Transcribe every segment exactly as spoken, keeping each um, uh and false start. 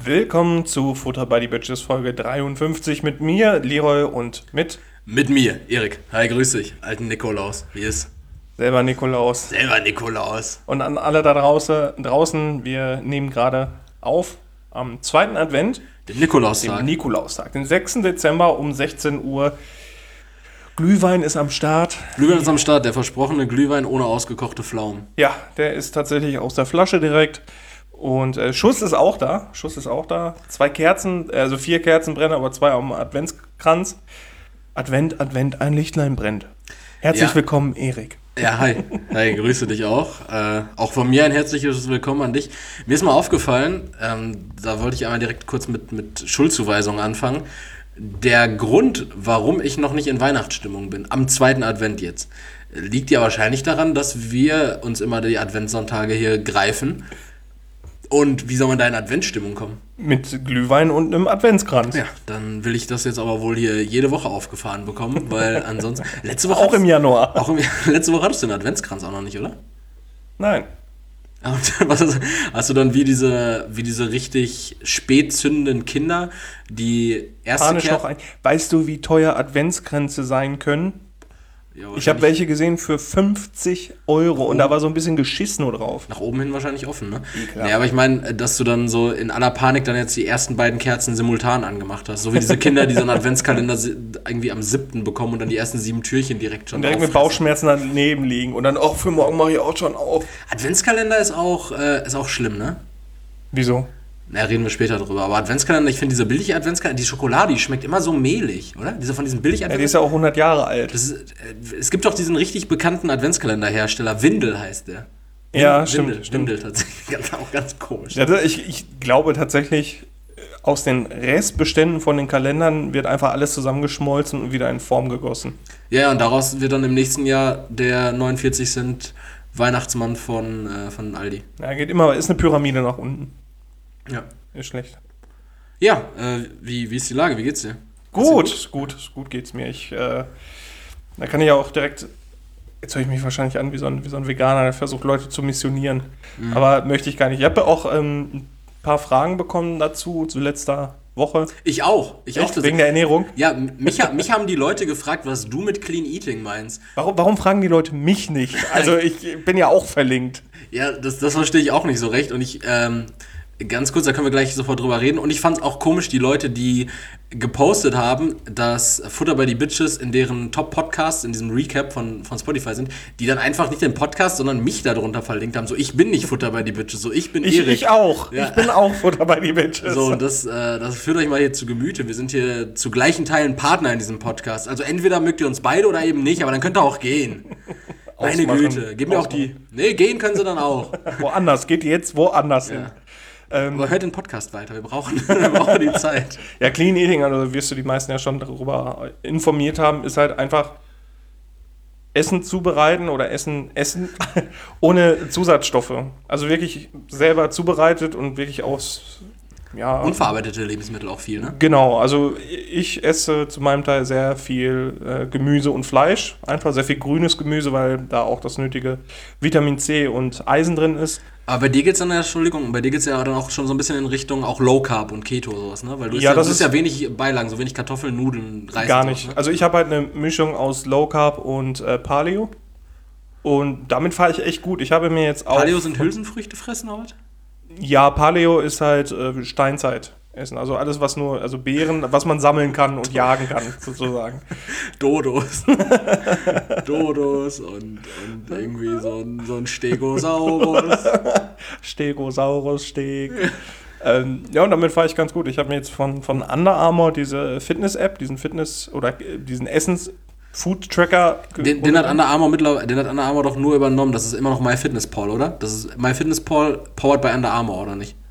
Willkommen zu Futter by the Bitches Folge dreiundfünfzig mit mir, Leroy, und mit... Mit mir, Erik. Hi, grüß dich, alten Nikolaus. Wie ist? Selber Nikolaus. Selber Nikolaus. Und an alle da draußen, draußen wir nehmen gerade auf am zweiten Advent. Den Nikolaustag. Den Nikolaustag, den sechsten Dezember um sechzehn Uhr. Glühwein ist am Start. Glühwein ist am Start, der versprochene Glühwein ohne ausgekochte Pflaumen. Ja, der ist tatsächlich aus der Flasche direkt. Und äh, Schuss ist auch da. Schuss ist auch da. Zwei Kerzen, also vier Kerzen brennen, aber zwei am Adventskranz. Advent, Advent, ein Lichtlein brennt. Herzlich ja. willkommen, Erik. Ja, hi. Hi, grüße dich auch. Äh, auch von mir ein herzliches Willkommen an dich. Mir ist mal aufgefallen, ähm, da wollte ich einmal direkt kurz mit, mit Schuldzuweisungen anfangen. Der Grund, warum ich noch nicht in Weihnachtsstimmung bin, am zweiten Advent jetzt, liegt ja wahrscheinlich daran, dass wir uns immer die Adventssonntage hier greifen. Und wie soll man da in Adventsstimmung kommen? Mit Glühwein und einem Adventskranz. Ja, dann will ich das jetzt aber wohl hier jede Woche aufgefahren bekommen, weil ansonsten... Letzte Woche auch im Januar. Auch im, letzte Woche hattest du den Adventskranz auch noch nicht, oder? Nein. Und was hast, hast du dann wie diese, wie diese richtig spät zündenden Kinder, die erste Panisch Ker- noch ein. Weißt du, wie teuer Adventskränze sein können? Ja, ich habe welche gesehen für fünfzig Euro und da war so ein bisschen Geschiss nur drauf. Nach oben hin wahrscheinlich offen, ne? Ekelhaft. Ja, aber ich meine, dass du dann so in aller Panik dann jetzt die ersten beiden Kerzen simultan angemacht hast. So wie diese Kinder, die so einen Adventskalender irgendwie am siebten bekommen und dann die ersten sieben Türchen direkt schon Und direkt mit Bauchschmerzen daneben liegen und dann, oh, für morgen mache ich auch schon auf. Adventskalender ist auch, äh, ist auch schlimm, ne? Wieso? Na, reden wir später drüber. Aber Adventskalender, ich finde diese billige Adventskalender, die Schokolade, die schmeckt immer so mehlig, oder? Diese von diesen billig Ja, die ist ja auch hundert Jahre alt. Das ist, äh, es gibt doch diesen richtig bekannten Adventskalenderhersteller, Windel heißt der. Ja, Windel, stimmt, stimmt. Windel tatsächlich, ganz, auch ganz komisch. Ja, ich, ich glaube tatsächlich, aus den Restbeständen von den Kalendern wird einfach alles zusammengeschmolzen und wieder in Form gegossen. Ja, und daraus wird dann im nächsten Jahr der neunundvierzig Cent Weihnachtsmann von, äh, von Aldi. Ja, geht immer, ist eine Pyramide nach unten. Ja. Ist schlecht. Ja, äh, wie, wie ist die Lage? Wie geht's dir? Gut, gut, gut geht's mir. Ich, äh, da kann ich ja auch direkt, jetzt höre ich mich wahrscheinlich an wie so ein, wie so ein Veganer, der versucht Leute zu missionieren. Mhm. Aber möchte ich gar nicht. Ich habe auch ähm, ein paar Fragen bekommen dazu, zu letzter Woche. Ich auch. Ich Echt? auch. Wegen der Ernährung? Ja, mich, mich haben die Leute gefragt, was du mit Clean Eating meinst. Warum, warum fragen die Leute mich nicht? Also ich bin ja auch verlinkt. Ja, das, das verstehe ich auch nicht so recht. Und ich, ähm, ganz kurz, da können wir gleich sofort drüber reden. Und ich fand es auch komisch, die Leute, die gepostet haben, dass Futter by the Bitches in deren Top-Podcasts, in diesem Recap von, von Spotify sind, die dann einfach nicht den Podcast, sondern mich darunter verlinkt haben. So, ich bin nicht Futter by the Bitches, so, ich bin Ich, Erik. ich auch. Ja. Ich bin auch Futter by the Bitches. So, und das, äh, das führt euch mal hier zu Gemüte. Wir sind hier zu gleichen Teilen Partner in diesem Podcast. Also entweder mögt ihr uns beide oder eben nicht, aber dann könnt ihr auch gehen. Meine Ausmachen. Güte, gib mir auch die... Nee, gehen können sie dann auch. Woanders, geht jetzt woanders Ja. hin. Ähm, Aber hört den Podcast weiter, wir brauchen, wir brauchen die Zeit. Ja, Clean Eating, also wirst du die meisten ja schon darüber informiert haben, ist halt einfach Essen zubereiten oder Essen essen ohne Zusatzstoffe. Also wirklich selber zubereitet und wirklich aus... Ja, Unverarbeitete Lebensmittel auch viel, ne? Genau, also ich esse zu meinem Teil sehr viel äh, Gemüse und Fleisch, einfach sehr viel grünes Gemüse, weil da auch das nötige Vitamin C und Eisen drin ist. Aber bei dir geht's dann, Entschuldigung, bei dir geht's ja dann auch schon so ein bisschen in Richtung auch Low Carb und Keto sowas, ne? Weil du Ja, ja, das du isst ist ja wenig Beilagen, so wenig Kartoffeln, Nudeln, Reis. Gar und nicht. sowas, ne? Also ich habe halt eine Mischung aus Low Carb und äh, Paleo und damit fahre ich echt gut. Ich habe mir jetzt auch... Paleo sind Hülsenfrüchte fressen heute? Ja, Paleo ist halt äh, Steinzeit. Essen. Also alles, was nur, also Beeren, was man sammeln kann und jagen kann, sozusagen. Dodos. Dodos und, und irgendwie so ein, so ein Stegosaurus. Stegosaurus, Steg. ähm, ja, und damit fahre ich ganz gut. Ich habe mir jetzt von, von Under Armour diese Fitness-App, diesen Fitness- oder diesen Essens-Food-Tracker. Den, den, hat Under Armour mittlerweile, den hat Under Armour doch nur übernommen. Das ist immer noch MyFitnessPal, oder? Das ist MyFitnessPal powered by Under Armour, oder nicht?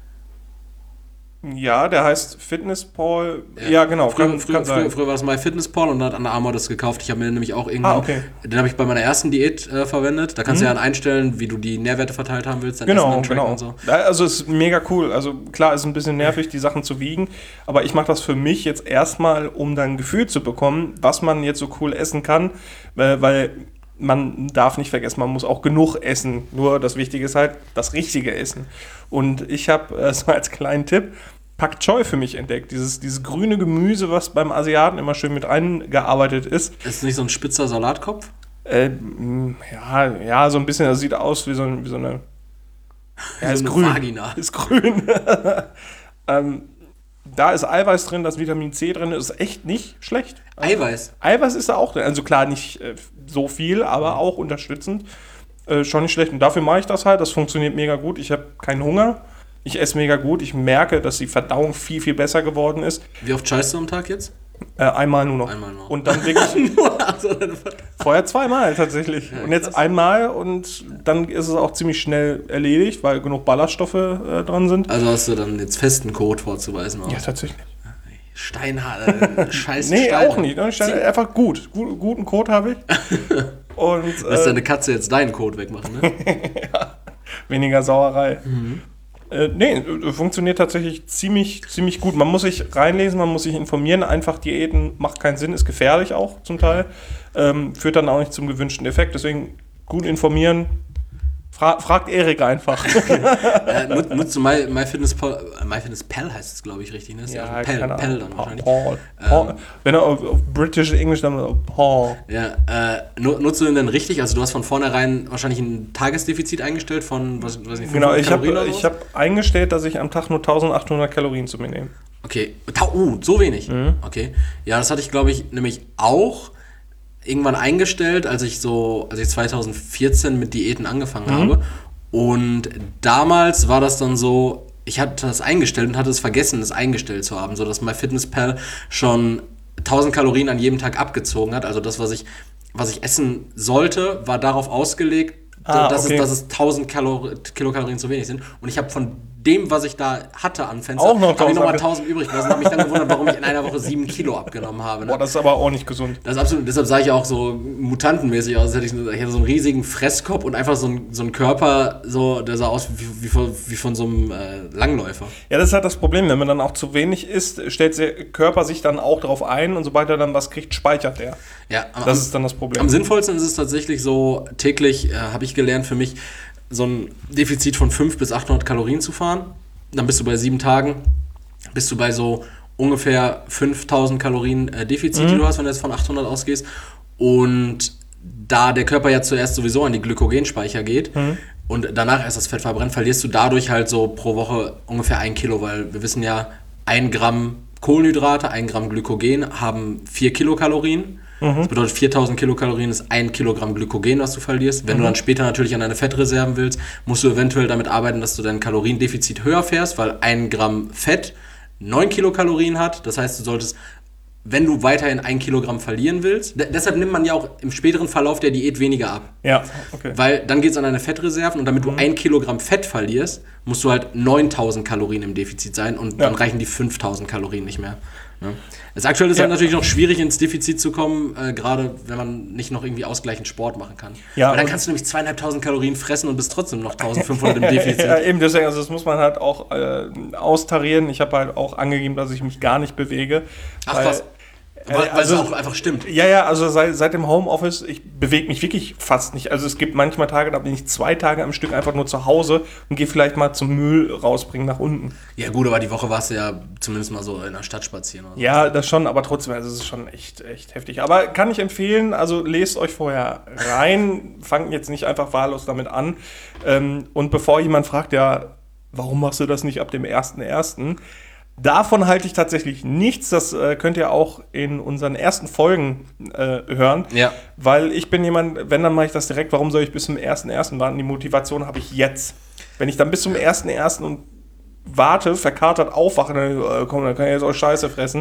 Ja, der heißt FitnessPal. Ja, ja, genau. Früher, kann, früher, kann früher, sein. früher war das MyFitnessPal und dann hat Under Armour das gekauft. Ich habe mir nämlich auch irgendwann, Ah, okay. den habe ich bei meiner ersten Diät äh, verwendet. Da kannst Mhm. du ja dann einstellen, wie du die Nährwerte verteilt haben willst. Dein Genau, Essen dann tracken genau. und so. Ja, also es ist mega cool. Also klar, ist ein bisschen nervig, die Sachen zu wiegen, aber ich mache das für mich jetzt erstmal, um dann ein Gefühl zu bekommen, was man jetzt so cool essen kann, äh, weil man darf nicht vergessen, man muss auch genug essen. Nur das Wichtige ist halt das richtige Essen. Und ich habe äh, so als kleinen Tipp, Pak Choi für mich entdeckt. Dieses, dieses grüne Gemüse, was beim Asiaten immer schön mit eingearbeitet ist. Ist nicht so ein spitzer Salatkopf? Äh, ja, ja, so ein bisschen, das sieht aus wie so, wie so eine. Ja, so ist eine grün. Vagina. Ist grün. ähm, da ist Eiweiß drin, da ist Vitamin C drin, ist echt nicht schlecht. Also, Eiweiß? Eiweiß ist da auch drin. Also klar, nicht äh, so viel, aber auch unterstützend. Äh, schon nicht schlecht. Und dafür mache ich das halt. Das funktioniert mega gut. Ich habe keinen Hunger. Ich esse mega gut. Ich merke, dass die Verdauung viel, viel besser geworden ist. Wie oft scheißt du am Tag jetzt? Äh, einmal nur noch. Einmal noch. Und dann wirklich. Vorher zweimal tatsächlich. Ja, und jetzt krass. einmal und dann ist es auch ziemlich schnell erledigt, weil genug Ballaststoffe äh, dran sind. Also hast du dann jetzt festen Code vorzuweisen? Auch? Ja, tatsächlich. Steinhart, äh, scheiß Nee, Stein. auch nicht. Ne? Ich stand einfach gut. gut. Guten Code habe ich. Und Lässt äh, deine Katze jetzt deinen Code wegmachen, ne? ja, weniger Sauerei. Mhm. Äh, nee, äh, funktioniert tatsächlich ziemlich, ziemlich gut. Man muss sich reinlesen, man muss sich informieren. Einfach Diäten macht keinen Sinn, ist gefährlich auch zum Teil. Ähm, führt dann auch nicht zum gewünschten Effekt. Deswegen gut informieren. Fra- fragt Erik einfach. äh, nut, nutzt du My, MyFitnessPal, äh, MyFitnessPal heißt es, glaube ich, richtig, ne? Ist Ja, also Pal, keine Pal Ahnung. dann wahrscheinlich. Paul. Ähm, Paul. Wenn er auf, auf British English dann auf Paul. Ja, äh, nu- nutzt du den denn richtig? Also du hast von vornherein wahrscheinlich ein Tagesdefizit eingestellt von, was, weiß nicht, Genau, fünfhundert ich habe Kalorien oder ich sowas? hab eingestellt, dass ich am Tag nur eintausendachthundert Kalorien zu mir nehme. Okay, Tau- uh, so wenig. Mhm. Okay, ja, das hatte ich, glaube ich, nämlich auch irgendwann eingestellt, als ich so, als ich zwanzig vierzehn mit Diäten angefangen Mhm. habe. Und damals war das dann so, ich hatte das eingestellt und hatte es vergessen, es eingestellt zu haben, sodass MyFitnessPal schon tausend Kalorien an jedem Tag abgezogen hat. Also das, was ich, was ich essen sollte, war darauf ausgelegt, Ah, dass, okay. es, dass es tausend Kalor- Kilokalorien zu wenig sind. Und ich habe von dem, was ich da hatte an Fenster, Auch noch habe ich nochmal tausend tausend übrig gelassen und habe mich dann gewundert, warum ich in einer Woche sieben Kilo abgenommen habe. Ne? Boah, das ist aber auch nicht gesund. Das ist absolut, deshalb sah ich auch so mutantenmäßig aus. Hätte ich, ich hatte so einen riesigen Fresskopf und einfach so einen, so einen Körper, so, der sah aus wie, wie, von, wie von so einem äh, Langläufer. Ja, das ist halt das Problem. Wenn man dann auch zu wenig isst, stellt der Körper sich dann auch darauf ein und sobald er dann was kriegt, speichert er. Ja, am, Das ist dann das Problem. am sinnvollsten ist es tatsächlich so, täglich, äh, habe ich gelernt für mich, so ein Defizit von fünfhundert bis achthundert Kalorien zu fahren. Dann bist du bei sieben Tagen, bist du bei so ungefähr fünftausend Kalorien äh, Defizit, Mhm. die du hast, wenn du jetzt von achthundert ausgehst. Und da der Körper ja zuerst sowieso an die Glykogenspeicher geht Mhm. und danach erst das Fett verbrennt, verlierst du dadurch halt so pro Woche ungefähr ein Kilo, weil wir wissen ja, ein Gramm Kohlenhydrate, ein Gramm Glykogen haben vier Kilokalorien. Das bedeutet, viertausend Kilokalorien ist ein Kilogramm Glykogen, was du verlierst. Wenn Mhm. du dann später natürlich an deine Fettreserven willst, musst du eventuell damit arbeiten, dass du dein Kaloriendefizit höher fährst, weil ein Gramm Fett neun Kilokalorien hat. Das heißt, du solltest, wenn du weiterhin ein Kilogramm verlieren willst, de- deshalb nimmt man ja auch im späteren Verlauf der Diät weniger ab. Ja, okay. Weil dann geht es an deine Fettreserven und damit Mhm. du ein Kilogramm Fett verlierst, musst du halt neuntausend Kalorien im Defizit sein und dann Ja. reichen die fünftausend Kalorien nicht mehr. Ne? Das aktuell ist Ja. halt natürlich noch schwierig ins Defizit zu kommen, äh, gerade wenn man nicht noch irgendwie ausgleichend Sport machen kann. Ja, Weil dann und- kannst du nämlich zweieinhalbtausend Kalorien fressen und bist trotzdem noch eintausendfünfhundert im Defizit. Ja, eben deswegen, also das muss man halt auch äh, austarieren. Ich habe halt auch angegeben, dass ich mich gar nicht bewege. Ach weil- was. Weil, weil also- es auch einfach stimmt. Ja, ja, also seit, seit dem Homeoffice, ich bewege mich wirklich fast nicht. Also es gibt manchmal Tage, da bin ich zwei Tage am Stück einfach nur zu Hause und gehe vielleicht mal zum Müll rausbringen nach unten. Ja gut, aber die Woche warst du ja zumindest mal so in der Stadt spazieren. Oder so. Ja, das schon, aber trotzdem, also es ist schon echt, echt heftig. Aber kann ich empfehlen, also lest euch vorher rein, fangt jetzt nicht einfach wahllos damit an. Ähm, und bevor jemand fragt, ja, warum machst du das nicht ab dem ersten ersten? Davon halte ich tatsächlich nichts. Das äh, könnt ihr auch in unseren ersten Folgen äh, hören. Ja. Weil ich bin jemand, wenn, dann mache ich das direkt. Warum soll ich bis zum ersten ersten warten? Die Motivation habe ich jetzt. Wenn ich dann bis zum ersten ersten und warte, verkatert aufwache, dann, äh, komm, dann kann ich jetzt auch Scheiße fressen.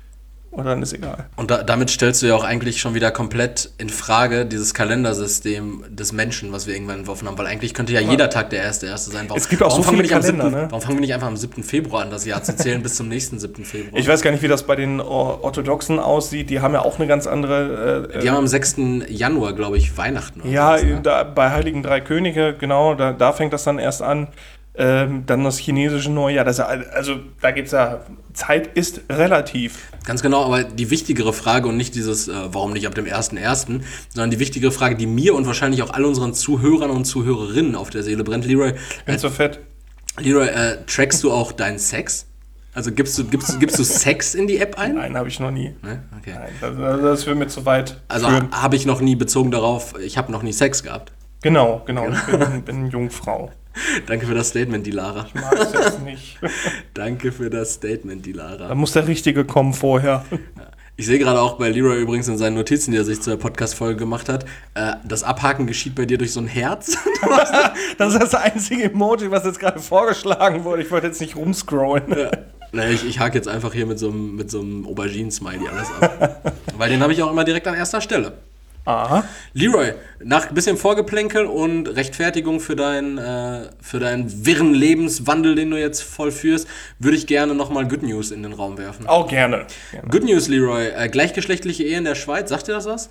Und dann ist egal. Und da, damit stellst du ja auch eigentlich schon wieder komplett in Frage dieses Kalendersystem des Menschen, was wir irgendwann entworfen haben. Weil eigentlich könnte ja jeder Tag der erste erste sein. Warum, Es gibt auch warum so fangen wir viele nicht am Kalender, siebten ne? Warum fangen wir nicht einfach am siebten Februar an, das Jahr zu zählen, bis zum nächsten siebten Februar? Ich weiß gar nicht, wie das bei den Or- Orthodoxen aussieht. Die haben ja auch eine ganz andere. Äh, Die haben am sechsten Januar, glaube ich, Weihnachten. Oder ja, sowas, ne? da, bei Heiligen Drei Könige, genau, da, da fängt das dann erst an. Ähm, dann das chinesische Neujahr. Das ist ja, also da geht's ja. Zeit ist relativ. Ganz genau, aber die wichtigere Frage und nicht dieses, äh, warum nicht ab dem ersten ersten, sondern die wichtigere Frage, die mir und wahrscheinlich auch all unseren Zuhörern und Zuhörerinnen auf der Seele brennt. Leroy, Ich bin äh, so fett. Leroy äh, trackst du auch deinen Sex? Also gibst du, gibst, gibst du Sex in die App ein? Nein, habe ich noch nie. Ne? Okay. Nein, das, das wird mir zu weit Also führen. habe ich noch nie bezogen darauf, ich habe noch nie Sex gehabt. Genau, genau. Ich bin, bin eine Jungfrau. Danke für das Statement, die Lara. Ich mag es jetzt nicht. Danke für das Statement, die Da Lara. muss der Richtige kommen vorher. Ich sehe gerade auch bei Leroy übrigens in seinen Notizen, die er sich zur Podcast-Folge gemacht hat, äh, das Abhaken geschieht bei dir durch so ein Herz. Das ist das einzige Emoji, was jetzt gerade vorgeschlagen wurde. Ich wollte jetzt nicht rumscrollen. Ja. Naja, ich, ich hake jetzt einfach hier mit so einem, mit so einem Auberginen-Smiley alles ab. Weil den habe ich auch immer direkt an erster Stelle. Aha. Leroy, nach ein bisschen Vorgeplänkel und Rechtfertigung für, dein, äh, für deinen wirren Lebenswandel, den du jetzt vollführst, würde ich gerne nochmal Good News in den Raum werfen. Auch gerne. gerne. Good News, Leroy. Äh, gleichgeschlechtliche Ehe in der Schweiz, sagt dir das was?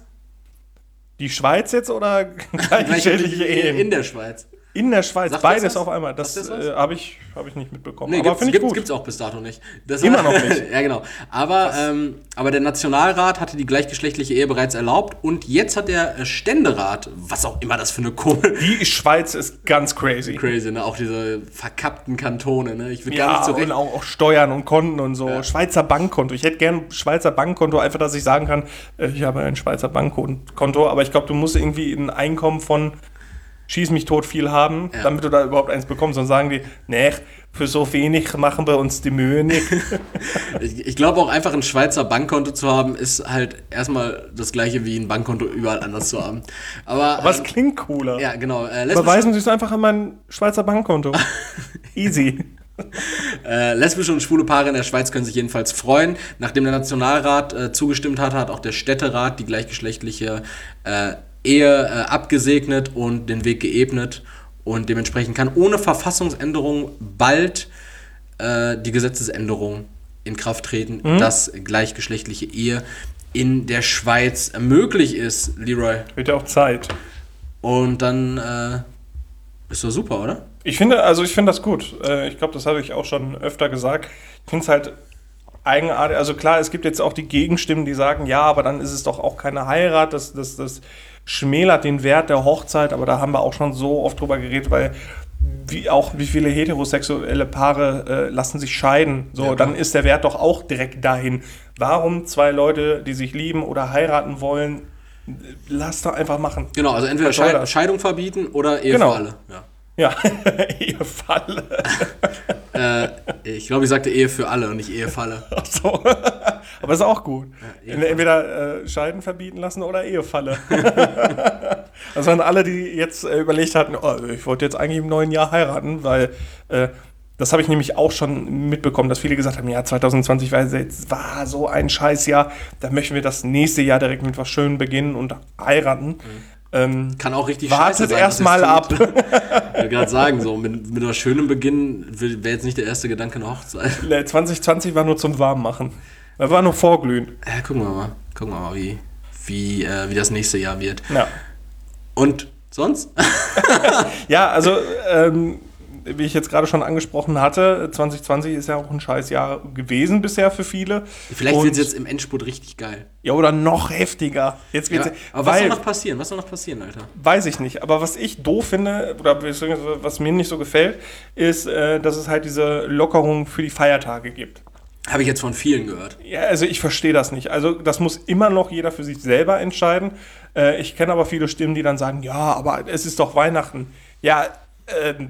Die Schweiz jetzt oder gleichgeschlechtliche Ehen? In der Schweiz. In der Schweiz, Sagt beides das was? auf einmal. Das, Sagt das was? äh, habe ich, hab ich nicht mitbekommen. Nee, aber gibt's, finde ich gibt's, gut. gibt's auch bis dato nicht. Das Immer war, noch nicht. Ja, genau. Aber, ähm, aber der Nationalrat hatte die gleichgeschlechtliche Ehe bereits erlaubt und jetzt hat der Ständerat, was auch immer das für eine komische... Die Schweiz ist ganz crazy. Crazy, ne? Auch diese verkappten Kantone, ne? Ich will gar Ja, nicht so und auch, auch Steuern und Konten und so. Ja. Schweizer Bankkonto. Ich hätte gern ein Schweizer Bankkonto, einfach, dass ich sagen kann, äh, ich habe ein Schweizer Bankkonto, aber ich glaube, du musst irgendwie ein Einkommen von schieß mich tot viel haben, Ja. damit du da überhaupt eins bekommst. Sonst sagen die, nee, für so wenig machen wir uns die Mühe nicht. Ich, ich glaube auch einfach ein Schweizer Bankkonto zu haben, ist halt erstmal das gleiche wie ein Bankkonto überall anders zu haben. Aber, Aber es ähm, klingt cooler. ja, genau. Äh, lesbische, Überweisen Sie es einfach an mein Schweizer Bankkonto. Easy. äh, lesbische und schwule Paare in der Schweiz können sich jedenfalls freuen. Nachdem der Nationalrat äh, zugestimmt hat, hat auch der Städterat die gleichgeschlechtliche äh, Ehe äh, abgesegnet und den Weg geebnet. Und dementsprechend kann ohne Verfassungsänderung bald äh, die Gesetzesänderung in Kraft treten, Mhm. dass gleichgeschlechtliche Ehe in der Schweiz möglich ist, Leroy. Wird ja auch Zeit. Und dann äh, ist doch super, oder? Ich finde, also ich finde das gut. Äh, Ich glaube, das habe ich auch schon öfter gesagt. Ich finde es halt eigenartig. Also klar, es gibt jetzt auch die Gegenstimmen, die sagen, ja, aber dann ist es doch auch keine Heirat. Das, das, das schmälert den Wert der Hochzeit. Aber da haben wir auch schon so oft drüber geredet, weil wie auch wie viele heterosexuelle Paare äh, lassen sich scheiden. So, Ja, dann ist der Wert doch auch direkt dahin. Warum zwei Leute, die sich lieben oder heiraten wollen, lass doch einfach machen. Genau, also entweder Was soll Scheid das? Scheidung verbieten oder Ehe Genau. für alle. Ja. Ja, Ehefalle. Äh, ich glaube, ich sagte Ehe für alle und nicht Ehefalle. Ach so. Aber ist auch gut. Ja, Ehefalle. Entweder äh, Scheiden verbieten lassen oder Ehefalle. Das waren alle, die jetzt äh, überlegt hatten, oh, ich wollte jetzt eigentlich im neuen Jahr heiraten, weil äh, das habe ich nämlich auch schon mitbekommen, dass viele gesagt haben, ja, zwanzig zwanzig war, jetzt, war so ein Scheißjahr, da möchten wir das nächste Jahr direkt mit was Schönem beginnen und heiraten. Mhm. Ähm, Kann auch richtig wartet scheiße sein, erst was mal es ab. tut. Ich wollte gerade sagen, so mit, mit was Schönem Beginn wäre jetzt nicht der erste Gedanke eine Hochzeit. Nee, zwanzig zwanzig war nur zum Warmmachen. Da war nur Vorglühen. Ja, gucken wir mal. Gucken wir mal, wie, wie, äh, wie das nächste Jahr wird. Ja. Und sonst? Ja, also, ähm, wie ich jetzt gerade schon angesprochen hatte, zwanzig zwanzig ist ja auch ein scheiß Jahr gewesen bisher für viele. Vielleicht Und- wird es jetzt im Endspurt richtig geil. Ja, oder noch heftiger. Jetzt Ja, wird's, aber was weil, soll noch passieren? Was soll noch passieren, Alter? weiß ich nicht. Aber was ich doof finde, oder beziehungsweise was mir nicht so gefällt, ist, äh, dass es halt diese Lockerung für die Feiertage gibt. Habe ich jetzt von vielen gehört. Ja, also ich verstehe das nicht. Also das muss immer noch jeder für sich selber entscheiden. Äh, ich kenne aber viele Stimmen, die dann sagen, ja, aber es ist doch Weihnachten. Ja, ähm,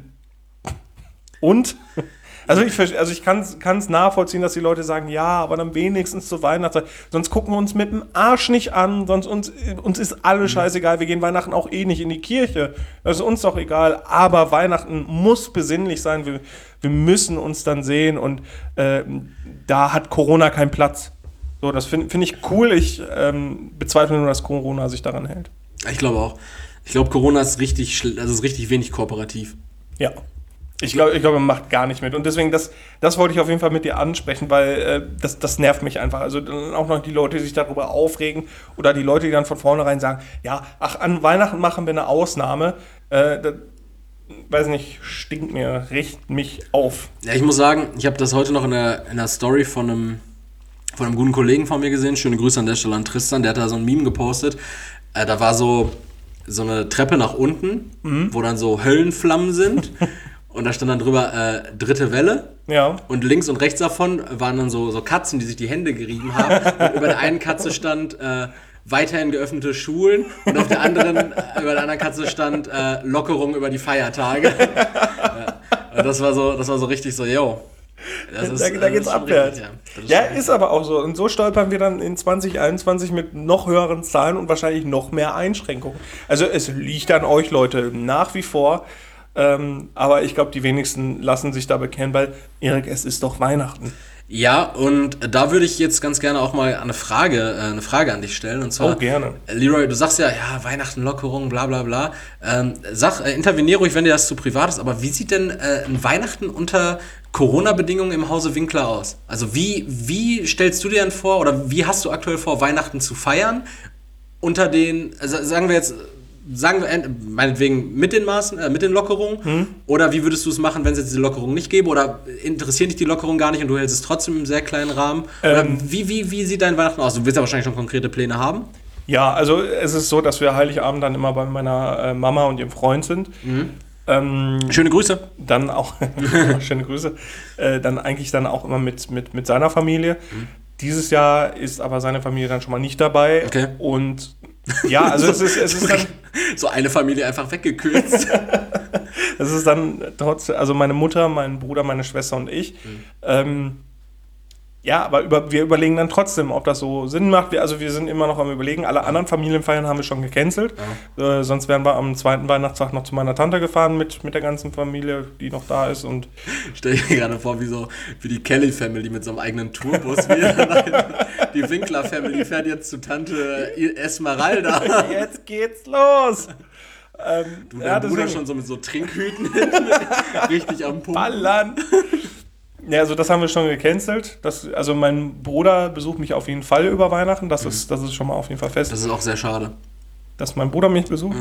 und? Also ich, ver- also ich kann es nachvollziehen, dass die Leute sagen, ja, aber dann wenigstens zur Weihnachtszeit. Sonst gucken wir uns mit dem Arsch nicht an, sonst uns, uns ist alles scheißegal. Wir gehen Weihnachten auch eh nicht in die Kirche. Das ist uns doch egal. Aber Weihnachten muss besinnlich sein. Wir, wir müssen uns dann sehen und äh, da hat Corona keinen Platz. So, das finde find ich cool. Ich ähm, bezweifle nur, dass Corona sich daran hält. Ich glaube auch. Ich glaube, Corona ist richtig, schl- also ist richtig wenig kooperativ. Ja. Ich glaube, ich glaub, man macht gar nicht mit. Und deswegen, das, das wollte ich auf jeden Fall mit dir ansprechen, weil äh, das, das nervt mich einfach. Also dann auch noch die Leute, die sich darüber aufregen oder die Leute, die dann von vornherein sagen, ja, ach, an Weihnachten machen wir eine Ausnahme. Äh, das, weiß nicht, stinkt mir, riecht mich auf. Ja, ich muss sagen, ich habe das heute noch in der, in der Story von einem, von einem guten Kollegen von mir gesehen. Schöne Grüße an der Stelle an Tristan. Der hat da so ein Meme gepostet. Äh, da war so, so eine Treppe nach unten, wo dann so Höllenflammen sind. Und da stand dann drüber äh, dritte Welle. Ja. Und links und rechts davon waren dann so, so Katzen, die sich die Hände gerieben haben. Und über der einen Katze stand äh, weiterhin geöffnete Schulen. Und auf der anderen, äh, über der anderen Katze stand äh, Lockerung über die Feiertage. Ja. Das war so, das war so richtig so, yo. Das ist, da da geht es abwärts. Richtig, ja, ist, ja ist aber auch so. Und so stolpern wir dann in zwanzig einundzwanzig mit noch höheren Zahlen und wahrscheinlich noch mehr Einschränkungen. Also es liegt an euch, Leute, nach wie vor. Ähm, aber ich glaube, die wenigsten lassen sich da bekennen, weil, Erik, es ist doch Weihnachten. Ja, und da würde ich jetzt ganz gerne auch mal eine Frage, äh, eine Frage an dich stellen. Und zwar, oh, gerne. Leroy, du sagst ja, ja, Weihnachten, Lockerung, bla bla bla. Ähm, sag, äh, intervenier ruhig, wenn dir das zu privat ist, aber wie sieht denn äh, ein Weihnachten unter Corona-Bedingungen im Hause Winkler aus? Also wie, wie stellst du dir denn vor, oder wie hast du aktuell vor, Weihnachten zu feiern? Unter den, also sagen wir jetzt... Sagen wir, meinetwegen mit den Maßen, äh, mit den Lockerungen, hm. Oder wie würdest du es machen, wenn es jetzt diese Lockerungen nicht gäbe, oder interessieren dich die Lockerungen gar nicht und du hältst es trotzdem im sehr kleinen Rahmen? Ähm, oder wie, wie, wie sieht dein Weihnachten aus? Du willst ja wahrscheinlich schon konkrete Pläne haben. Ja, also es ist so, dass wir Heiligabend dann immer bei meiner äh, Mama und ihrem Freund sind. Mhm. Ähm, schöne Grüße. Dann auch, schöne Grüße, äh, dann eigentlich dann auch immer mit, mit, mit seiner Familie. Mhm. Dieses Jahr ist aber seine Familie dann schon mal nicht dabei. Okay. Und ja, also so, es ist, es ist dann... So eine Familie einfach weggekürzt. Es ist dann trotzdem, also meine Mutter, mein Bruder, meine Schwester und ich. Mhm. Ähm, ja, aber über, wir überlegen dann trotzdem, ob das so Sinn macht. Wir, also wir sind immer noch am Überlegen. Alle anderen Familienfeiern haben wir schon gecancelt. Ja. Äh, sonst wären wir am zweiten Weihnachtstag noch zu meiner Tante gefahren mit, mit der ganzen Familie, die noch da ist. Und stell dir gerade vor, wie so wie die Kelly-Family mit so einem eigenen Tourbus. Die Winkler-Family fährt jetzt zu Tante Esmeralda. Jetzt geht's los! Ähm, du, dein ja, Bruder schon so mit so Trinkhüten richtig am Pumpen. Ballern! Ja, also das haben wir schon gecancelt. Das, also mein Bruder besucht mich auf jeden Fall über Weihnachten. Das, mhm. ist, das ist schon mal auf jeden Fall fest. Das ist auch sehr schade. Dass mein Bruder mich besucht.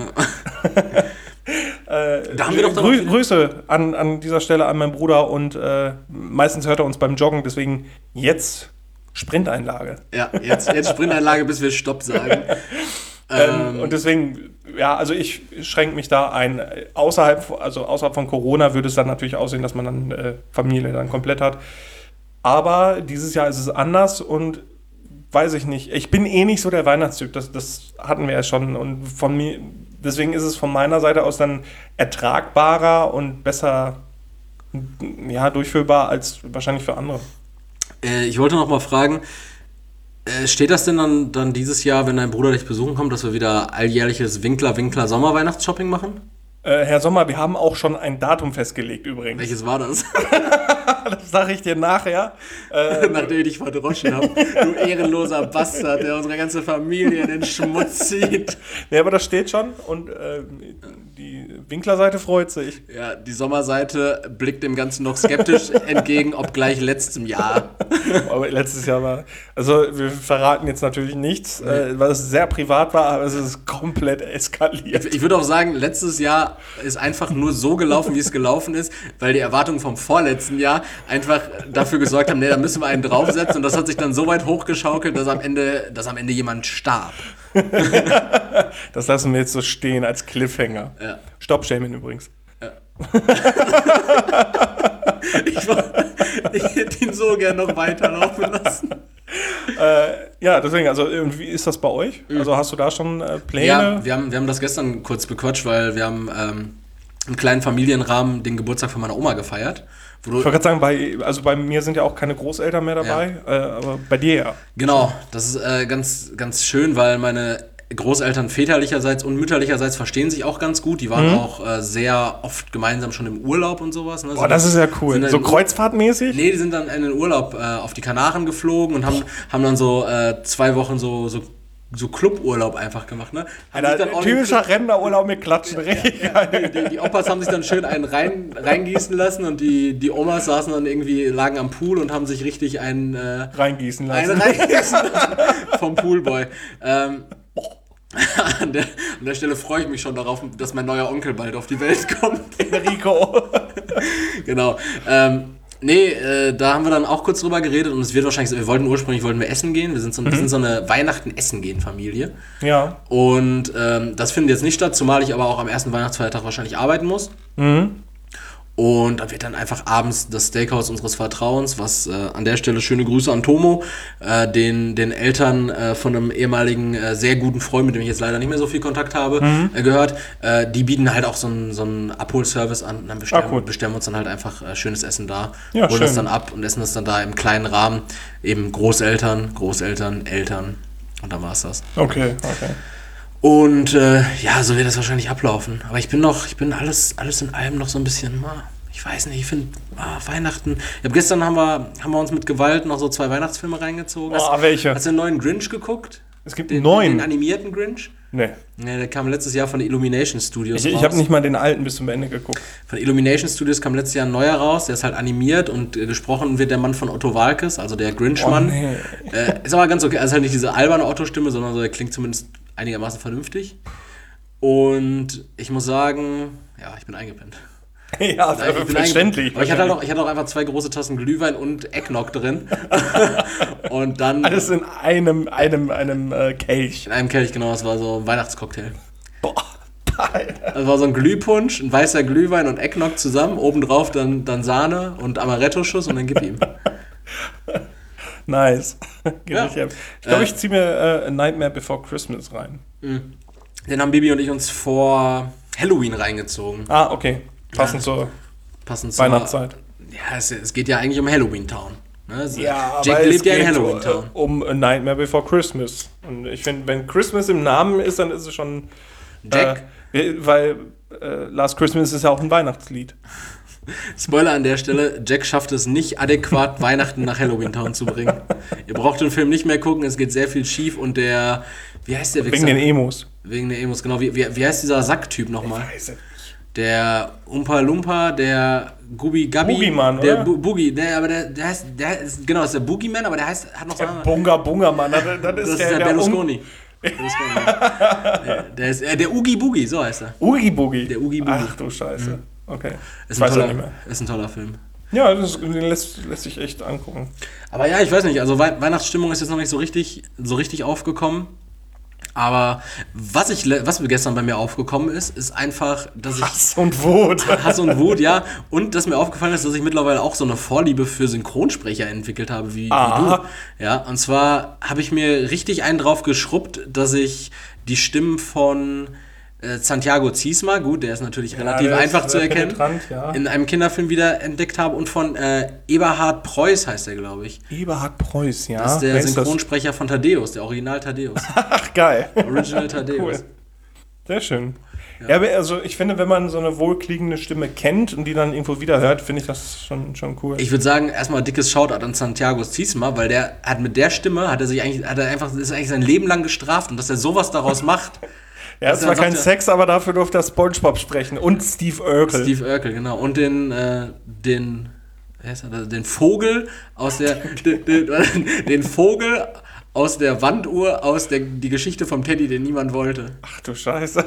Ja. äh, da haben wir doch Grü- Grüße an, an dieser Stelle an meinen Bruder. Und äh, meistens hört er uns beim Joggen. Deswegen jetzt Sprinteinlage. Ja, jetzt, jetzt Sprinteinlage, bis wir Stopp sagen. ähm, und deswegen... Ja, also ich schränke mich da ein. Außerhalb, also außerhalb von Corona würde es dann natürlich aussehen, dass man dann äh, Familie dann komplett hat. Aber dieses Jahr ist es anders und weiß ich nicht. Ich bin eh nicht so der Weihnachtstyp, das, das hatten wir ja schon. Und von mir, deswegen ist es von meiner Seite aus dann ertragbarer und besser ja, durchführbar als wahrscheinlich für andere. Äh, ich wollte noch mal fragen, Äh, steht das denn dann, dann dieses Jahr, wenn dein Bruder dich besuchen kommt, dass wir wieder alljährliches Winkler-Winkler-Sommer-Weihnachtsshopping machen? Äh, Herr Sommer, wir haben auch schon ein Datum festgelegt übrigens. Welches war das? Das sage ich dir nachher. Äh, Nachdem ich dich verdroschen habe. Du ehrenloser Bastard, der unsere ganze Familie in den Schmutz zieht. Ja, aber das steht schon und äh, die Winkler-Seite freut sich. Ja, die Sommerseite blickt dem Ganzen noch skeptisch entgegen, obgleich letztem Jahr. Aber letztes Jahr war... Also wir verraten jetzt natürlich nichts, nee. äh, weil es sehr privat war, aber es ist komplett eskaliert. Ich, ich würde auch sagen, letztes Jahr ist einfach nur so gelaufen, wie es gelaufen ist, weil die Erwartungen vom vorletzten Jahr einfach dafür gesorgt haben, nee, da müssen wir einen draufsetzen und das hat sich dann so weit hochgeschaukelt, dass am Ende, dass am Ende jemand starb. Das lassen wir jetzt so stehen als Cliffhanger. Ja. Stop-Shaming übrigens. Ja. ich, ich hätte ihn so gern noch weiterlaufen lassen. Äh, ja, deswegen, also wie ist das bei euch? Also hast du da schon äh, Pläne? Ja, wir haben, wir haben das gestern kurz bequatscht, weil wir haben ähm, im kleinen Familienrahmen den Geburtstag von meiner Oma gefeiert. Wo ich wollte gerade sagen, bei, also bei mir sind ja auch keine Großeltern mehr dabei, ja. äh, aber bei dir ja. Genau, das ist äh, ganz, ganz schön, weil meine Großeltern väterlicherseits und mütterlicherseits verstehen sich auch ganz gut. Die waren mhm. auch äh, sehr oft gemeinsam schon im Urlaub und sowas. Ne? Boah, das ist ja cool. So kreuzfahrtmäßig? Nee, die sind dann in den Urlaub äh, auf die Kanaren geflogen und haben, haben dann so äh, zwei Wochen so, so, so Cluburlaub einfach gemacht. Ne? Alter, typischer Rentnerurlaub mit Klatschen. Richtig ja, ja. Die, die Opas haben sich dann schön einen rein, reingießen lassen und die, die Omas saßen dann irgendwie, lagen am Pool und haben sich richtig einen äh, reingießen lassen. Einen reingießen lassen vom Poolboy. Ähm, An der, an der Stelle freue ich mich schon darauf, dass mein neuer Onkel bald auf die Welt kommt. Enrico. Genau. Ähm, nee, äh, da haben wir dann auch kurz drüber geredet und es wird wahrscheinlich, wir wollten ursprünglich wollten wir essen gehen. Wir sind so, mhm. wir sind so eine Weihnachten-Essen-Gehen-Familie. Ja. Und ähm, das findet jetzt nicht statt, zumal ich aber auch am ersten Weihnachtsfeiertag wahrscheinlich arbeiten muss. Mhm. Und da wird dann einfach abends das Steakhouse unseres Vertrauens, was äh, an der Stelle schöne Grüße an Tomo, äh, den, den Eltern äh, von einem ehemaligen äh, sehr guten Freund, mit dem ich jetzt leider nicht mehr so viel Kontakt habe, mhm. äh, gehört. Äh, die bieten halt auch so einen so einen Abholservice an. Und dann bestellen, ah, cool. bestellen wir uns dann halt einfach äh, schönes Essen da, ja, holen schön. das dann ab und essen das dann da im kleinen Rahmen. Eben Großeltern, Großeltern, Eltern und dann war's das. Okay, okay. Und äh, ja, so wird das wahrscheinlich ablaufen. Aber ich bin noch, ich bin alles, alles in allem noch so ein bisschen, ah, ich weiß nicht, ich finde ah, Weihnachten. Ich hab, gestern haben wir, haben wir uns mit Gewalt noch so zwei Weihnachtsfilme reingezogen. Oh, hast, welche? Hast du den neuen Grinch geguckt? Es gibt den neuen. Den animierten Grinch? Nee. Nee, der kam letztes Jahr von den Illumination Studios Ich, ich habe nicht mal den alten bis zum Ende geguckt. Von Illumination Studios kam letztes Jahr ein neuer raus, der ist halt animiert und äh, gesprochen wird der Mann von Otto Walkes, also der Grinch-Mann. Oh, nee. äh, ist aber ganz okay, also halt nicht diese alberne Otto-Stimme, sondern so, der klingt zumindest einigermaßen vernünftig. Und ich muss sagen, ja, ich bin eingepennt. Ja, das ist verständlich. Aber ich hatte, halt auch, ich hatte auch einfach zwei große Tassen Glühwein und Eggnog drin. Und dann... Alles in einem, einem, einem äh, Kelch. In einem Kelch, genau. Das war so ein Weihnachtscocktail. Boah, Alter. Das war so ein Glühpunsch, ein weißer Glühwein und Eggnog zusammen. Obendrauf dann, dann Sahne und Amaretto-Schuss und dann gib ihm. Nice. Ja. Ich glaube, äh, ich ziehe mir äh, A Nightmare Before Christmas rein. Den haben Bibi und ich uns vor Halloween reingezogen. Ah, okay. Passend ja. zur Passend Weihnachtszeit. Ja, es, es geht ja eigentlich um Halloween Town. Ne? Also ja, Jack aber lebt es ja in geht Halloween Town. Um A Nightmare Before Christmas. Und ich finde, wenn Christmas im Namen ist, dann ist es schon... Jack? Äh, weil äh, Last Christmas ist ja auch ein Weihnachtslied. Spoiler an der Stelle, Jack schafft es nicht adäquat, Weihnachten nach Halloween Town zu bringen. Ihr braucht den Film nicht mehr gucken, es geht sehr viel schief und der... Wie heißt der Wichser? Wegen den Emos. Wegen den Emos, genau. Wie, wie, wie heißt dieser Sacktyp nochmal? Ich weiß es. Der Umpa Lumpa, der Gubi Gabi. Boogeyman, der oder? Bu- Boogie, der, aber der, der heißt, der ist, genau, ist der Boogeyman, aber der heißt, hat noch so Der Bunga Bunga Mann, das, das, das ist ist der, der, der Berlusconi. Um- Berlusconi. der, der ist, äh, der Oogie Boogie, so heißt er. Oogie Boogie. Der Oogie Boogie. Ach du Scheiße. Mhm. Okay. Ist ein, toller, ist ein toller Film. Ja, das den lässt, lässt sich echt angucken. Aber ja, ich weiß nicht, also We- Weihnachtsstimmung ist jetzt noch nicht so richtig, so richtig aufgekommen. Aber was ich was mir gestern bei mir aufgekommen ist, ist einfach, dass ich... Hass und Wut. Hass und Wut, ja. Und dass mir aufgefallen ist, dass ich mittlerweile auch so eine Vorliebe für Synchronsprecher entwickelt habe, wie, wie du. Ja, und zwar habe ich mir richtig einen drauf geschrubbt, dass ich die Stimmen von äh, Santiago Ziesma, gut, der ist natürlich ja, relativ einfach zu erkennen, ja. in einem Kinderfilm wieder entdeckt habe und von äh, Eberhard Preuß heißt er, glaube ich. Eberhard Preuß, ja. Das ist der Synchronsprecher das? von Thaddeus, der Original Thaddeus. Ach, geil. Original Thaddeus. Cool. Sehr schön. Ja. ja, also ich finde, wenn man so eine wohlklingende Stimme kennt und die dann irgendwo wieder hört, finde ich das schon, schon cool. Ich würde sagen, erstmal dickes Shoutout an Santiago Ziesma, weil der hat mit der Stimme, hat er sich eigentlich, hat er einfach, ist eigentlich sein Leben lang gestraft und dass er sowas daraus macht. Ja, es war kein Sex, aber dafür durfte er SpongeBob sprechen und Steve Urkel. Steve Urkel, genau. Und den, äh, den, wer ist er, den Vogel aus der, den, den, den Vogel aus der Wanduhr, aus der, die Geschichte vom Teddy, den niemand wollte. Ach du Scheiße.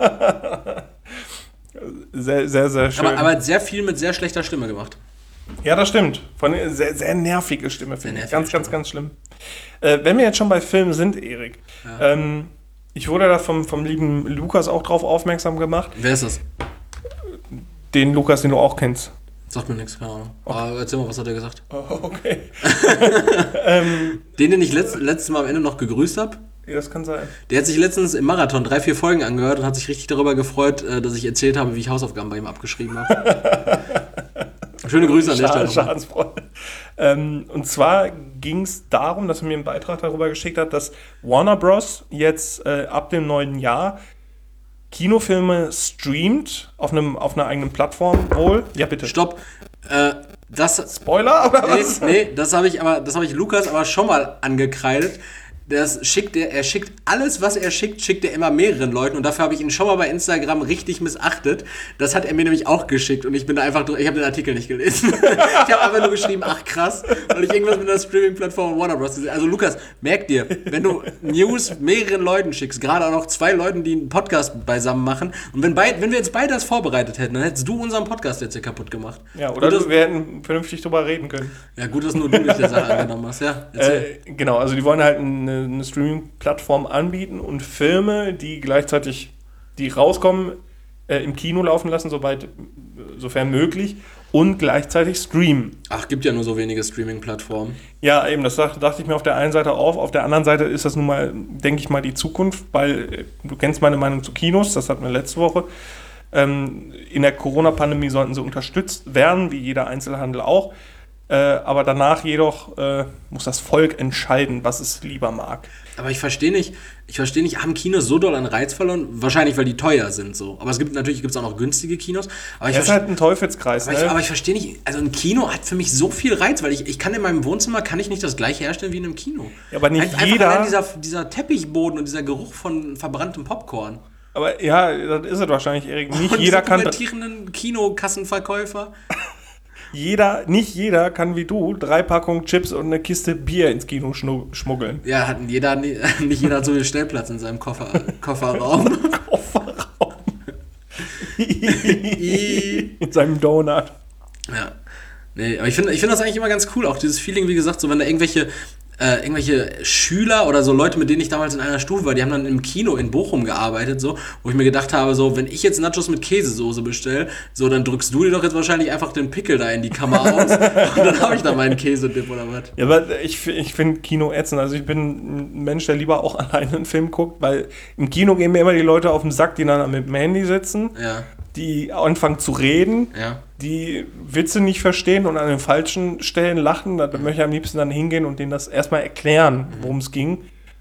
Sehr, sehr, sehr schön. Aber, aber sehr viel mit sehr schlechter Stimme gemacht. Ja, das stimmt. Von sehr, sehr nervige Stimme, finde ich. Ganz, ganz, ganz schlimm. Äh, wenn wir jetzt schon bei Filmen sind, Erik, ja. ähm, ich wurde da vom, vom lieben Lukas auch drauf aufmerksam gemacht. Wer ist das? Den Lukas, den du auch kennst. Sagt mir nichts, keine Ahnung. Okay. Aber erzähl mal, was hat er gesagt? Oh, okay. ähm, den, den ich letzt, letztes Mal am Ende noch gegrüßt habe. Ja, das kann sein. Der hat sich letztens im Marathon drei, vier Folgen angehört und hat sich richtig darüber gefreut, dass ich erzählt habe, wie ich Hausaufgaben bei ihm abgeschrieben habe. Schöne Grüße an der Stelle. Schadensfreude. Ähm, und zwar ging es darum, dass er mir einen Beitrag darüber geschickt hat, dass Warner Bros. Jetzt äh, ab dem neuen Jahr Kinofilme streamt auf, einem, auf einer eigenen Plattform wohl. Ja, bitte. Stopp. Äh, das, Spoiler oder nee, was? Nee, das habe ich, aber, das hab ich Lukas aber schon mal angekreidet. Das schickt er, er schickt alles, was er schickt, schickt er immer mehreren Leuten und dafür habe ich ihn schon mal bei Instagram richtig missachtet. Das hat er mir nämlich auch geschickt und ich bin da einfach, ich habe den Artikel nicht gelesen. Ich habe einfach nur geschrieben, ach krass, weil ich irgendwas mit der Streaming-Plattform Warner Bros. Also Lukas, merk dir, wenn du News mehreren Leuten schickst, gerade auch noch zwei Leuten, die einen Podcast beisammen machen und wenn, beid, wenn wir jetzt beide das vorbereitet hätten, dann hättest du unseren Podcast jetzt hier kaputt gemacht. Ja, oder gut, wir hätten vernünftig drüber reden können. Ja, gut, dass nur du dich der Sache angenommen hast, ja. Äh, genau, also die wollen halt eine eine Streaming-Plattform anbieten und Filme, die gleichzeitig, die rauskommen, äh, im Kino laufen lassen, soweit, sofern möglich, und gleichzeitig streamen. Ach, gibt ja nur so wenige Streaming-Plattformen. Ja, eben, das dachte, dachte ich mir auf der einen Seite auf. Auf der anderen Seite ist das nun mal, denke ich mal, die Zukunft, weil äh, du kennst meine Meinung zu Kinos, das hatten wir letzte Woche. Ähm, in der Corona-Pandemie sollten sie unterstützt werden, wie jeder Einzelhandel auch. Äh, aber danach jedoch äh, muss das Volk entscheiden, was es lieber mag. Aber ich verstehe nicht, ich verstehe nicht, haben Kinos so doll an Reiz verloren? Wahrscheinlich, weil die teuer sind so. Aber es gibt natürlich gibt's auch noch günstige Kinos. Aber ich das ist halt ein Teufelskreis. Aber, ne? ich, aber ich verstehe nicht, also ein Kino hat für mich so viel Reiz, weil ich, ich kann in meinem Wohnzimmer kann ich nicht das gleiche herstellen wie in einem Kino. Ja, aber nicht Einfach jeder... allein dieser, dieser Teppichboden und dieser Geruch von verbranntem Popcorn. Aber ja, das ist es wahrscheinlich, Erik. Nicht und jeder diese kann... kommentierenden Kinokassenverkäufer. Jeder, nicht jeder kann wie du drei Packungen Chips und eine Kiste Bier ins Kino schnu- schmuggeln. Ja, hat jeder, nicht jeder hat so viel Stellplatz in seinem Koffer, Kofferraum. Kofferraum. In seinem Donut. Ja. Nee, aber ich finde ich find das eigentlich immer ganz cool, auch dieses Feeling, wie gesagt, so wenn da irgendwelche äh, irgendwelche Schüler oder so Leute, mit denen ich damals in einer Stufe war, die haben dann im Kino in Bochum gearbeitet, so, wo ich mir gedacht habe, so, wenn ich jetzt Nachos mit Käsesoße bestelle, so, dann drückst du dir doch jetzt wahrscheinlich einfach den Pickel da in die Kammer aus und dann habe ich da meinen Käsedip oder was. Ja, aber ich, ich finde Kino ätzend. Also ich bin ein Mensch, der lieber auch alleine einen Film guckt, weil im Kino gehen mir immer die Leute auf den Sack, die dann mit dem Handy sitzen, ja. die anfangen zu reden, ja. die Witze nicht verstehen und an den falschen Stellen lachen. Da möchte ich am liebsten dann hingehen und denen das erstmal erklären, worum es ging.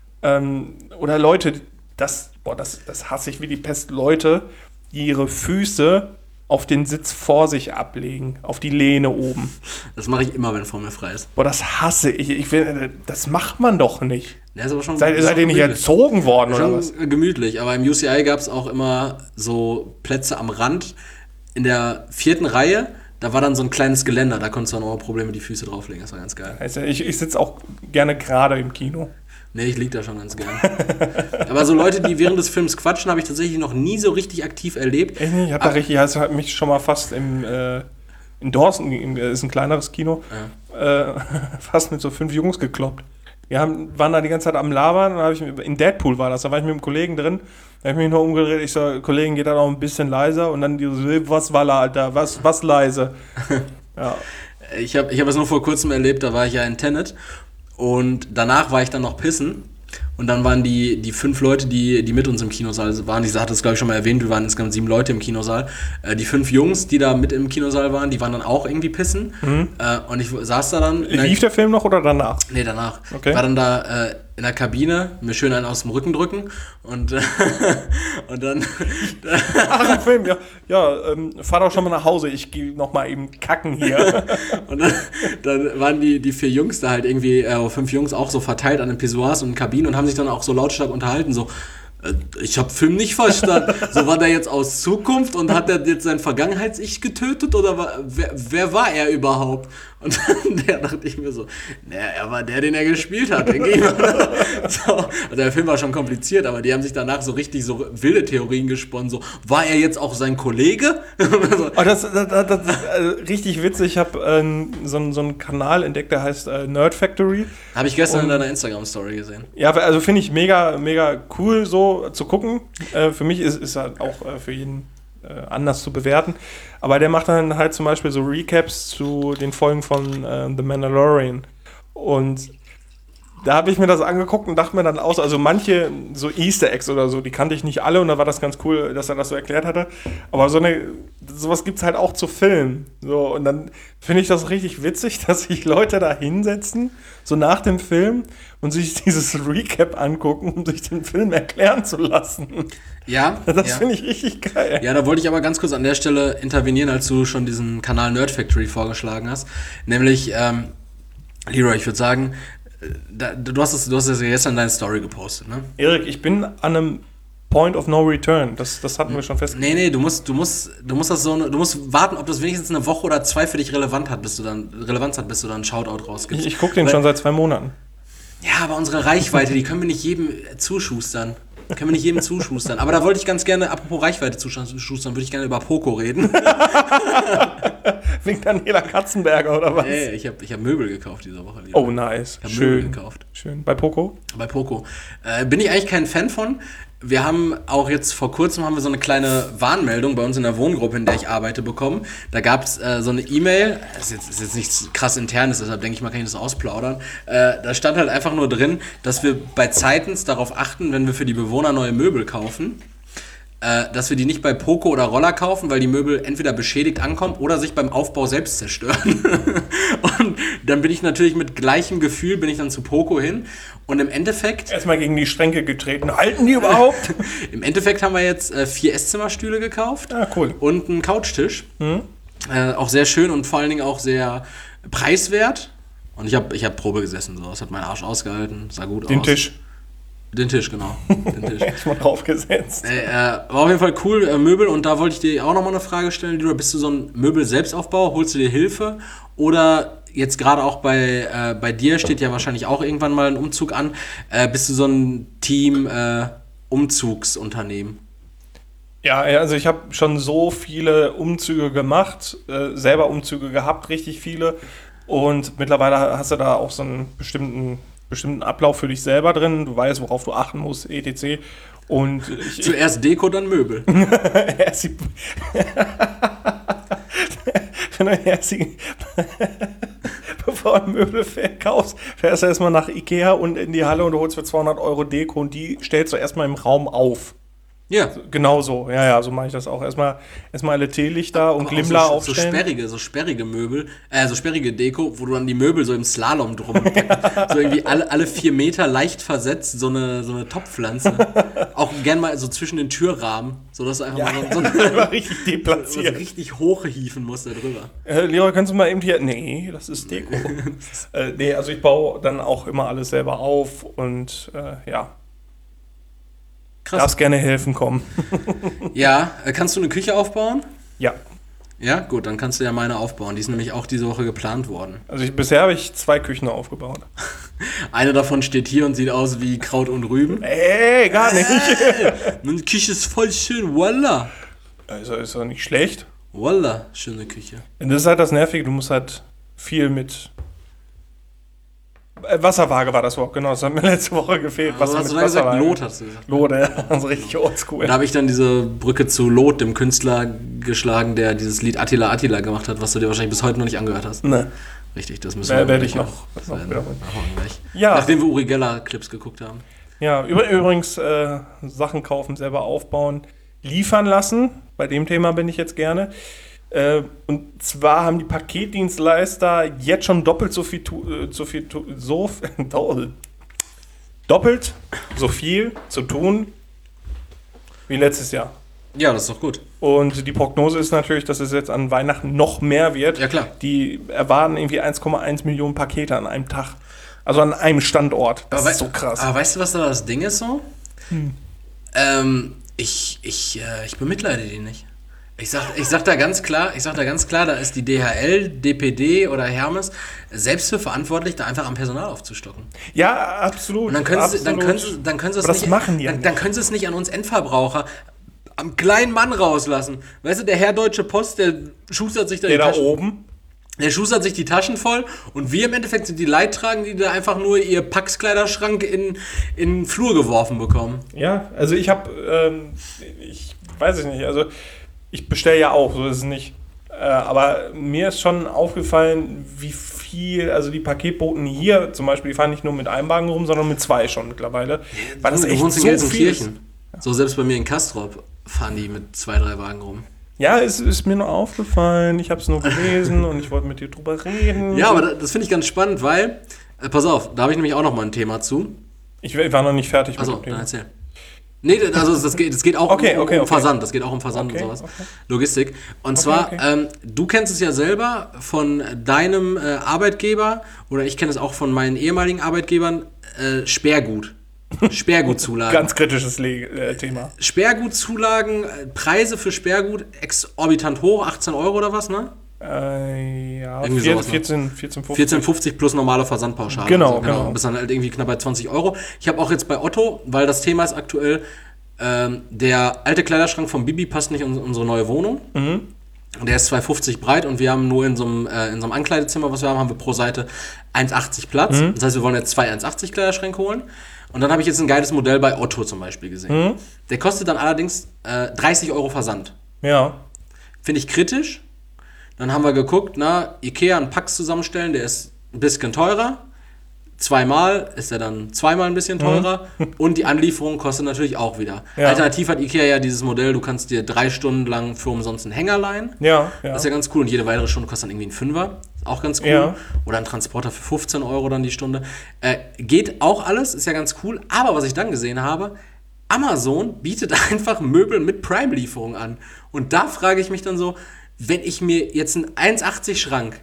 Ähm, oder Leute, das, boah, das, das hasse ich wie die Pest, Leute, die ihre Füße auf den Sitz vor sich ablegen, auf die Lehne oben. Das mache ich immer, wenn vor mir frei ist. Boah, das hasse ich. ich will, das macht man doch nicht. Ja, ist aber schon, Seid, seid ihr nicht erzogen worden schon oder was? Gemütlich, aber im U C I gab es auch immer so Plätze am Rand. In der vierten Reihe, da war dann so ein kleines Geländer, da konntest du dann auch Probleme die Füße drauflegen, das war ganz geil. Also ich ich sitze auch gerne gerade im Kino. Nee, ich lieg da schon ganz gern. Aber so Leute, die während des Films quatschen, habe ich tatsächlich noch nie so richtig aktiv erlebt. Echt nicht? Ich habe da richtig, also hat mich schon mal fast im, äh, in Dawson, im, ist ein kleineres Kino, ja. äh, fast mit so fünf Jungs gekloppt. Wir haben, waren da die ganze Zeit am Labern, dann habe ich, in Deadpool war das, da war ich mit einem Kollegen drin, da habe ich mich noch umgedreht, ich so, Kollegen, geht da noch ein bisschen leiser und dann die so, was war da, Alter, was, was leise? Ja. Ich habe ich hab es nur vor kurzem erlebt, da war ich ja in Tenet und danach war ich dann noch pissen und dann waren die, die fünf Leute, die, die mit uns im Kinosaal waren, ich hatte das glaube ich schon mal erwähnt, wir waren insgesamt sieben Leute im Kinosaal, äh, die fünf Jungs, die da mit im Kinosaal waren, die waren dann auch irgendwie pissen mhm. äh, und ich saß da dann... Lief der Film noch oder danach? Nee, danach. Okay. War dann da äh, in der Kabine, mir schön einen aus dem Rücken drücken und, äh, und dann... Ach, im Film, ja. Ja, ähm, fahr doch schon mal nach Hause, ich gehe noch mal eben kacken hier. Und dann, dann waren die, die vier Jungs da halt irgendwie, äh, fünf Jungs auch so verteilt an den Pissoirs und Kabinen und haben sich dann auch so lautstark unterhalten, so, äh, ich hab Film nicht verstanden. So, war der jetzt aus Zukunft und hat er jetzt sein Vergangenheits-Ich getötet oder war, wer, wer war er überhaupt? Und dann der dachte ich mir so, naja, er war der, den er gespielt hat. Denke ich mal. So, also der Film war schon kompliziert, aber die haben sich danach so richtig so wilde Theorien gesponnen. So, war er jetzt auch sein Kollege? So. Oh, das, das, das, das ist äh, richtig witzig. Ich habe äh, so, so einen Kanal entdeckt, der heißt äh, Nerd Factory. Habe ich gestern und, in deiner Instagram-Story gesehen. Ja, also finde ich mega, mega cool so zu gucken. Äh, für mich ist es halt auch äh, für jeden äh, anders zu bewerten. Aber der macht dann halt zum Beispiel so Recaps zu den Folgen von äh, The Mandalorian. Und da habe ich mir das angeguckt und dachte mir dann aus, also manche so Easter Eggs oder so, die kannte ich nicht alle und da war das ganz cool, dass er das so erklärt hatte. Aber so eine, sowas gibt es halt auch zu Filmen. So, und dann finde ich das richtig witzig, dass sich Leute da hinsetzen, so nach dem Film und sich dieses Recap angucken, um sich den Film erklären zu lassen. Ja. Das ja. finde ich richtig geil. Ja, da wollte ich aber ganz kurz an der Stelle intervenieren, als du schon diesen Kanal Nerd Factory vorgeschlagen hast. Nämlich, ähm, Leroy, ich würde sagen, da, du hast es, du hast es ja gestern in deine Story gepostet, ne? Erik, ich bin an einem Point of No Return. Das, das hatten wir schon festgestellt. Nee, nee, du musst, du musst, du musst das so, du musst warten, ob das wenigstens eine Woche oder zwei für dich relevant hat, bis du dann, Relevanz hat, bis du dann einen Shoutout rausgibst. Ich, ich gucke den Weil, schon seit zwei Monaten. Ja, aber unsere Reichweite, die können wir nicht jedem zuschustern. Können wir nicht jedem zuschustern. Aber da wollte ich ganz gerne, apropos Reichweite zuschustern, würde ich gerne über Poco reden. Wegen Daniela Katzenberger oder was? Nee, ich habe ich hab Möbel gekauft diese Woche. Oh, nice. Ich habe Schön. Möbel gekauft. Schön. Bei Poco? Bei Poco. Äh, bin ich eigentlich kein Fan von. wir haben auch jetzt vor kurzem haben wir so eine kleine Warnmeldung bei uns in der Wohngruppe, in der ich arbeite, bekommen. Da gab es äh, so eine E-Mail, das ist jetzt, ist jetzt nichts krass Internes, deshalb denke ich mal, kann ich das ausplaudern. Äh, da stand halt einfach nur drin, dass wir bei Zeitens darauf achten, wenn wir für die Bewohner neue Möbel kaufen, äh, dass wir die nicht bei Poco oder Roller kaufen, weil die Möbel entweder beschädigt ankommen oder sich beim Aufbau selbst zerstören. Und dann bin ich natürlich mit gleichem Gefühl, bin ich dann zu Poco hin. Und im Endeffekt... Erstmal gegen die Stränke getreten. Halten die überhaupt? Im Endeffekt haben wir jetzt äh, vier Esszimmerstühle gekauft. Ah, cool. Und einen Couchtisch. Mhm. Äh, auch sehr schön und vor allen Dingen auch sehr preiswert. Und ich habe ich hab Probe gesessen. So. Das hat mein Arsch ausgehalten. Sah gut Den aus. Den Tisch. Den Tisch, genau. Den Tisch. Erstmal draufgesetzt. Äh, äh, war auf jeden Fall cool, äh, Möbel. Und da wollte ich dir auch nochmal eine Frage stellen. Lieber, bist du so ein Möbel-Selbstaufbau? Holst du dir Hilfe? Oder... Jetzt gerade auch bei, äh, bei dir steht ja wahrscheinlich auch irgendwann mal ein Umzug an. Äh, bist du so ein Team-Umzugsunternehmen? Äh, ja, also ich habe schon so viele Umzüge gemacht, äh, selber Umzüge gehabt, richtig viele. Und mittlerweile hast du da auch so einen bestimmten, bestimmten Ablauf für dich selber drin. Du weißt, worauf du achten musst, et cetera. Und ich, Zuerst Deko, dann Möbel. Erst die Bevor du Möbel verkaufst, fährst du erstmal nach Ikea und in die Halle und du holst für zweihundert Euro Deko und die stellst du erstmal im Raum auf. Ja. Genau so, ja, ja, so mache ich das auch. Erstmal, erstmal alle Teelichter und Glimmler so, aufstellen. So sperrige, so sperrige Möbel, äh, so sperrige Deko, wo du dann die Möbel so im Slalom drum so irgendwie alle, alle vier Meter leicht versetzt, so eine, so eine Topfpflanze. Auch gern mal so zwischen den Türrahmen, sodass du einfach ja, mal so, so eine richtig deplatziert. So richtig hochhieven musst da drüber. Äh, Leroy, kannst du mal eben hier. Nee, das ist Deko. äh, nee, also ich baue dann auch immer alles selber auf und äh, ja. Krass. Darfst gerne helfen kommen. Ja, kannst du eine Küche aufbauen? Ja. Ja, gut, dann kannst du ja meine aufbauen. Die ist nämlich auch diese Woche geplant worden. Also ich, bisher habe ich zwei Küchen aufgebaut. Eine davon steht hier und sieht aus wie Kraut und Rüben. Ey, gar nicht. Äh, meine Küche ist voll schön, voila. Also ist doch nicht schlecht. Voila, schöne Küche. Und das ist halt das Nervige, du musst halt viel mit... Wasserwaage war das Wort, genau, das hat mir letzte Woche gefehlt. Was hast du da gesagt? Lot hast du gesagt. Lot, ja, also richtig oldschool. Da habe ich dann diese Brücke zu Lot, dem Künstler, geschlagen, der dieses Lied Attila Attila gemacht hat, was du dir wahrscheinlich bis heute noch nicht angehört hast. Ne. Richtig, das müssen wir werde ich noch, noch wiederholen. Ja. Nachdem wir Uri Geller Clips geguckt haben. Ja, übrigens äh, Sachen kaufen, selber aufbauen, liefern lassen. Bei dem Thema bin ich jetzt gerne. Äh, und zwar haben die Paketdienstleister jetzt schon doppelt so viel, tu, äh, so viel tu, so doppelt so viel zu tun wie letztes Jahr. Ja, das ist doch gut. Und die Prognose ist natürlich, dass es jetzt an Weihnachten noch mehr wird. Ja, klar. Die erwarten irgendwie eins Komma eins Millionen Pakete an einem Tag. Also an einem Standort. Das aber ist so krass. Aber weißt du, was da das Ding ist so? Hm. Ähm, ich, ich, äh, ich bemitleide die nicht. Ich sag, ich sag da ganz klar, ich sag da ganz klar, da ist die D H L, D P D oder Hermes selbst für verantwortlich, da einfach am Personal aufzustocken. Ja, absolut. Und dann können absolut. sie, dann können sie, dann können sie es nicht, machen die dann, dann können sie es nicht an uns Endverbraucher am kleinen Mann rauslassen. Weißt du, der Herr Deutsche Post, der schustert sich da der die da Taschen, oben. Der schustert sich die Taschen voll und wir im Endeffekt sind die Leidtragenden, die da einfach nur ihr Packskleiderschrank in, in den Flur geworfen bekommen. Ja, also ich habe, ähm, ich weiß es nicht, also ich bestelle ja auch, so ist es nicht. Äh, aber mir ist schon aufgefallen, wie viel, also die Paketboten hier zum Beispiel, die fahren nicht nur mit einem Wagen rum, sondern mit zwei schon mittlerweile. Ja, weil das echt du wohnst in so Gelsenkirchen. So selbst bei mir in Castrop fahren die mit zwei, drei Wagen rum. Ja, es ist mir nur aufgefallen, ich habe es nur gelesen und ich wollte mit dir drüber reden. Ja, aber das finde ich ganz spannend, weil, äh, pass auf, da habe ich nämlich auch noch mal ein Thema zu. Ich war noch nicht fertig mit dem Thema. Achso, dann erzähl. Nee, also das geht, das geht auch okay, um, okay, um okay. Versand, das geht auch um Versand okay, und sowas. Okay. Logistik. Und okay, zwar, okay. Ähm, du kennst es ja selber von deinem äh, Arbeitgeber oder ich kenne es auch von meinen ehemaligen Arbeitgebern, äh, Sperrgut. Sperrgutzulagen. Ganz kritisches Le- äh, Thema. Sperrgutzulagen, äh, Preise für Sperrgut exorbitant hoch, achtzehn Euro oder was, ne? Äh, ja, irgendwie vier, sowas, vierzehn, vierzehn fünfzig. vierzehn fünfzig plus normale Versandpauschale. Genau, also, genau. genau. Bis dann halt irgendwie knapp bei zwanzig Euro. Ich habe auch jetzt bei Otto, weil das Thema ist aktuell, ähm, der alte Kleiderschrank von Bibi passt nicht in unsere neue Wohnung. Mhm. Der ist zwei fünfzig breit und wir haben nur in so einem, äh, in so einem Ankleidezimmer, was wir haben, haben wir pro Seite eins achtzig Platz. Mhm. Das heißt, wir wollen jetzt zwei eins achtzig Kleiderschränke holen. Und dann habe ich jetzt ein geiles Modell bei Otto zum Beispiel gesehen. Mhm. Der kostet dann allerdings äh, dreißig Euro Versand. Ja. Finde ich kritisch. Dann haben wir geguckt, na, Ikea einen Pack zusammenstellen, der ist ein bisschen teurer. Zweimal ist er dann zweimal ein bisschen teurer. Mhm. Und die Anlieferung kostet natürlich auch wieder. Ja. Alternativ hat Ikea ja dieses Modell, du kannst dir drei Stunden lang für umsonst einen Hänger leihen. Ja, ja. Das ist ja ganz cool. Und jede weitere Stunde kostet dann irgendwie ein Fünfer. Auch ganz cool. Ja. Oder ein Transporter für fünfzehn Euro dann die Stunde. Äh, geht auch alles, ist ja ganz cool. Aber was ich dann gesehen habe, Amazon bietet einfach Möbel mit Prime-Lieferung an. Und da frage ich mich dann so, wenn ich mir jetzt einen eins achtzig Schrank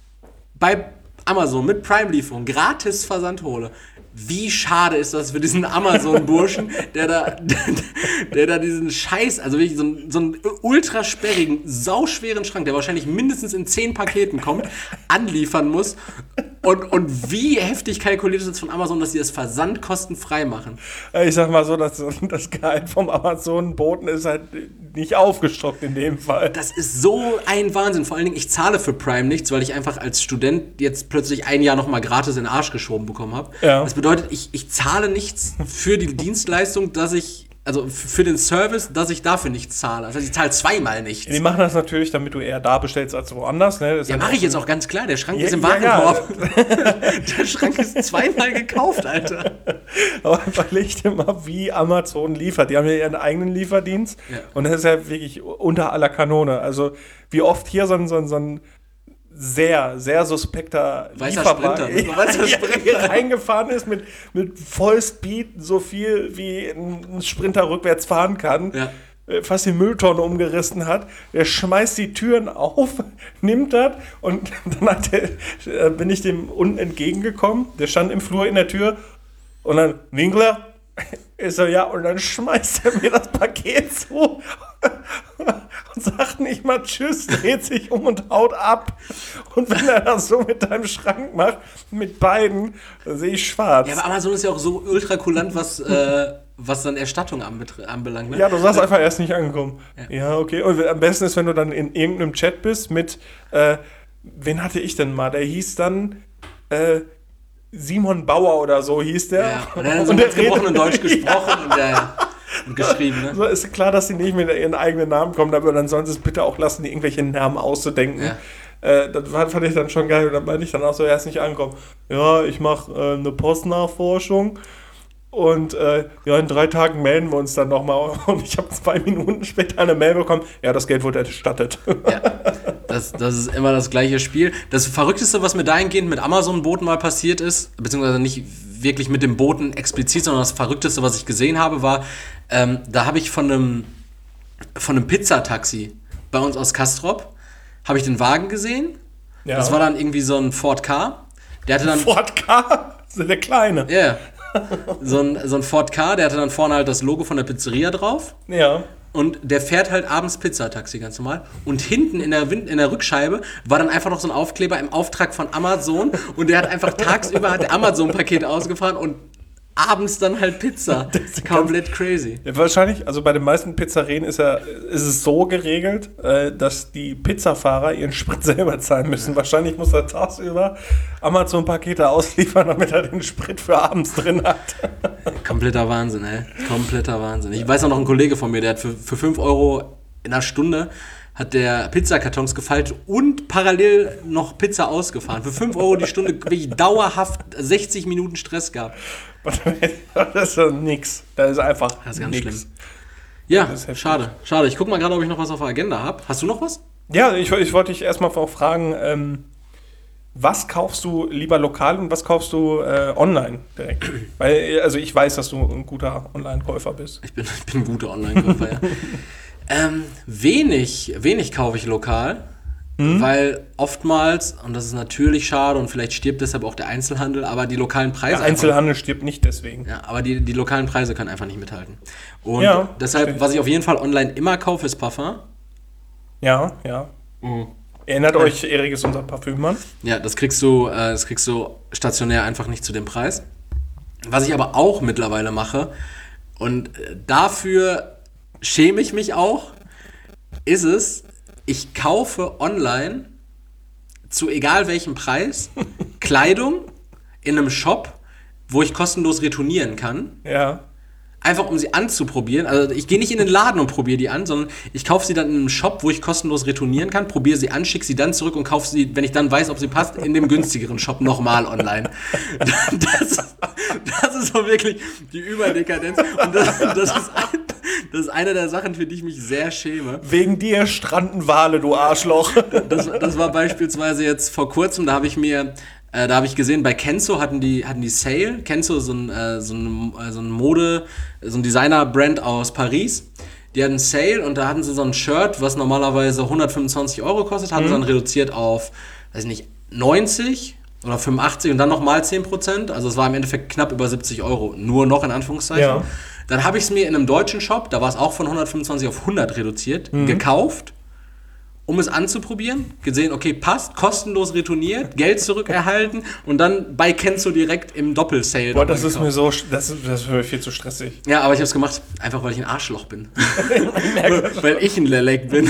bei Amazon mit Prime-Lieferung gratis Versand hole, wie schade ist das für diesen Amazon-Burschen, der da, der, der da diesen Scheiß, also wirklich so, einen, so einen ultra sperrigen, sauschweren Schrank, der wahrscheinlich mindestens in zehn Paketen kommt, anliefern muss. Und, und wie heftig kalkuliert ist es von Amazon, dass sie das Versand kostenfrei machen? Ich sag mal so, dass das Gehalt vom Amazon-Boten ist halt nicht aufgestockt in dem Fall. Das ist so ein Wahnsinn. Vor allen Dingen, ich zahle für Prime nichts, weil ich einfach als Student jetzt plötzlich ein Jahr nochmal gratis in den Arsch geschoben bekommen habe. Ja. Das bedeutet, ich, ich zahle nichts für die Dienstleistung, dass ich Also für den Service, dass ich dafür nichts zahle. Also ich zahle zweimal nichts. Die machen das natürlich, damit du eher da bestellst als woanders. Ne? Ja, mache ich jetzt auch ganz klar. Der Schrank ja, ist im Warenkorb. Ja, ja. Der Schrank ist zweimal gekauft, Alter. Aber überleg dir mal, wie Amazon liefert. Die haben ja ihren eigenen Lieferdienst. Ja. Und das ist ja wirklich unter aller Kanone. Also wie oft hier so ein, so ein, so ein sehr, sehr suspekter Weißer Sprinter, ne? Weißer Sprinter reingefahren ist mit, mit Vollspeed, so viel wie ein Sprinter rückwärts fahren kann, ja. Fast die Mülltonne umgerissen hat. Der schmeißt die Türen auf, nimmt das und dann hat der, bin ich dem unten entgegengekommen. Der stand im Flur in der Tür und dann, Winkler? Ist er ja, und dann schmeißt er mir das Paket zu und sagt nicht mal Tschüss, dreht sich um und haut ab. Und wenn er das so mit deinem Schrank macht, mit beiden, dann sehe ich schwarz. Ja, aber Amazon ist ja auch so ultrakulant, was, äh, was dann Erstattung anbelangt. Ne? Ja, du sagst einfach, er ist nicht angekommen. Ja. ja, okay. Und am besten ist, wenn du dann in irgendeinem Chat bist mit, äh, wen hatte ich denn mal? Der hieß dann, äh, Simon Bauer oder so hieß der. Ja, und er hat so und gebrochenen Deutsch gesprochen ja. und, der, und geschrieben. Ne? So ist klar, dass sie nicht mit ihren eigenen Namen kommen, aber dann sollen sie es bitte auch lassen, die irgendwelche Namen auszudenken. Ja. Äh, das fand ich dann schon geil. Und dann meinte ich dann auch so, er ist nicht angekommen. Ja, ich mache äh, eine Postnachforschung und äh, ja, in drei Tagen melden wir uns dann nochmal. Und ich habe zwei Minuten später eine Mail bekommen, ja, das Geld wurde erstattet. Ja. Das, das ist immer das gleiche Spiel. Das Verrückteste, was mir dahingehend mit Amazon-Boten mal passiert ist, beziehungsweise nicht wirklich mit dem Boten explizit, sondern das Verrückteste, was ich gesehen habe, war, ähm, da habe ich von einem, von einem Pizzataxi bei uns aus Castrop, habe ich den Wagen gesehen. Ja. Das war dann irgendwie so ein Ford Ka. Der hatte dann Ford Ka? Das ist der kleine. Ja. Yeah. So ein, so ein Ford Ka, der hatte dann vorne halt das Logo von der Pizzeria drauf. Ja. Und der fährt halt abends Pizzataxi ganz normal. Und hinten in der, Wind, in der Rückscheibe war dann einfach noch so ein Aufkleber im Auftrag von Amazon. Und der hat einfach tagsüber hat der Amazon-Paket ausgefahren und abends dann halt Pizza. Das ist komplett crazy. Ja, wahrscheinlich, also bei den meisten Pizzerien ist, ja, ist es so geregelt, äh, dass die Pizzafahrer ihren Sprit selber zahlen müssen. Wahrscheinlich muss er tagsüber Amazon-Pakete ausliefern, damit er den Sprit für abends drin hat. Kompletter Wahnsinn, ey. Kompletter Wahnsinn. Ich weiß auch noch, ein Kollege von mir, der hat für, für fünf Euro in einer Stunde hat der Pizzakartons gefaltet und parallel noch Pizza ausgefahren. Für fünf Euro die Stunde wirklich dauerhaft sechzig Minuten Stress gehabt. Das ist ja nix. Das ist einfach Das ist ganz nix. schlimm. Ja, schade. Schade. Ich guck mal gerade, ob ich noch was auf der Agenda habe. Hast du noch was? Ja, ich, ich wollte dich erstmal auch fragen, ähm, was kaufst du lieber lokal und was kaufst du äh, online direkt? Weil, also ich weiß, dass du ein guter Online-Käufer bist. Ich bin, ich bin ein guter Online-Käufer, ja. Ähm, wenig, wenig kaufe ich lokal, mhm. weil oftmals, und das ist natürlich schade und vielleicht stirbt deshalb auch der Einzelhandel, aber die lokalen Preise... Der Einzelhandel einfach, stirbt nicht deswegen. Ja, aber die, die lokalen Preise können einfach nicht mithalten. Und ja, deshalb, verstehe. Was ich auf jeden Fall online immer kaufe, ist Parfum. Ja, ja. Mhm. Erinnert ja. euch, Erik ist unser Parfümmann. Ja, das kriegst du, äh, das kriegst du stationär einfach nicht zu dem Preis. Was ich aber auch mittlerweile mache, und dafür schäme ich mich auch, ist es, ich kaufe online zu egal welchem Preis Kleidung in einem Shop, wo ich kostenlos retournieren kann. Ja. Einfach um sie anzuprobieren. Also ich gehe nicht in den Laden und probiere die an, sondern ich kaufe sie dann in einem Shop, wo ich kostenlos retournieren kann, probiere sie an, schicke sie dann zurück und kaufe sie, wenn ich dann weiß, ob sie passt, in dem günstigeren Shop nochmal online. Das, das ist so wirklich die Überdekadenz. Und das, das, ist ein, das ist eine der Sachen, für die ich mich sehr schäme. Wegen dir stranden Wale, du Arschloch. Das, das war beispielsweise jetzt vor kurzem, da habe ich mir... Äh, da habe ich gesehen, bei Kenzo hatten die, hatten die Sale. Kenzo ist so ein, äh, so ein, äh, so ein Mode, so ein Designer-Brand aus Paris. Die hatten Sale und da hatten sie so ein Shirt, was normalerweise hundertfünfundzwanzig Euro kostet, hatten mhm. sie dann reduziert auf, weiß ich nicht, neunzig oder fünfundachtzig und dann nochmal zehn Prozent. Also es war im Endeffekt knapp über siebzig Euro, nur noch in Anführungszeichen. Ja. Dann habe ich es mir in einem deutschen Shop, da war es auch von hundertfünfundzwanzig auf hundert reduziert, mhm. gekauft. Um es anzuprobieren, gesehen, okay, passt, kostenlos retourniert, Geld zurückerhalten und dann bei Kenzo direkt im Doppelsale. Boah, das ist mir so, das ist, das ist mir viel zu stressig. Ja, aber ich habe es gemacht, einfach weil ich ein Arschloch bin. Weil ich ein Lelek bin.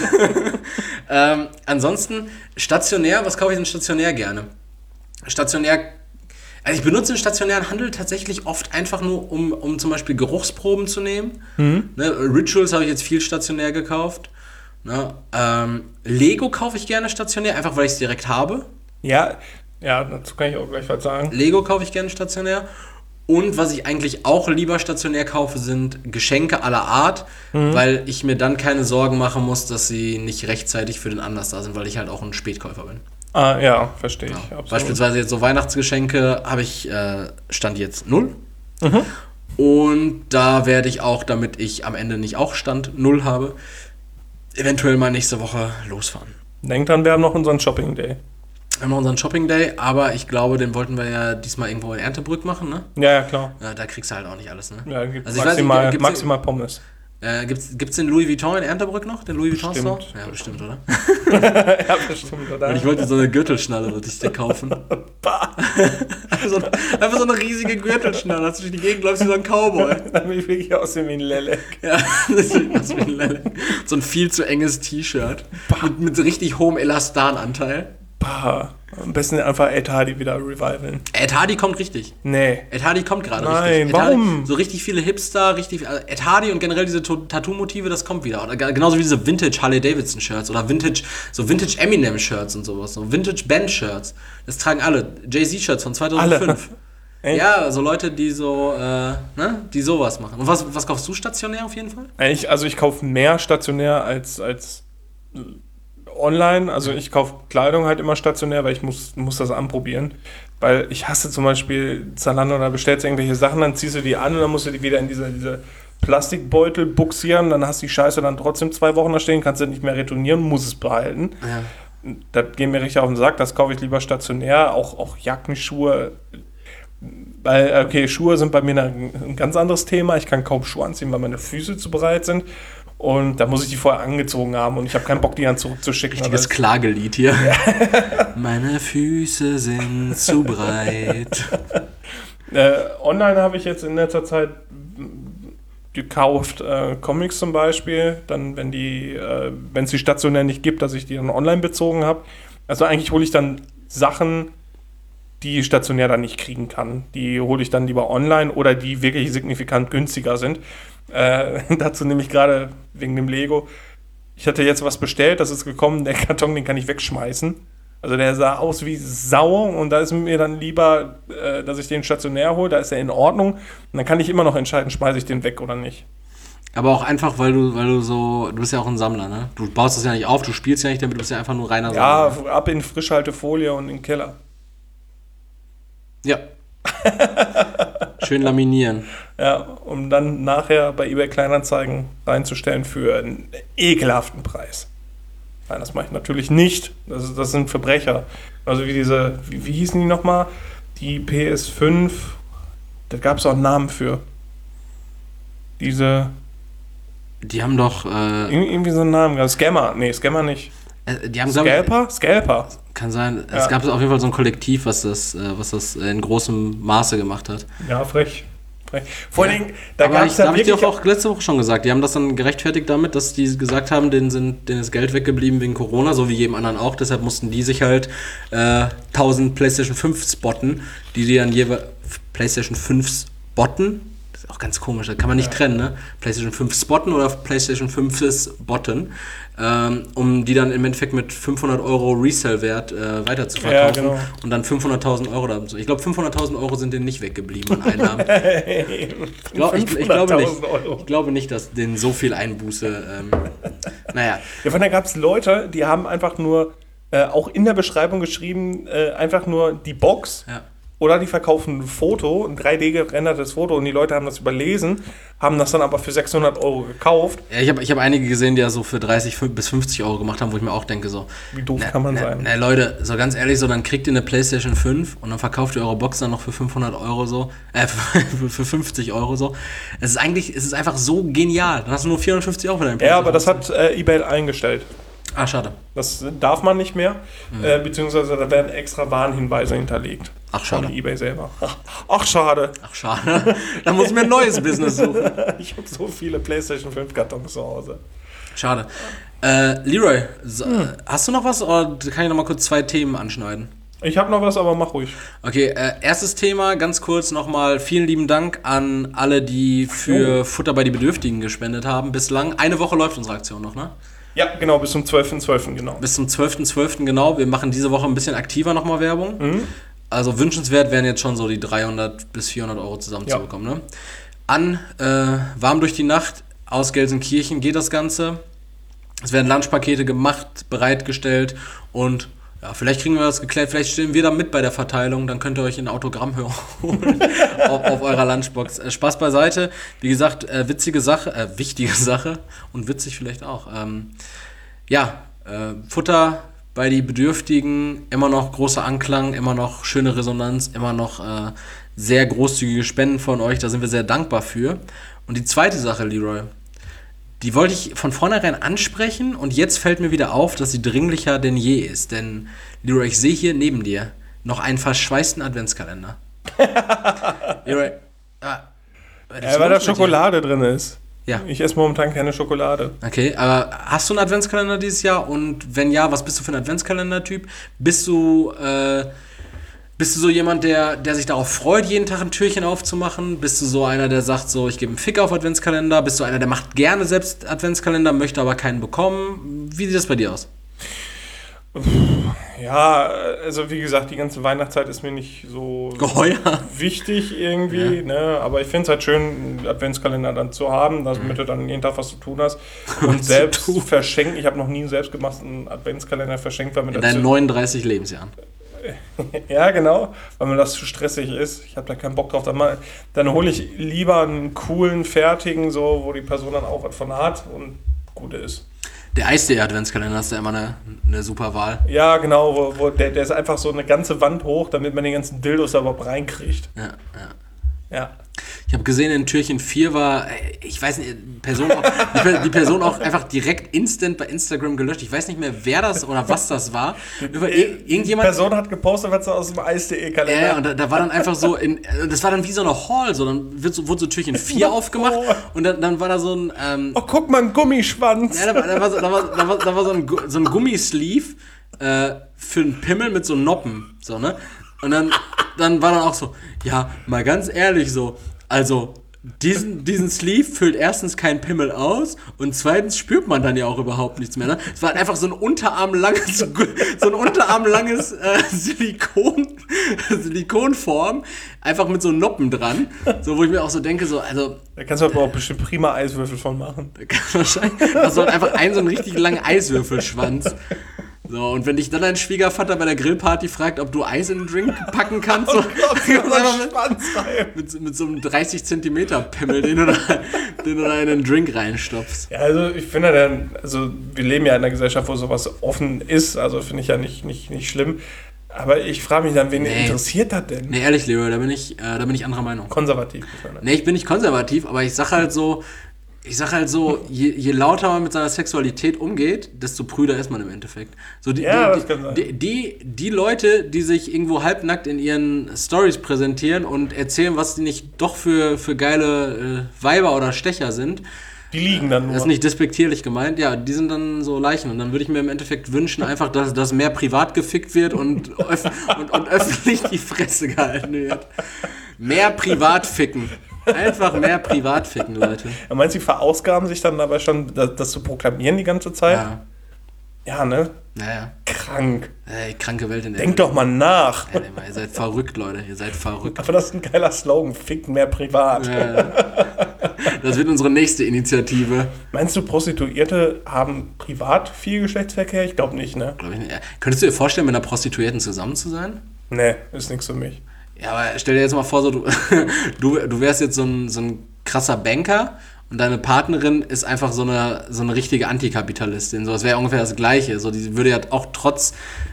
ähm, ansonsten, stationär, was kaufe ich denn stationär gerne? Stationär, also ich benutze den stationären Handel tatsächlich oft einfach nur, um, um zum Beispiel Geruchsproben zu nehmen. Mhm. Ne, Rituals habe ich jetzt viel stationär gekauft. Ne, ähm, Lego kaufe ich gerne stationär, einfach weil ich es direkt habe. Ja, ja, dazu kann ich auch gleich was sagen. Lego kaufe ich gerne stationär. Und was ich eigentlich auch lieber stationär kaufe, sind Geschenke aller Art, mhm. weil ich mir dann keine Sorgen machen muss, dass sie nicht rechtzeitig für den Anlass da sind, weil ich halt auch ein Spätkäufer bin. Ah, ja, verstehe ich. Ja. Beispielsweise jetzt so Weihnachtsgeschenke habe ich, äh, Stand jetzt null. Mhm. Und da werde ich auch, damit ich am Ende nicht auch Stand null habe, eventuell mal nächste Woche losfahren. Denk dran, wir haben noch unseren Shopping Day. Wir haben noch unseren Shopping Day, aber ich glaube, den wollten wir ja diesmal irgendwo in Erndtebrück machen, ne? Ja, ja, klar. Ja, da kriegst du halt auch nicht alles, ne? Ja, gibt's also maximal, weiß nicht, maximal Pommes. Äh, gibt's, gibt's den Louis Vuitton in Erndtebrück noch? Den Louis Vuitton Store? Ja, bestimmt, oder? Ja, bestimmt, oder? Und ich wollte so eine Gürtelschnalle, wollte ich dir kaufen. einfach, so eine, einfach so eine riesige Gürtelschnalle, dass du durch die Gegend läufst wie so ein Cowboy. Damit wirklich aussehen wie ein Lelek. Ja, das sieht aus wie ein Lelek. So ein viel zu enges T-Shirt mit, mit richtig hohem Elastananteil. Bah. Am besten einfach Ed Hardy wieder revivalen. Ed Hardy kommt richtig. Nee. Ed Hardy kommt gerade richtig. Nein, warum? Hardy, so richtig viele Hipster, richtig... Also Ed Hardy und generell diese Tattoo-Motive, das kommt wieder. Oder genauso wie diese Vintage Harley-Davidson-Shirts oder Vintage, so Vintage Eminem-Shirts und sowas. So Vintage Band-Shirts. Das tragen alle. Jay-Z-Shirts von zweitausendfünf. Alle. Ja, so Leute, die so, äh, ne, die sowas machen. Und was, was kaufst du stationär auf jeden Fall? Ich, also ich kaufe mehr stationär als... als online, also ich kaufe Kleidung halt immer stationär, weil ich muss, muss das anprobieren. Weil ich hasse zum Beispiel Zalando, da bestellst du irgendwelche Sachen, dann ziehst du die an und dann musst du die wieder in diese, diese Plastikbeutel buxieren, dann hast du die Scheiße dann trotzdem zwei Wochen da stehen, kannst du nicht mehr retournieren, musst es behalten. Ja. Das geht mir richtig auf den Sack, das kaufe ich lieber stationär, auch, auch Jacken, Schuhe. Weil, okay, Schuhe sind bei mir ein, ein ganz anderes Thema, ich kann kaum Schuhe anziehen, weil meine Füße zu breit sind. Und da muss ich die vorher angezogen haben und ich habe keinen Bock, die dann zurückzuschicken. Richtiges Klagelied hier. Ja. Meine Füße sind zu breit. Äh, online habe ich jetzt in letzter Zeit gekauft, äh, Comics zum Beispiel. Dann, wenn die, äh, wenn es die stationär nicht gibt, dass ich die dann online bezogen habe. Also eigentlich hole ich dann Sachen, die stationär dann nicht kriegen kann. Die hole ich dann lieber online oder die wirklich signifikant günstiger sind. Äh, dazu nehme ich gerade wegen dem Lego. Ich hatte jetzt was bestellt, das ist gekommen, der Karton, den kann ich wegschmeißen. Also der sah aus wie Sau und da ist mir dann lieber, äh, dass ich den stationär hole, da ist er in Ordnung. Und dann kann ich immer noch entscheiden, schmeiße ich den weg oder nicht. Aber auch einfach, weil du, weil du so, du bist ja auch ein Sammler, ne? Du baust das ja nicht auf, du spielst ja nicht damit, du bist ja einfach nur reiner Sammler. Ja, ab in Frischhaltefolie und in den Keller. Ja. Schön laminieren. Ja, um dann nachher bei eBay Kleinanzeigen reinzustellen für einen ekelhaften Preis. Nein, das mache ich natürlich nicht. Das, ist, das sind Verbrecher. Also wie diese, wie, wie hießen die nochmal? Die P S fünf, da gab es auch einen Namen für. Diese... Die haben doch... Äh, irgendwie so einen Namen. Scammer. Nee, Scammer nicht. Äh, die haben, Scalper? Scalper. Kann sein. Ja. Es gab auf jeden Fall so ein Kollektiv, was das, äh, was das in großem Maße gemacht hat. Ja, frech. Vor ja. allen Dingen, da gab es ja da habe ich dir auch, auch letzte Woche schon gesagt. Die haben das dann gerechtfertigt damit, dass die gesagt haben, denen, sind, denen ist Geld weggeblieben wegen Corona, so wie jedem anderen auch. Deshalb mussten die sich halt äh, tausend PlayStation fünf spotten, die die dann jeweils PlayStation fünf spotten. Das ist auch ganz komisch, da kann man nicht ja. trennen, ne? PlayStation fünf spotten oder PlayStation fünf botten, ähm, um die dann im Endeffekt mit fünfhundert Euro Resell-Wert äh, weiter zu verkaufen. Ja, genau. Und dann fünfhunderttausend Euro da. Ich glaube, fünfhunderttausend Euro sind denen nicht weggeblieben an Einnahmen. ich, glaub, ich, ich, glaube nicht, ich glaube nicht, dass denen so viel Einbuße. Ähm, naja. Ja, von da gab es Leute, die haben einfach nur, äh, auch in der Beschreibung geschrieben, äh, einfach nur die Box. Ja. Oder die verkaufen ein Foto, ein drei D gerendertes Foto und die Leute haben das überlesen, haben das dann aber für sechshundert Euro gekauft. Ja, ich habe ich hab einige gesehen, die das so für dreißig bis fünfzig Euro gemacht haben, wo ich mir auch denke so... Wie doof na, kann man na, sein? Na Leute, so ganz ehrlich, so dann kriegt ihr eine PlayStation fünf und dann verkauft ihr eure Box dann noch für fünfhundert Euro so, äh, für, für fünfzig Euro so. Es ist eigentlich, es ist einfach so genial. Dann hast du nur vierhundertfünfzig Euro für deine PlayStation. Ja, aber das hat äh, eBay eingestellt. Ah, schade. Das darf man nicht mehr, mhm. äh, beziehungsweise da werden extra Warnhinweise hinterlegt. Ach, schade. Von eBay selber. Ach, ach schade. Ach, schade. Da muss ich mir ein neues Business suchen. Ich habe so viele PlayStation fünf Kartons zu Hause. Schade. Äh, Leroy, so, hm. hast du noch was oder kann ich noch mal kurz zwei Themen anschneiden? Ich habe noch was, aber mach ruhig. Okay, äh, erstes Thema, ganz kurz nochmal, vielen lieben Dank an alle, die für oh. Futter bei die Bedürftigen gespendet haben. Bislang, eine Woche läuft unsere Aktion noch, ne? Ja, genau, bis zum zwölften zwölften genau. Bis zum zwölften zwölften genau. Wir machen diese Woche ein bisschen aktiver nochmal Werbung. Mhm. Also wünschenswert wären jetzt schon so die dreihundert bis vierhundert Euro zusammenzubekommen. Ja. Ne? An äh, Warm durch die Nacht aus Gelsenkirchen geht das Ganze. Es werden Lunchpakete gemacht, bereitgestellt und ja, vielleicht kriegen wir das geklärt, vielleicht stehen wir da mit bei der Verteilung, dann könnt ihr euch ein Autogramm holen auf, auf eurer Lunchbox. Äh, Spaß beiseite, wie gesagt, äh, witzige Sache, äh, wichtige Sache und witzig vielleicht auch. Ähm, ja, äh, Futter bei die Bedürftigen, immer noch großer Anklang, immer noch schöne Resonanz, immer noch äh, sehr großzügige Spenden von euch, da sind wir sehr dankbar für. Und die zweite Sache, Leroy, die wollte ich von vornherein ansprechen und jetzt fällt mir wieder auf, dass sie dringlicher denn je ist. Denn, Leroy, ich sehe hier neben dir noch einen verschweißten Adventskalender. Leroy, ah, ja, weil da Schokolade drin ist. Ja. Ich esse momentan keine Schokolade. Okay, aber hast du einen Adventskalender dieses Jahr? Und wenn ja, was bist du für ein Adventskalender-Typ? Bist du... Äh, Bist du so jemand, der, der sich darauf freut, jeden Tag ein Türchen aufzumachen? Bist du so einer, der sagt so, ich gebe einen Fick auf Adventskalender? Bist du einer, der macht gerne selbst Adventskalender, möchte aber keinen bekommen? Wie sieht das bei dir aus? Ja, also wie gesagt, die ganze Weihnachtszeit ist mir nicht so Geheuer. wichtig irgendwie, ja. ne? Aber ich finde es halt schön, einen Adventskalender dann zu haben, damit mhm. du dann jeden Tag was zu tun hast. Und selbst verschenken, ich habe noch nie einen selbstgemachten Adventskalender verschenkt, weil mir In deinen neununddreißig Lebensjahren. Ja, genau, weil mir das zu stressig ist. Ich habe da keinen Bock drauf. Dann, dann hole ich lieber einen coolen, fertigen, so, wo die Person dann auch was von hat und gut ist. Der Eis.de-Adventskalender ist ja immer eine, eine super Wahl. Ja, genau, wo, wo der, der ist einfach so eine ganze Wand hoch, damit man den ganzen Dildos da überhaupt reinkriegt. Ja, ja. Ja. Ich habe gesehen, in Türchen vier war, ich weiß nicht, Person auch, die, die Person auch einfach direkt instant bei Instagram gelöscht. Ich weiß nicht mehr, wer das oder was das war. Über ir- irgendjemand, die Person hat gepostet, was aus dem Eis.de-Kalender. Ja, und da, da war dann einfach so, in, das war dann wie so eine Hall, so, dann wird so, wurde so Türchen vier aufgemacht und dann, dann war da so ein... Ähm, oh, guck mal, ein Gummischwanz. Ja, da, da, war, so, da, war, da, war, da war so ein, so ein Gummisleeve äh, für einen Pimmel mit so Noppen, so, ne? Und dann, dann war dann auch so, ja, mal ganz ehrlich so, also diesen, diesen Sleeve füllt erstens kein Pimmel aus und zweitens spürt man dann ja auch überhaupt nichts mehr. Ne? Es war einfach so ein unterarmlanges, so ein unterarmlanges äh, Silikon, Silikonform, einfach mit so Noppen dran, so wo ich mir auch so denke, so, also... Da kannst du aber auch bestimmt prima Eiswürfel von machen. Da kann wahrscheinlich, das war einfach ein so ein richtig langer Eiswürfelschwanz. So, und wenn dich dann dein Schwiegervater bei der Grillparty fragt, ob du Eis in den Drink packen kannst, so, mit, mit, mit so einem dreißig Zentimeter Pimmel, den du, da, den du da in den Drink reinstopfst. Ja, also ich finde dann, also wir leben ja in einer Gesellschaft, wo sowas offen ist, also finde ich ja nicht, nicht, nicht schlimm. Aber ich frage mich dann, wen nee. interessiert das denn? Nee, ehrlich, Leo, da bin ich, äh, da bin ich anderer Meinung. Konservativ. Nee, ich bin nicht konservativ, aber ich sag halt so, Ich sag halt so, je, je lauter man mit seiner Sexualität umgeht, desto prüder ist man im Endeffekt. So die, Ja, die, das kann sein. die, die, die Leute, die sich irgendwo halbnackt in ihren Stories präsentieren und erzählen, was die nicht doch für, für geile äh, Weiber oder Stecher sind, Die liegen dann nur. das ist nicht despektierlich gemeint, ja, die sind dann so Leichen. Und dann würde ich mir im Endeffekt wünschen, einfach, dass, dass mehr privat gefickt wird und, öff- und, und öffentlich die Fresse gehalten wird. Mehr privat ficken. Einfach mehr privat ficken, Leute. Ja, meinst du, die verausgaben sich dann dabei schon, das, das zu proklamieren die ganze Zeit? Ja, Ja, ne? naja. Krank. Ey, kranke Welt in der Denk doch mal nach. Ja, ihr seid verrückt, Leute. Ihr seid verrückt. Aber das ist ein geiler Slogan. Fickt mehr privat. Ja. Das wird unsere nächste Initiative. Meinst du, Prostituierte haben privat viel Geschlechtsverkehr? Ich glaube nicht, ne? Glaub ich nicht. Ja. Könntest du dir vorstellen, mit einer Prostituierten zusammen zu sein? Ne, ist nichts für mich. Ja, aber stell dir jetzt mal vor, so, du, du, du wärst jetzt so ein, so ein krasser Banker und deine Partnerin ist einfach so eine, so eine richtige Antikapitalistin. So, das wäre ungefähr das Gleiche. So, die würde ja auch trotz,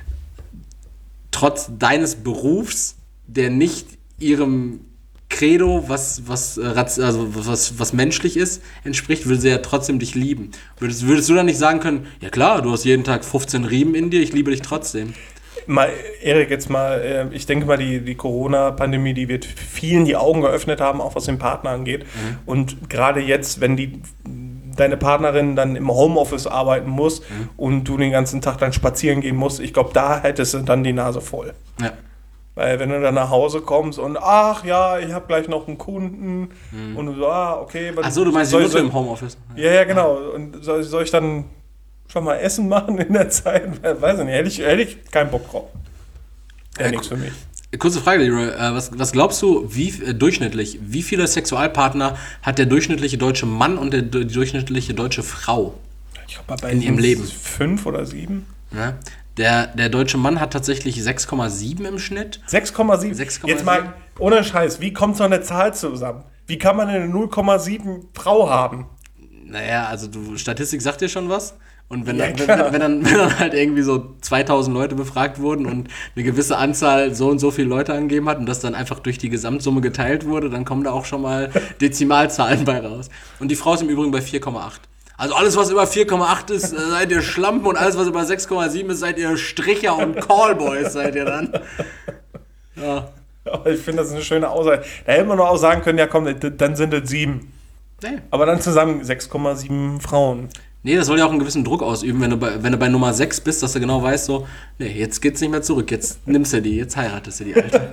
trotz deines Berufs, der nicht ihrem Credo, was, was, also was, was menschlich ist, entspricht, würde sie ja trotzdem dich lieben. Würdest, würdest du dann nicht sagen können, ja klar, du hast jeden Tag fünfzehn Riemen in dir, ich liebe dich trotzdem. Mal, Erik, jetzt mal, äh, ich denke mal, die, die Corona-Pandemie, die wird vielen die Augen geöffnet haben, auch was den Partner angeht. Mhm. Und gerade jetzt, wenn die deine Partnerin dann im Homeoffice arbeiten muss mhm. und du den ganzen Tag dann spazieren gehen musst, ich glaube, da hättest du dann die Nase voll. Ja. Weil wenn du dann nach Hause kommst und ach ja, ich habe gleich noch einen Kunden mhm. und du so, ah, okay. Ach so, du meinst die Mutter im Homeoffice? Ja, ja, genau. Und soll, soll ich dann schon mal Essen machen in der Zeit? Weiß ich nicht, hätte ich, hätte ich keinen Bock drauf. Ja, äh, nichts für mich. Kurze Frage, Leroy. Äh, was, was glaubst du, wie äh, durchschnittlich, wie viele Sexualpartner hat der durchschnittliche deutsche Mann und der, die durchschnittliche deutsche Frau ich glaub, bei in ihrem Leben? Fünf oder sieben? Ja. Der, der deutsche Mann hat tatsächlich sechs Komma sieben im Schnitt. sechs Komma sieben? Jetzt mal, ohne Scheiß, wie kommt so eine Zahl zusammen? Wie kann man eine null Komma sieben Frau haben? Naja, also du, Statistik sagt dir schon was. Und wenn, Ja, dann, wenn, wenn, dann, wenn dann halt irgendwie so zweitausend Leute befragt wurden und eine gewisse Anzahl so und so viele Leute angegeben hat und das dann einfach durch die Gesamtsumme geteilt wurde, dann kommen da auch schon mal Dezimalzahlen bei raus. Und die Frau ist im Übrigen bei vier Komma acht. Also alles, was über vier Komma acht ist, seid ihr Schlampen und alles, was über sechs Komma sieben ist, seid ihr Stricher und Callboys, seid ihr dann. Ja. Aber ich finde, das ist eine schöne Aussage. Da hätte man noch auch sagen können, ja komm, dann sind es sieben. Nee. Aber dann zusammen sechs Komma sieben Frauen. Nee, das soll ja auch einen gewissen Druck ausüben, wenn du bei, wenn du bei Nummer sechs bist, dass du genau weißt, so, nee, jetzt geht's nicht mehr zurück, jetzt nimmst du die, jetzt heiratest du die Alte.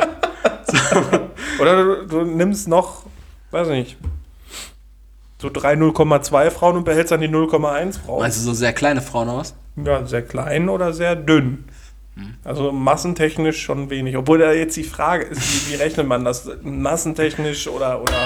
So. Oder du, du nimmst noch, weiß ich nicht, so drei null Komma zwei Frauen und behältst dann die null Komma eins Frauen. Meinst du so sehr kleine Frauen oder was? Ja, sehr klein oder sehr dünn. Hm. Also massentechnisch schon wenig. Obwohl da jetzt die Frage ist, wie, wie rechnet man das? Massentechnisch oder... oder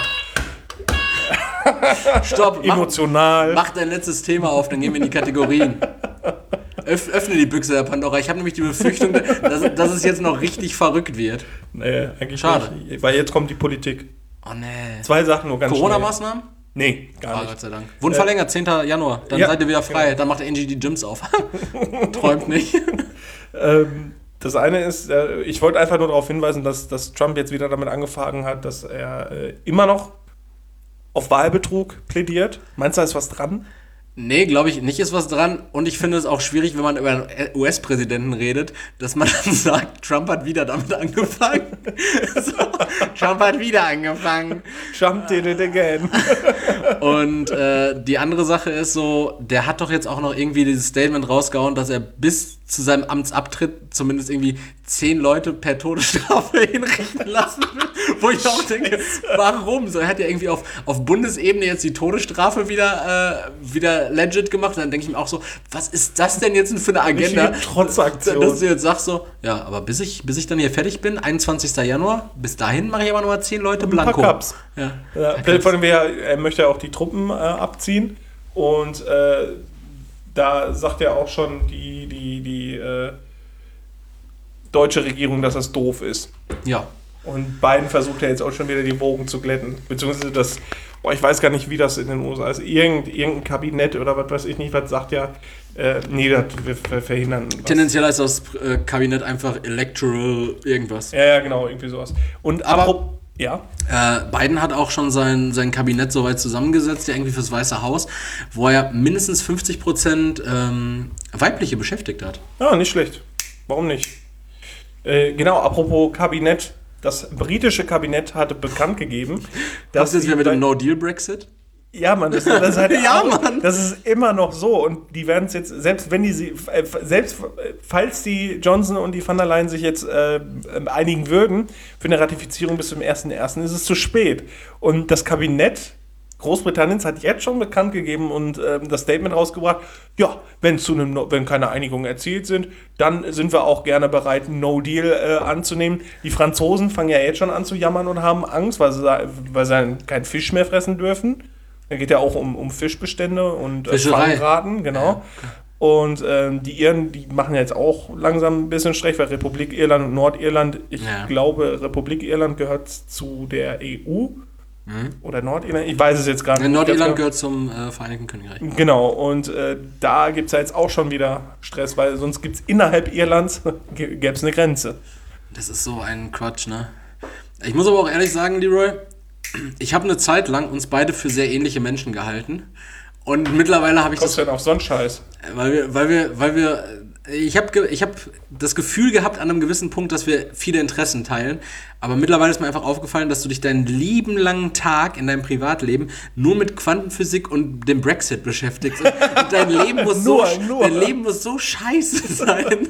Stopp, emotional. Mach, mach dein letztes Thema auf, dann gehen wir in die Kategorien. Öff, öffne die Büchse der Pandora. Ich habe nämlich die Befürchtung, dass, dass es jetzt noch richtig verrückt wird. Nee, eigentlich Schade. nicht. Weil jetzt kommt die Politik. Oh nee. Zwei Sachen nur ganz Corona-Maßnahmen? Nee, gar oh, nicht. Gott sei Dank. Wurden äh, verlängert, zehnten Januar. Dann ja, seid ihr wieder frei. genau. Dann macht Angie die Gyms auf. Träumt nicht. ähm, das eine ist, äh, ich wollte einfach nur darauf hinweisen, dass, dass Trump jetzt wieder damit angefangen hat, dass er äh, immer noch auf Wahlbetrug plädiert. Meinst du, da ist was dran? Nee, glaube ich, nicht ist was dran. Und ich finde es auch schwierig, wenn man über einen U S-Präsidenten redet, dass man dann sagt, Trump hat wieder damit angefangen. So, Trump hat wieder angefangen. Trump did it again. Und äh, die andere Sache ist so, der hat doch jetzt auch noch irgendwie dieses Statement rausgehauen, dass er bis zu seinem Amtsabtritt zumindest irgendwie zehn Leute per Todesstrafe hinrichten lassen will. Wo ich auch denke, warum? So, er hat ja irgendwie auf, auf Bundesebene jetzt die Todesstrafe wieder, äh, wieder legit gemacht. Und dann denke ich mir auch so, was ist das denn jetzt für eine Agenda? Trotzaktion. Dass du jetzt sagst so, ja, aber bis ich, bis ich dann hier fertig bin, einundzwanzigsten Januar, bis dahin mache ich aber nur zehn Leute blanko. Ein paar Cups. Ja. Ja, von dem her, er möchte ja auch die Truppen äh, abziehen. Und äh, da sagt ja auch schon die, die, die äh, deutsche Regierung, dass das doof ist. Ja. Und Biden versucht ja jetzt auch schon wieder die Wogen zu glätten. Beziehungsweise das, boah, ich weiß gar nicht, wie das in den U S A ist. Irgend, irgendein Kabinett oder was weiß ich nicht, was sagt ja, äh, nee, das, wir ver- verhindern. Was. Tendenziell heißt das äh, Kabinett einfach Electoral irgendwas. Ja, ja, genau, irgendwie sowas. Und Aber apro- Ja. Äh, Biden hat auch schon sein, sein Kabinett soweit zusammengesetzt, ja irgendwie fürs Weiße Haus, wo er mindestens fünfzig Prozent ähm, weibliche Beschäftigte hat. Ja, nicht schlecht. Warum nicht? Äh, genau, apropos Kabinett. Das britische Kabinett hatte bekannt gegeben, dass... Was ist jetzt wieder mit bei- dem No-Deal-Brexit? Ja, Mann, das, das ist halt Ja, auch, Mann. Das ist immer noch so. Und die werden es jetzt, selbst wenn die sie, äh, selbst äh, falls die Johnson und die von der Leyen sich jetzt äh, einigen würden für eine Ratifizierung bis zum ersten ersten ist es zu spät. Und das Kabinett Großbritanniens hat jetzt schon bekannt gegeben und äh, das Statement rausgebracht, ja, wenn zu einem, No- wenn keine Einigungen erzielt sind, dann sind wir auch gerne bereit, No Deal äh, anzunehmen. Die Franzosen fangen ja jetzt schon an zu jammern und haben Angst, weil sie, weil sie keinen Fisch mehr fressen dürfen. Da geht ja auch um, um Fischbestände und äh, Fischerei. Fangraten, genau. Und ähm, die Iren, die machen ja jetzt auch langsam ein bisschen schlecht, weil Republik Irland und Nordirland, ich Ja. glaube, Republik Irland gehört zu der E U Mhm. oder Nordirland, ich weiß es jetzt gar nicht. Nordirland Ganz gehört zum äh, Vereinigten Königreich. genau. Genau, und äh, da gibt es ja jetzt auch schon wieder Stress, weil sonst gibt es innerhalb Irlands, gäbe es eine Grenze. Das ist so ein Quatsch, ne? Ich muss aber auch ehrlich sagen, Leroy, ich habe eine Zeit lang uns beide für sehr ähnliche Menschen gehalten. Und mittlerweile habe ich Was das... denn auf so einen Scheiß? Weil wir, weil wir, weil wir... Ich habe ich hab das Gefühl gehabt an einem gewissen Punkt, dass wir viele Interessen teilen. Aber mittlerweile ist mir einfach aufgefallen, dass du dich deinen lieben langen Tag in deinem Privatleben nur mit Quantenphysik und dem Brexit beschäftigst. Und dein Leben muss, Nur, so, nur. dein Leben muss so scheiße sein.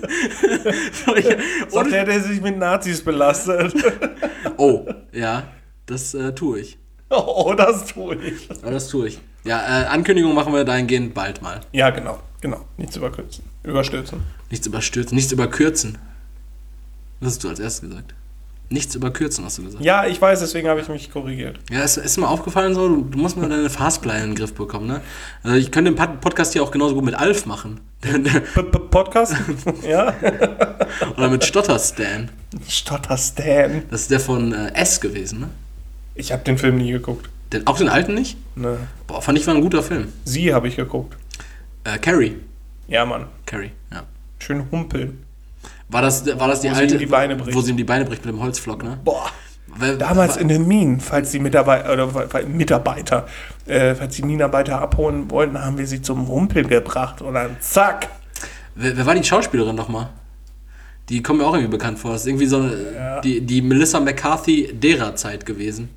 Sagt der, der sich mit Nazis belastet. Oh, ja, das äh, tue ich. Oh, das tue ich. Aber das tue ich. Ja, äh, Ankündigung machen wir dahingehend bald mal. Ja, genau, genau. Nichts überkürzen. Überstürzen. Nichts überstürzen, nichts überkürzen. Was hast du als erstes gesagt? Nichts überkürzen, hast du gesagt. Ja, ich weiß, deswegen habe ich mich korrigiert. Ja, ist, ist mir aufgefallen so, du, du musst mal deine Fastplan in den Griff bekommen, ne? Also ich könnte den Pod- Podcast hier auch genauso gut mit Alf machen. Podcast? Ja. Oder mit Stotterstan. Stotterstan. Das ist der von äh, S gewesen, ne? Ich habe den Film nie geguckt. Den, auch den alten nicht? Ne. Boah, fand ich war ein guter Film. Sie habe ich geguckt. Äh, Carrie. Ja, Mann. Carrie, ja. Schön humpeln. War das, war das die Wo sie alte, ihm die Beine bricht. wo sie ihm die Beine bricht mit dem Holzflock, ne? Boah. Weil, Damals war, in den Minen, falls die Mitarbeiter, oder falls Mitarbeiter, äh, falls die Minenarbeiter abholen wollten, haben wir sie zum Humpeln gebracht und dann zack. Wer, wer war die Schauspielerin nochmal? Die kommt mir auch irgendwie bekannt vor. Das ist irgendwie so eine, Ja. die, die Melissa McCarthy derer Zeit gewesen.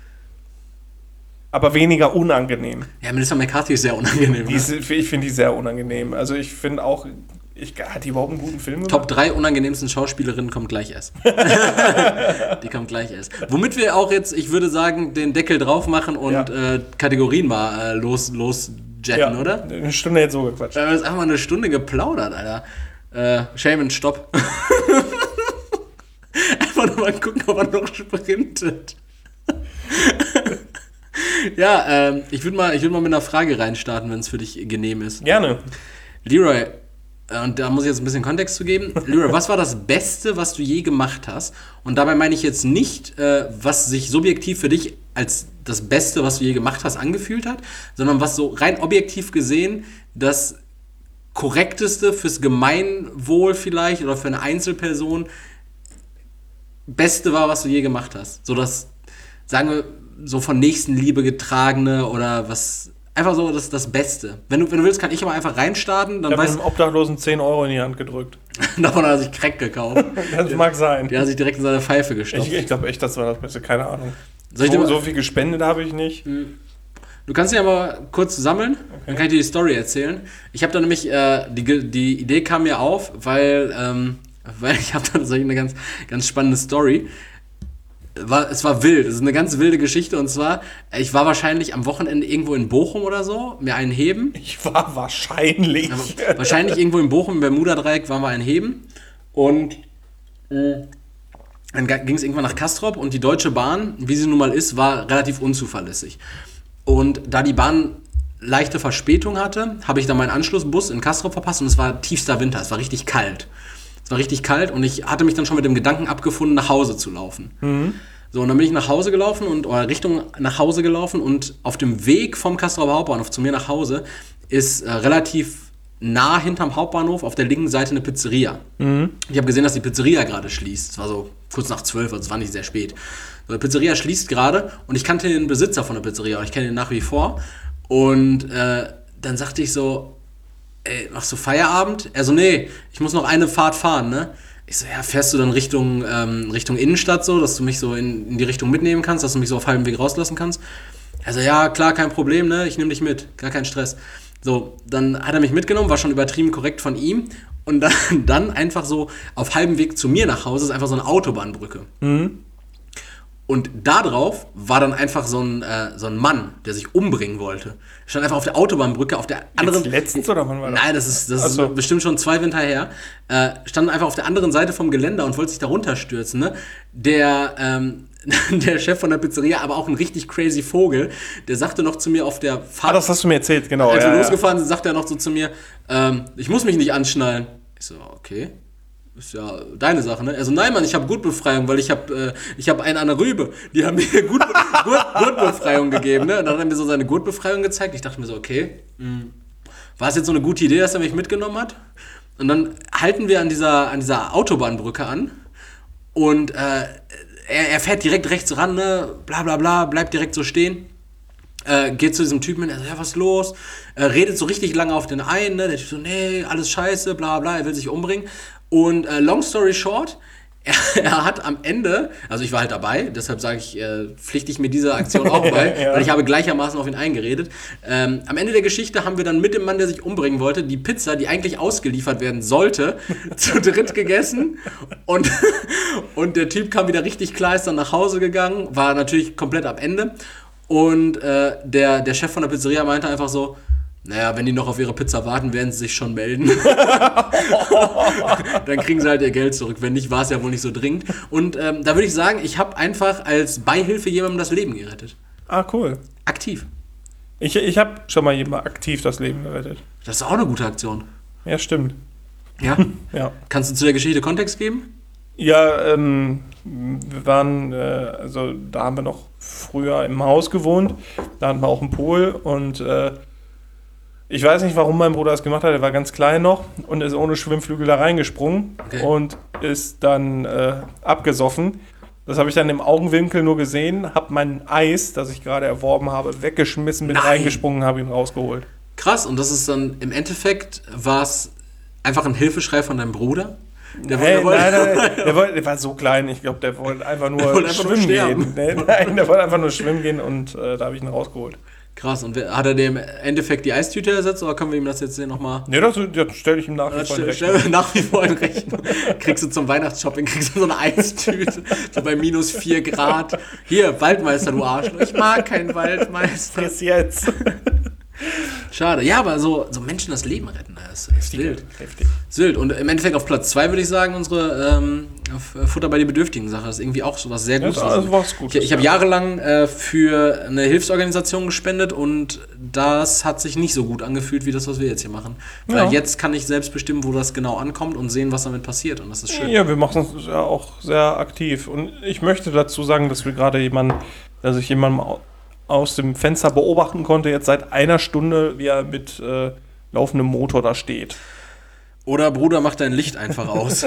Aber weniger unangenehm. Ja, Melissa McCarthy ist sehr unangenehm. Die Ne? ist, ich finde die sehr unangenehm. Also ich finde auch, ich, hat die überhaupt einen guten Film gemacht? Top drei unangenehmsten Schauspielerinnen kommt gleich erst. Die kommt gleich erst. Womit wir auch jetzt, ich würde sagen, den Deckel drauf machen und Ja. äh, Kategorien mal äh, los, los jetten, Ja, oder? eine Stunde jetzt so gequatscht. Wir haben jetzt einfach mal eine Stunde geplaudert, Alter. Äh, Shaman, stopp. Einfach nur mal gucken, ob er noch sprintet. Ja, ähm, ich würde mal, ich würd mal mit einer Frage reinstarten, wenn es für dich genehm ist. Gerne. Leroy, äh, und da muss ich jetzt ein bisschen Kontext zu geben. Leroy, was war das Beste, was du je gemacht hast? Und dabei meine ich jetzt nicht, äh, was sich subjektiv für dich als das Beste, was du je gemacht hast, angefühlt hat, sondern was so rein objektiv gesehen das korrekteste fürs Gemeinwohl vielleicht oder für eine Einzelperson Beste war, was du je gemacht hast. So das, sagen wir, so von Nächstenliebe getragene oder was, einfach so das, das Beste. Wenn du, wenn du willst, kann ich aber einfach reinstarten, dann Ich habe weißt einem Obdachlosen zehn Euro in die Hand gedrückt. du, davon hat er sich Crack gekauft. Das mag sein. Der hat sich direkt in seine Pfeife gestopft. Ich, ich glaube echt, das war das Beste. Keine Ahnung. Soll ich dir So, mal- so viel gespendet habe ich nicht. Du kannst dich aber kurz sammeln, dann kann ich dir die Story erzählen. Ich habe da nämlich, äh, die, die Idee kam mir auf, weil, ähm, weil ich habe da tatsächlich eine ganz, ganz spannende Story. War, es war wild, es ist eine ganz wilde Geschichte und zwar, ich war wahrscheinlich am Wochenende irgendwo in Bochum oder so, mir einen heben. Ich war wahrscheinlich. Aber wahrscheinlich irgendwo in Bochum, im Bermuda-Dreieck, waren wir einen heben und äh, dann ging es irgendwann nach Castrop und die Deutsche Bahn, wie sie nun mal ist, war relativ unzuverlässig. Und da die Bahn leichte Verspätung hatte, habe ich dann meinen Anschlussbus in Castrop verpasst und es war tiefster Winter, es war richtig kalt. Es war richtig kalt und ich hatte mich dann schon mit dem Gedanken abgefunden, nach Hause zu laufen. Mhm. So, und dann bin ich nach Hause gelaufen und oder Richtung nach Hause gelaufen und auf dem Weg vom Castroper Hauptbahnhof zu mir nach Hause ist äh, relativ nah hinterm Hauptbahnhof auf der linken Seite eine Pizzeria. Mhm. Ich habe gesehen, dass die Pizzeria gerade schließt. Es war so kurz nach zwölf, also es war nicht sehr spät. So, die Pizzeria schließt gerade und ich kannte den Besitzer von der Pizzeria, ich kenne ihn nach wie vor. Und äh, dann sagte ich so, ey, machst du Feierabend? Er so, nee, ich muss noch eine Fahrt fahren, ne? Ich so, ja, fährst du dann Richtung, ähm, Richtung Innenstadt so, dass du mich so in, in die Richtung mitnehmen kannst, dass du mich so auf halbem Weg rauslassen kannst? Also ja, klar, kein Problem, ne? Ich nehme dich mit, gar kein Stress. So, dann hat er mich mitgenommen, war schon übertrieben korrekt von ihm. Und dann, dann einfach so auf halbem Weg zu mir nach Hause ist einfach so eine Autobahnbrücke. Mhm. Und da drauf war dann einfach so ein, äh, so ein Mann, der sich umbringen wollte. Stand einfach auf der Autobahnbrücke, auf der anderen... Jetzt letztens oder wann war das? Nein, das ist, das so. ist bestimmt schon zwei Winter her. Äh, stand einfach auf der anderen Seite vom Geländer und wollte sich da runterstürzen. Ne? Der, ähm, der Chef von der Pizzeria, aber auch ein richtig crazy Vogel, der sagte noch zu mir auf der Fahrt... Ah, das hast du mir erzählt, genau. Als ja, wir ja. losgefahren sind, sagte er noch so zu mir, ähm, ich muss mich nicht anschnallen. Ich so, okay. Ist ja deine Sache, ne? Also nein, Mann, ich habe Gurtbefreiung, weil ich habe äh, ich habe einen an der Rübe. Die haben mir Gut, Gurt, Gurtbefreiung gegeben, ne? Und dann hat er mir so seine Gurtbefreiung gezeigt. Ich dachte mir so, okay, mh, war es jetzt so eine gute Idee, dass er mich mitgenommen hat? Und dann halten wir an dieser, an dieser Autobahnbrücke an und äh, er, er fährt direkt rechts ran, ne? Bla bla bla, bleibt direkt so stehen. Äh, geht zu diesem Typen hin, er sagt, ja, was ist los? Äh, redet so richtig lange auf den einen, ne? Der Typ so, nee, alles scheiße, bla bla, er will sich umbringen. Und äh, long story short, er, er hat am Ende, also ich war halt dabei, deshalb sage ich, äh, pflichte ich mir diese Aktion auch bei, ja. Weil ich habe gleichermaßen auf ihn eingeredet. Ähm, am Ende der Geschichte haben wir dann mit dem Mann, der sich umbringen wollte, die Pizza, die eigentlich ausgeliefert werden sollte, zu dritt gegessen. Und, und der Typ kam wieder richtig klar, ist dann nach Hause gegangen, war natürlich komplett am Ende. Und äh, der, der Chef von der Pizzeria meinte einfach so, naja, wenn die noch auf ihre Pizza warten, werden sie sich schon melden. Dann kriegen sie halt ihr Geld zurück. Wenn nicht, war es ja wohl nicht so dringend. Und ähm, da würde ich sagen, ich habe einfach als Beihilfe jemandem das Leben gerettet. Ah, cool. Aktiv. Ich, ich habe schon mal jemandem aktiv das Leben gerettet. Das ist auch eine gute Aktion. Ja, stimmt. Ja? Ja. Kannst du zu der Geschichte Kontext geben? Ja, ähm, wir waren, äh, also da haben wir noch früher im Haus gewohnt. Da hatten wir auch einen Pool und äh, ich weiß nicht, warum mein Bruder das gemacht hat. Er war ganz klein noch und ist ohne Schwimmflügel da reingesprungen okay. und ist dann äh, abgesoffen. Das habe ich dann im Augenwinkel nur gesehen, habe mein Eis, das ich gerade erworben habe, weggeschmissen, bin Nein. reingesprungen, habe ihn rausgeholt. Krass, und das ist dann im Endeffekt, war es einfach ein Hilfeschrei von deinem Bruder? Der hey, wollte, nein, nein, nein, der, wollte, der war so klein, ich glaube, der wollte einfach nur wollte einfach schwimmen nur gehen. Nein, der wollte einfach nur schwimmen gehen und äh, da habe ich ihn rausgeholt. Krass, und hat er dem im Endeffekt die Eistüte ersetzt oder können wir ihm das jetzt hier nochmal... Nee, das, das stelle ich ihm nach wie vor in Rechnung. Stell nach wie vor in Rechnung. Kriegst du zum Weihnachtsshopping, kriegst du so eine Eistüte, so bei minus vier Grad. Hier, Waldmeister, du Arschloch. Ich mag keinen Waldmeister. Bis jetzt. Schade. Ja, aber so, so Menschen das Leben retten, das ist wild. Heftig. Ist wild. Und im Endeffekt auf Platz zwei würde ich sagen, unsere ähm, Futter bei die Bedürftigen-Sache. Das ist irgendwie auch so was sehr Gutes. Ja, das war was Gutes. Ich, ich habe jahrelang äh, für eine Hilfsorganisation gespendet und das hat sich nicht so gut angefühlt, wie das, was wir jetzt hier machen. Weil ja. jetzt kann ich selbst bestimmen, wo das genau ankommt und sehen, was damit passiert. Und das ist schön. Ja, wir machen es ja auch sehr aktiv. Und ich möchte dazu sagen, dass wir gerade jemanden, dass ich jemandem aus dem Fenster beobachten konnte, jetzt seit einer Stunde, wie er mit äh, laufendem Motor da steht. Oder Bruder, mach dein Licht einfach aus.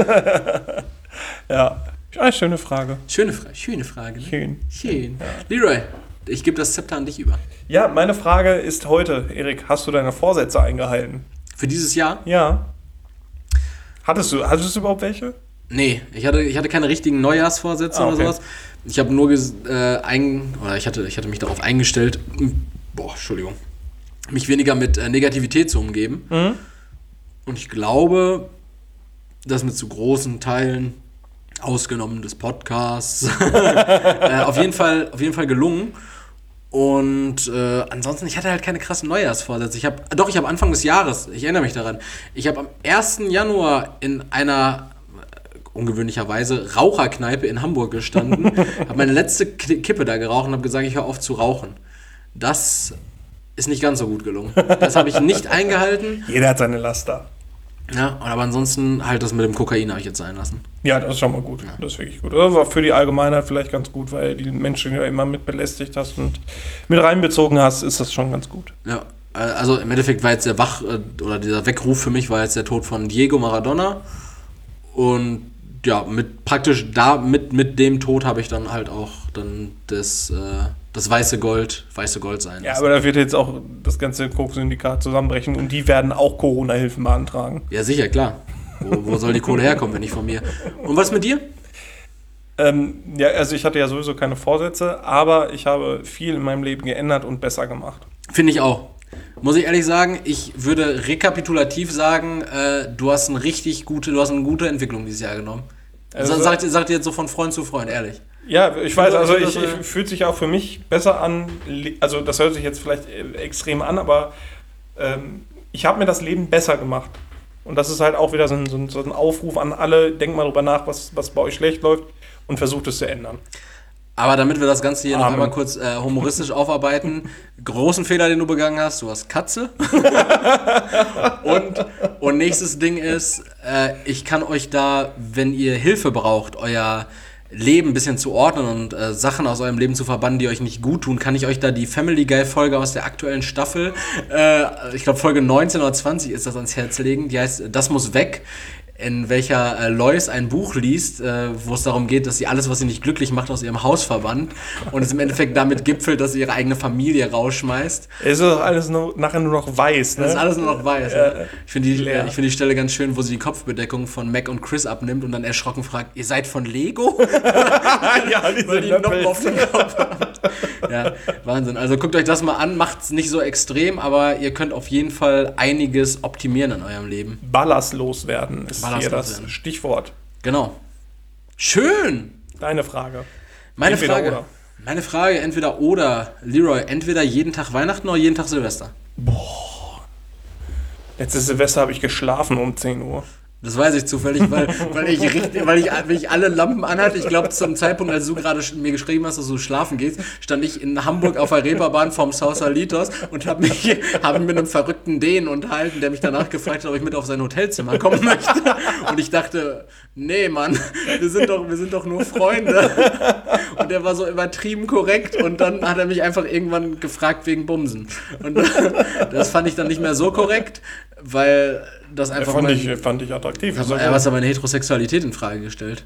Ja, eine schöne Frage. Schöne Frage, schöne Frage. Ne? Schön. Schön. Ja. Leroy, ich gebe das Zepter an dich über. Ja, meine Frage ist heute, Erik, hast du deine Vorsätze eingehalten? Für dieses Jahr? Ja. Hattest du, hattest du überhaupt welche? Nee, ich hatte, ich hatte keine richtigen Neujahrsvorsätze ah, okay. oder sowas. Ich habe nur ges- äh, ein, oder ich hatte, ich hatte mich darauf eingestellt, boah, Entschuldigung, mich weniger mit äh, Negativität zu umgeben. Mhm. Und ich glaube, das mit zu großen Teilen, ausgenommen des Podcasts, äh, auf jeden Fall, auf jeden Fall gelungen. Und äh, ansonsten, ich hatte halt keine krassen Neujahrsvorsätze. Ich habe, doch, ich habe Anfang des Jahres, ich erinnere mich daran, ich habe am ersten Januar in einer ungewöhnlicherweise Raucherkneipe in Hamburg gestanden, habe meine letzte Kippe da geraucht und habe gesagt, ich höre auf zu rauchen. Das ist nicht ganz so gut gelungen. Das habe ich nicht eingehalten. Jeder hat seine Laster. Ja, aber ansonsten halt das mit dem Kokain habe ich jetzt sein lassen. Ja, das ist schon mal gut. Ja. Das ist wirklich gut. Das war für die Allgemeinheit vielleicht ganz gut, weil die Menschen ja immer mit belästigt hast und mit reinbezogen hast, ist das schon ganz gut. Ja, Also im Endeffekt war jetzt der Wach, oder dieser Weckruf für mich war jetzt der Tod von Diego Maradona. Und ja, mit praktisch da, mit, mit dem Tod habe ich dann halt auch dann das, äh, das weiße Gold, weiße Gold sein. Ja, aber da wird jetzt auch das ganze Koks-Syndikat zusammenbrechen und die werden auch Corona-Hilfen beantragen. Ja, sicher, klar. Wo, wo soll die Kohle herkommen, wenn nicht von mir? Und was mit dir? Ähm, ja, also ich hatte ja sowieso keine Vorsätze, aber ich habe viel in meinem Leben geändert und besser gemacht. Finde ich auch. Muss ich ehrlich sagen, ich würde rekapitulativ sagen, äh, du hast eine richtig gute, du hast eine gute Entwicklung dieses Jahr genommen. Also, sagt, sagt ihr jetzt so von Freund zu Freund, ehrlich. Ja, ich weiß, also ich, ich fühlt sich auch für mich besser an, also das hört sich jetzt vielleicht extrem an, aber ähm, ich habe mir das Leben besser gemacht. Und das ist halt auch wieder so ein, so ein, so ein Aufruf an alle, denkt mal drüber nach, was, was bei euch schlecht läuft und versucht es zu ändern. Aber damit wir das Ganze hier Amen. noch einmal kurz äh, humoristisch aufarbeiten, großen Fehler, den du begangen hast, du hast Katze. und, und nächstes Ding ist, äh, ich kann euch da, wenn ihr Hilfe braucht, euer Leben ein bisschen zu ordnen und äh, Sachen aus eurem Leben zu verbannen, die euch nicht gut tun, kann ich euch da die Family Guy Folge aus der aktuellen Staffel, äh, ich glaube Folge neunzehn oder zwanzig ist das, ans Herz legen, die heißt Das muss weg, in welcher äh, Lois ein Buch liest, äh, wo es darum geht, dass sie alles, was sie nicht glücklich macht, aus ihrem Haus verbannt und es im Endeffekt damit gipfelt, dass sie ihre eigene Familie rausschmeißt. Es ist doch alles nur, nachher nur noch weiß, ne? Das ist alles nur noch weiß. Ja. Ja. Ich finde die, ich find die Stelle ganz schön, wo sie die Kopfbedeckung von Mac und Chris abnimmt und dann erschrocken fragt, ihr seid von Lego? Ja, diese Weil die noch auf den Kopf haben. Ja, Wahnsinn. Also guckt euch das mal an, macht's nicht so extrem, aber ihr könnt auf jeden Fall einiges optimieren in eurem Leben. Ballastlos werden ist Ballastlos hier das werden. Stichwort. Genau. Schön! Deine Frage. Meine Entweder Frage. oder. Meine Frage, entweder oder, Leroy, entweder jeden Tag Weihnachten oder jeden Tag Silvester. Letztes Silvester habe ich geschlafen um zehn Uhr. Das weiß ich zufällig, weil, weil, ich, richtig, weil, ich, weil ich alle Lampen anhatte. Ich glaube, zum Zeitpunkt, als du gerade mir geschrieben hast, dass du schlafen gehst, stand ich in Hamburg auf der Reeperbahn vorm Sausalitos und habe mich, hab mich mit einem verrückten Dänen unterhalten, der mich danach gefragt hat, ob ich mit auf sein Hotelzimmer kommen möchte. Und ich dachte, nee, Mann, wir sind doch, wir sind doch nur Freunde. Und der war so übertrieben korrekt und dann hat er mich einfach irgendwann gefragt wegen Bumsen. Und das fand ich dann nicht mehr so korrekt, weil das einfach... Fand mein, ich, fand ich attraktiv. das war, was aber meine Heterosexualität in Frage gestellt.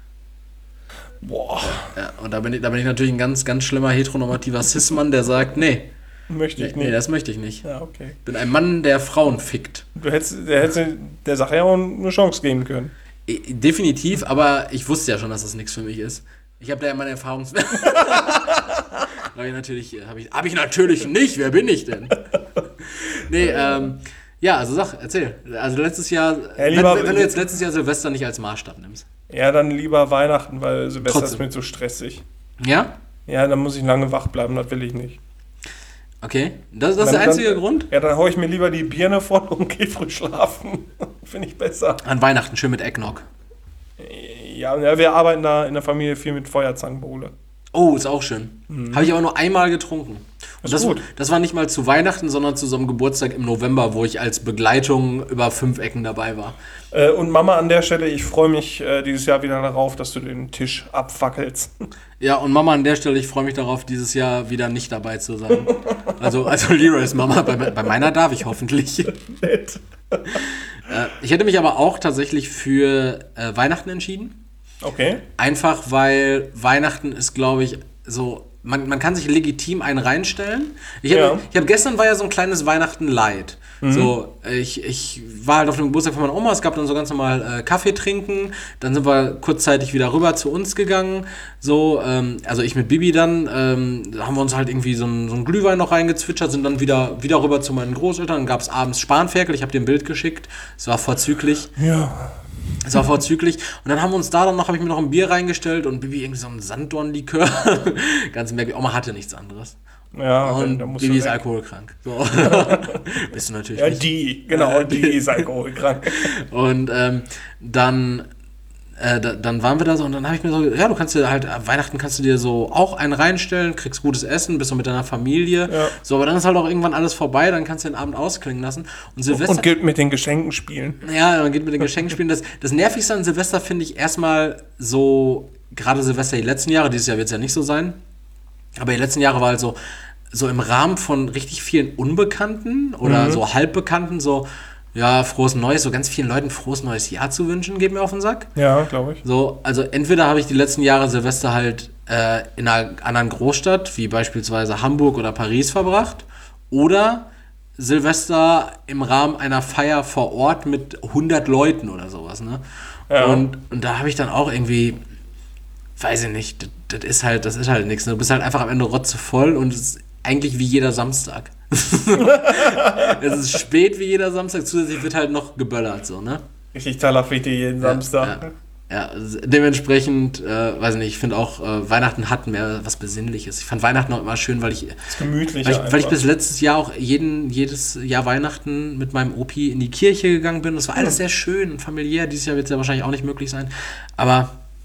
Boah. Ja, und da bin, ich, da bin ich natürlich ein ganz, ganz schlimmer heteronormativer Cis-Mann, der sagt, nee, Möchte ich nee, nicht. nee, das möchte ich nicht. Ja, okay. Ich bin ein Mann, der Frauen fickt. Du hättest, der hättest der Sache ja auch eine Chance geben können. E- Definitiv, aber ich wusste ja schon, dass das nichts für mich ist. Ich habe da ja meine Erfahrungswerte. habe ich natürlich, habe ich, hab ich natürlich nicht. Wer bin ich denn? Nee, ähm, ja, also sag, erzähl. Also letztes Jahr, Ja, lieber- wenn, wenn du jetzt letztes Jahr Silvester nicht als Maßstab nimmst. Ja, dann lieber Weihnachten, weil Silvester Trotzdem. ist mir zu stressig. Ja? Ja, dann muss ich lange wach bleiben, das will ich nicht. Okay. Das, das ist Dann- der einzige dann, Grund? Ja, dann hau ich mir lieber die Birne voll und geh früh schlafen. Finde ich besser. An Weihnachten, schön mit Eggnog. Ja, ja, wir arbeiten da in der Familie viel mit Feuerzangenbowle. Oh, ist auch schön. Habe ich aber nur einmal getrunken. Und Ist das, gut. das war nicht mal zu Weihnachten, sondern zu so einem Geburtstag im November, wo ich als Begleitung über fünf Ecken dabei war. Äh, und Mama, an der Stelle, ich freue mich äh, dieses Jahr wieder darauf, dass du den Tisch abfackelst. Ja, und Mama, an der Stelle, ich freue mich darauf, dieses Jahr wieder nicht dabei zu sein. Also, also Leroy's Mama, bei, bei meiner darf ich hoffentlich. Nett. Äh, ich hätte mich aber auch tatsächlich für äh, Weihnachten entschieden. Okay. Einfach weil Weihnachten ist, glaube ich, so, man, man kann sich legitim einen reinstellen. Ich habe Ja. ich hab, gestern war ja so ein kleines Weihnachten-Light. So, ich, ich war halt auf dem Geburtstag von meiner Oma, es gab dann so ganz normal äh, Kaffee trinken, dann sind wir kurzzeitig wieder rüber zu uns gegangen, so, ähm, also ich mit Bibi dann, ähm, da haben wir uns halt irgendwie so einen so einen Glühwein noch reingezwitschert, sind dann wieder, wieder rüber zu meinen Großeltern, dann gab es abends Spanferkel, ich habe dir ein Bild geschickt, es war vorzüglich. Ja. Es war vorzüglich. Und dann haben wir uns da dann noch, habe ich mir noch ein Bier reingestellt und Bibi irgendwie so einen Sanddornlikör. Ganz merkwürdig. Oma hatte nichts anderes. Ja, Und da musst Bibi du ist weg. alkoholkrank. So. Bist du natürlich Ja, nicht. die, genau, Äh, die die. ist alkoholkrank. Und ähm, dann, äh, da, dann waren wir da so und dann habe ich mir so, ja, du kannst dir halt, äh, Weihnachten kannst du dir so auch einen reinstellen, kriegst gutes Essen, bist du mit deiner Familie. Ja. So, aber dann ist halt auch irgendwann alles vorbei, dann kannst du den Abend ausklingen lassen. Und Silvester. Und gilt mit den Geschenken spielen. Ja, man geht mit den Geschenken spielen. Das, das Nervigste an Silvester finde ich erstmal so, gerade Silvester die letzten Jahre, dieses Jahr wird es ja nicht so sein, aber die letzten Jahre war halt so, so im Rahmen von richtig vielen Unbekannten oder Mhm. so Halbbekannten so, ja, frohes Neues, so ganz vielen Leuten frohes neues Jahr zu wünschen, geht mir auf den Sack. Ja, glaube ich. So, also entweder habe ich die letzten Jahre Silvester halt äh, in einer anderen Großstadt, wie beispielsweise Hamburg oder Paris verbracht, oder Silvester im Rahmen einer Feier vor Ort mit hundert Leuten oder sowas, ne? Ja. Und, und da habe ich dann auch irgendwie, weiß ich nicht, das, das ist halt, das ist halt nichts. Ne? Du bist halt einfach am Ende rotzevoll und es ist eigentlich wie jeder Samstag. Es ist spät wie jeder Samstag, zusätzlich wird halt noch geböllert, so, ne? Richtig talafrichtig jeden Samstag. Ja, ja. Ja, dementsprechend, äh, weiß nicht, ich finde auch, äh, Weihnachten hat mehr was Besinnliches. Ich fand Weihnachten auch immer schön, weil ich, Das ist gemütlich. weil ich, weil ich bis letztes Jahr auch jeden, jedes Jahr Weihnachten mit meinem Opi in die Kirche gegangen bin. Das war alles sehr schön und familiär. Dieses Jahr wird es ja wahrscheinlich auch nicht möglich sein. Aber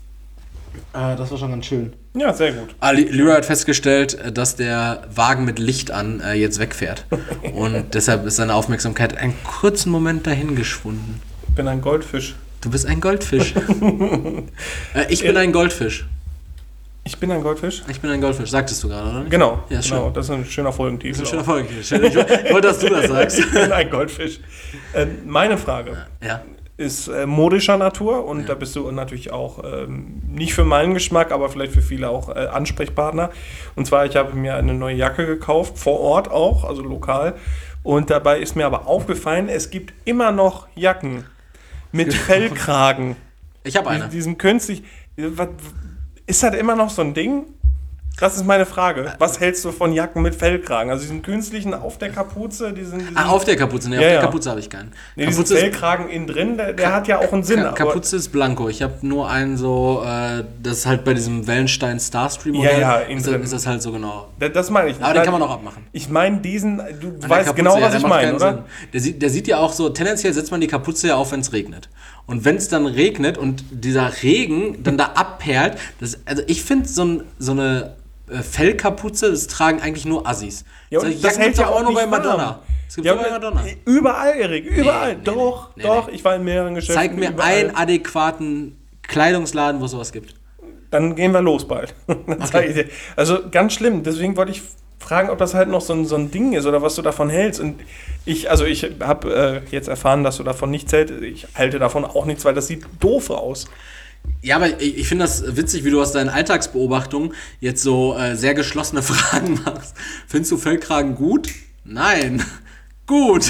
äh, das war schon ganz schön. Ja, sehr gut. Ah, Leroy hat festgestellt, dass der Wagen mit Licht an äh, jetzt wegfährt. Und deshalb ist seine Aufmerksamkeit einen kurzen Moment dahin geschwunden. Ich bin ein Goldfisch. Du bist ein Goldfisch. äh, ich bin ein Goldfisch. Ich bin ein Goldfisch? Ich bin ein Goldfisch, sagtest du gerade, oder? Genau. Ja, ist genau. schön. Das ist ein schöner Folgentitel. Das ist ein auch. schöner Folgentitel. Ich, ich wollte, dass du das sagst. Ich bin ein Goldfisch. Ähm, meine Frage Ja. ist äh, modischer Natur und Ja. da bist du natürlich auch ähm, nicht für meinen Geschmack, aber vielleicht für viele auch äh, Ansprechpartner. Und zwar, ich habe mir eine neue Jacke gekauft, vor Ort auch, also lokal. Und dabei ist mir aber aufgefallen, es gibt immer noch Jacken mit Fellkragen. Ich habe eine. Dies- Diesem künstlich. Was- Ist das immer noch so ein Ding? Das ist meine Frage. Was hältst du von Jacken mit Fellkragen? Also diesen künstlichen auf der Kapuze, diesen, diesen Ah, auf der Kapuze. Nee, auf Ja, der ja. Kapuze habe ich keinen. nee, diesen Kapuze ist, Fellkragen innen drin, der, der hat ja auch einen Sinn. Ka aber- Kapuze ist blanko. Ich habe nur einen so, äh, das ist halt bei diesem Wellenstein Starstream Ja, Modell. ja, innen ist, drin. ist das halt so genau. Das, das meine ich. Aber ich den mein, kann man auch abmachen. Ich meine diesen, du An der weißt Kapuze, genau, ja, was der ich macht meine, keinen oder? Sinn. Der sieht, der sieht ja auch so, tendenziell setzt man die Kapuze ja auf, wenn es regnet. Und wenn es dann regnet und dieser Regen dann da abperlt, das, also ich finde so, ein, so eine äh, Fellkapuze, das tragen eigentlich nur Assis. Ja, und Solche das Jacken hält gibt's ja doch auch nur bei nicht warm. Madonna. Das gibt Ja, nur bei Madonna. überall, Erik, überall. nee, doch, nee, doch. nee. Ich war in mehreren Geschäften. Zeig mir überall. einen adäquaten Kleidungsladen, wo es sowas gibt. Dann gehen wir los bald. Dann zeig ich dir. Also ganz schlimm. Deswegen wollte ich fragen, ob das halt noch so ein, so ein Ding ist oder was du davon hältst. Und ich, also ich habe äh, jetzt erfahren, dass du davon nichts hältst. Ich halte davon auch nichts, weil das sieht doof aus. Ja, aber ich, ich finde das witzig, wie du aus deinen Alltagsbeobachtungen jetzt so äh, sehr geschlossene Fragen machst. Findest du Fellkragen gut? Nein. Gut.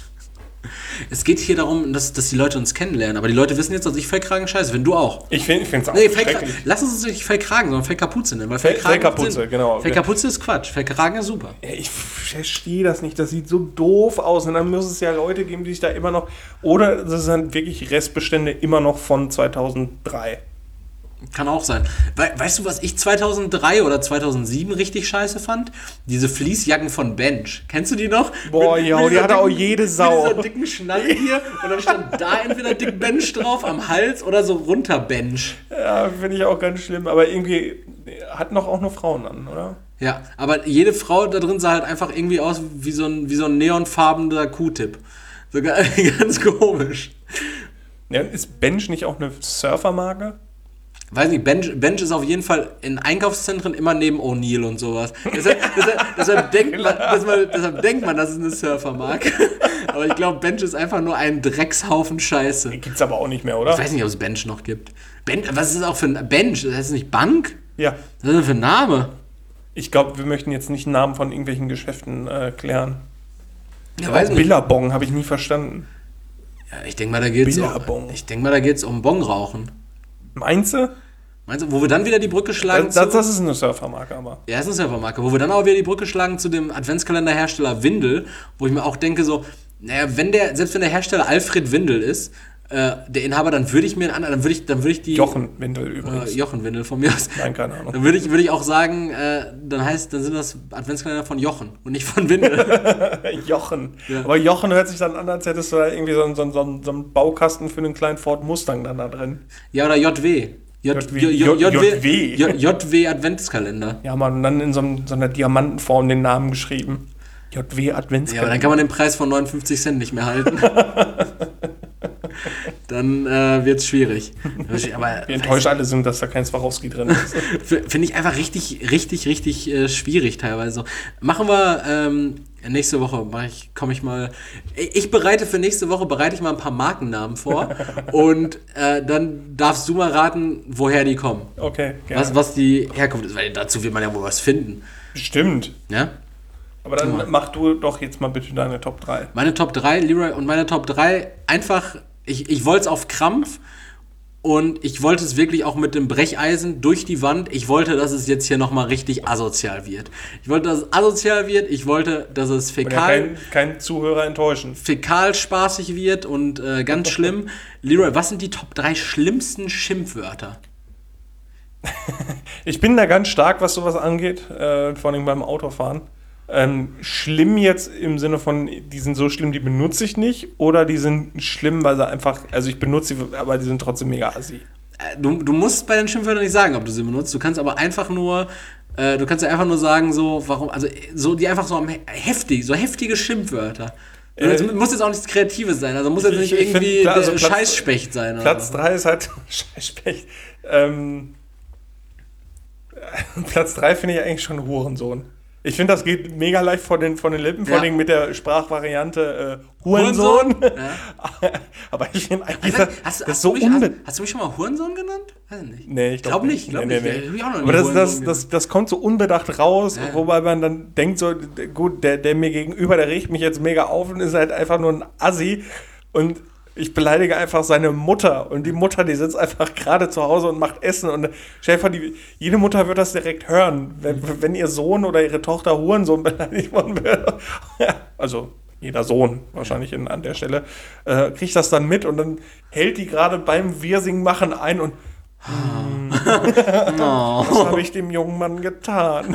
Es geht hier darum, dass, dass die Leute uns kennenlernen. Aber die Leute wissen jetzt, dass ich Fellkragen scheiße. Wenn du auch. Ich finde es auch Nee, Fellkra- schrecklich. lass uns nicht Fellkragen, sondern Fellkapuze nennen. Weil Fell- Fellkragen Fellkapuze, sind- genau. Fellkapuze ist Quatsch. Fellkragen ist super. Ich verstehe das nicht. Das sieht so doof aus. Und dann muss es ja Leute geben, die sich da immer noch... Oder das sind wirklich Restbestände immer noch von zweitausenddrei. Kann auch sein. We weißt du, was ich zweitausenddrei oder zweitausendsieben richtig scheiße fand? Diese Fließjacken von Bench. Kennst du die noch? Boah, ja, die dieser hatte auch dicken- jede Sau. Mit dieser dicken Schnalle hier und dann stand da entweder dick Bench drauf am Hals oder so runter Bench. Ja, finde ich auch ganz schlimm. Aber irgendwie hat noch auch nur Frauen an, oder? Ja, aber jede Frau da drin sah halt einfach irgendwie aus wie so ein, wie so ein neonfarbener Q-Tip. So ga- ganz komisch. Ja, ist Bench nicht auch eine Surfermarke? Weiß nicht, Bench, Bench ist auf jeden Fall in Einkaufszentren immer neben O'Neill und sowas. Deshalb, deshalb, deshalb, denkt man, deshalb, deshalb denkt man, dass es eine Surfermarke. Aber ich glaube, Bench ist einfach nur ein Dreckshaufen Scheiße. Gibt's aber auch nicht mehr, oder? Ich weiß nicht, ob es Bench noch gibt. Ben, was ist das auch für ein Bench? Das heißt nicht Bank? Ja. Was ist das für ein Name? Ich glaube, wir möchten jetzt nicht Namen von irgendwelchen Geschäften äh, klären. Ja, Auch weiß nicht. Billabong habe ich nie verstanden. Ja, ich denke mal, da geht's Billabong. um, ich denk mal, da geht's um Bongrauchen. Meinst du? Meinst du, wo wir dann wieder die Brücke schlagen Das, das, zu... das ist eine Surfermarke, aber. Ja, ist eine Servermarke, wo wir dann auch wieder die Brücke schlagen zu dem Adventskalenderhersteller Windel, wo ich mir auch denke so, naja, wenn der, selbst wenn der Hersteller Alfred Windel ist, äh, der Inhaber, dann würde ich mir einen anderen, dann würde ich, dann würde ich die... Jochen Windel Äh, übrigens. Jochen Windel von mir aus. Nein, keine Ahnung. Dann würde ich, würde ich auch sagen, äh, dann heißt, dann sind das Adventskalender von Jochen und nicht von Windel. Jochen. Ja. Aber Jochen hört sich dann an, als hättest du da irgendwie so, einen- so, einen- so, einen- so einen Baukasten für einen kleinen Ford Mustang dann da drin. Ja, oder J W. J- J W. J- J- J W. J- J W Adventskalender. Ja, man, und dann in so, einem, so einer Diamantenform den Namen geschrieben. J W Ja, aber Adventskalender. dann kann man den Preis von neunundfünfzig Cent nicht mehr halten. dann äh, wird es schwierig. Aber wie enttäuscht alle sind, dass da kein Swarovski drin ist. Finde ich einfach richtig, richtig, richtig äh, schwierig teilweise. Machen wir ähm, nächste Woche, mach ich, komme ich mal. Ich bereite für nächste Woche, bereite ich mal ein paar Markennamen vor und äh, dann darfst du mal raten, woher die kommen. Okay, gerne. Was, was die Herkunft ist, weil dazu wird man ja wohl was finden. Stimmt. Ja? Aber dann ja. mach du doch jetzt mal bitte deine Top drei. Meine Top drei, Leroy, und meine Top drei einfach, ich, ich wollte es auf Krampf und ich wollte es wirklich auch mit dem Brecheisen durch die Wand. Ich wollte, dass es jetzt hier nochmal richtig asozial wird. Ich wollte, dass es asozial wird, ich wollte, dass es fäkal... Ja kein, kein Zuhörer enttäuschen. Fäkal spaßig wird und äh, ganz schlimm. Leroy, was sind die Top drei schlimmsten Schimpfwörter? Ich bin da ganz stark, was sowas angeht, äh, vor allem beim Autofahren. Ähm, schlimm jetzt im Sinne von, die sind so schlimm, die benutze ich nicht, oder die sind schlimm, weil sie einfach, also ich benutze sie, aber die sind trotzdem mega assi. Du, du musst bei den Schimpfwörtern nicht sagen, ob du sie benutzt, du kannst aber einfach nur, äh, du kannst ja einfach nur sagen, so, warum, also so, die einfach so am heftig, so heftige Schimpfwörter. Das äh, muss jetzt auch nichts Kreatives sein, also muss jetzt nicht ich, ich irgendwie find, klar, also Platz, Scheißspecht sein. Platz drei ist halt Scheißspecht. Ähm, Platz drei finde ich eigentlich schon Hurensohn. Ich finde, das geht mega leicht von den, von den Lippen, vor allem ja. mit der Sprachvariante äh, Hurensohn. Hurensohn? Ja. Aber ich finde eigentlich, also, hast, das hast so mich, unbe- hast, hast du mich schon mal Hurensohn genannt? Weiß nicht. Nee, ich glaube glaub nicht. Glaub nee, nicht. Nee, nee. Ich auch noch Aber das, das, das, das kommt so unbedacht raus, ja. wobei man dann denkt so, gut, der, der mir gegenüber, der regt mich jetzt mega auf und ist halt einfach nur ein Assi und ich beleidige einfach seine Mutter und die Mutter, die sitzt einfach gerade zu Hause und macht Essen und Schäfer, die, jede Mutter wird das direkt hören, wenn, wenn ihr Sohn oder ihre Tochter Hurensohn beleidigt worden würde. Also jeder Sohn wahrscheinlich in, an der Stelle, äh, kriegt das dann mit und dann hält die gerade beim Wirsing machen ein und hm, no. Was habe ich dem jungen Mann getan?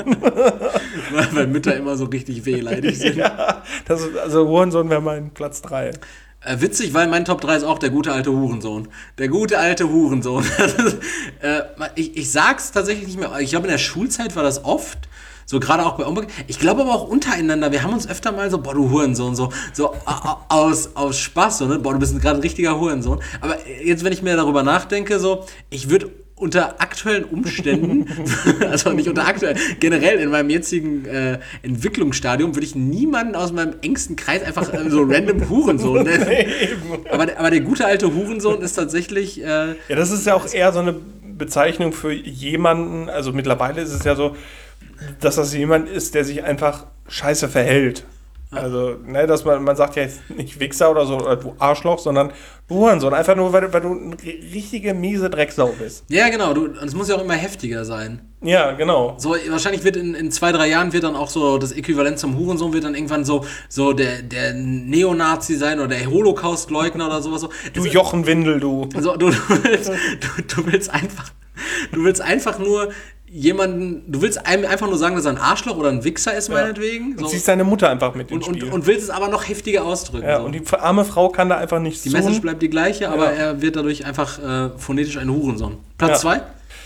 Weil Mütter immer so richtig wehleidig sind. Ja, das ist, also Hurensohn wäre mein Platz drei. Äh, witzig, weil mein Top drei ist auch der gute alte Hurensohn. Der gute alte Hurensohn. äh, ich, ich sag's tatsächlich nicht mehr. Ich glaube, in der Schulzeit war das oft. So gerade auch bei Umberg. Ich glaube aber auch untereinander. Wir haben uns öfter mal so, boah, du Hurensohn, so, so aus, aus Spaß, so, ne? Boah, du bist gerade ein richtiger Hurensohn. Aber jetzt, wenn ich mir darüber nachdenke, so, ich würde unter aktuellen Umständen, also nicht unter aktuellen, generell in meinem jetzigen äh, Entwicklungsstadium würde ich niemanden aus meinem engsten Kreis einfach äh, so random Hurensohn nennen. aber, aber der gute alte Hurensohn ist tatsächlich... Äh, ja, das ist ja auch eher so eine Bezeichnung für jemanden, also mittlerweile ist es ja so, dass das jemand ist, der sich einfach scheiße verhält. Also, ne, dass man, man sagt ja jetzt nicht Wichser oder so, oder du Arschloch, sondern du Hurensohn. Einfach nur, weil, weil du eine richtige, miese Drecksau bist. Ja, genau. Du, und es muss ja auch immer heftiger sein. Ja, genau. So, wahrscheinlich wird in, in zwei, drei Jahren wird dann auch so das Äquivalent zum Hurensohn wird dann irgendwann so, so der, der Neonazi sein oder der Holocaust-Leugner oder sowas. So. Du also, Jochenwindel, du. So, du, du, willst, du, du willst einfach, du willst einfach nur jemanden, du willst einem einfach nur sagen, dass er ein Arschloch oder ein Wichser ist, ja. meinetwegen. So. Und ziehst deine Mutter einfach mit ins und, Spiel. Und, und willst es aber noch heftiger ausdrücken. Ja, so. und die arme Frau kann da einfach nichts Die tun. Die Message bleibt die gleiche, aber ja. er wird dadurch einfach äh, phonetisch ein Hurensohn. Platz zwei? Ja.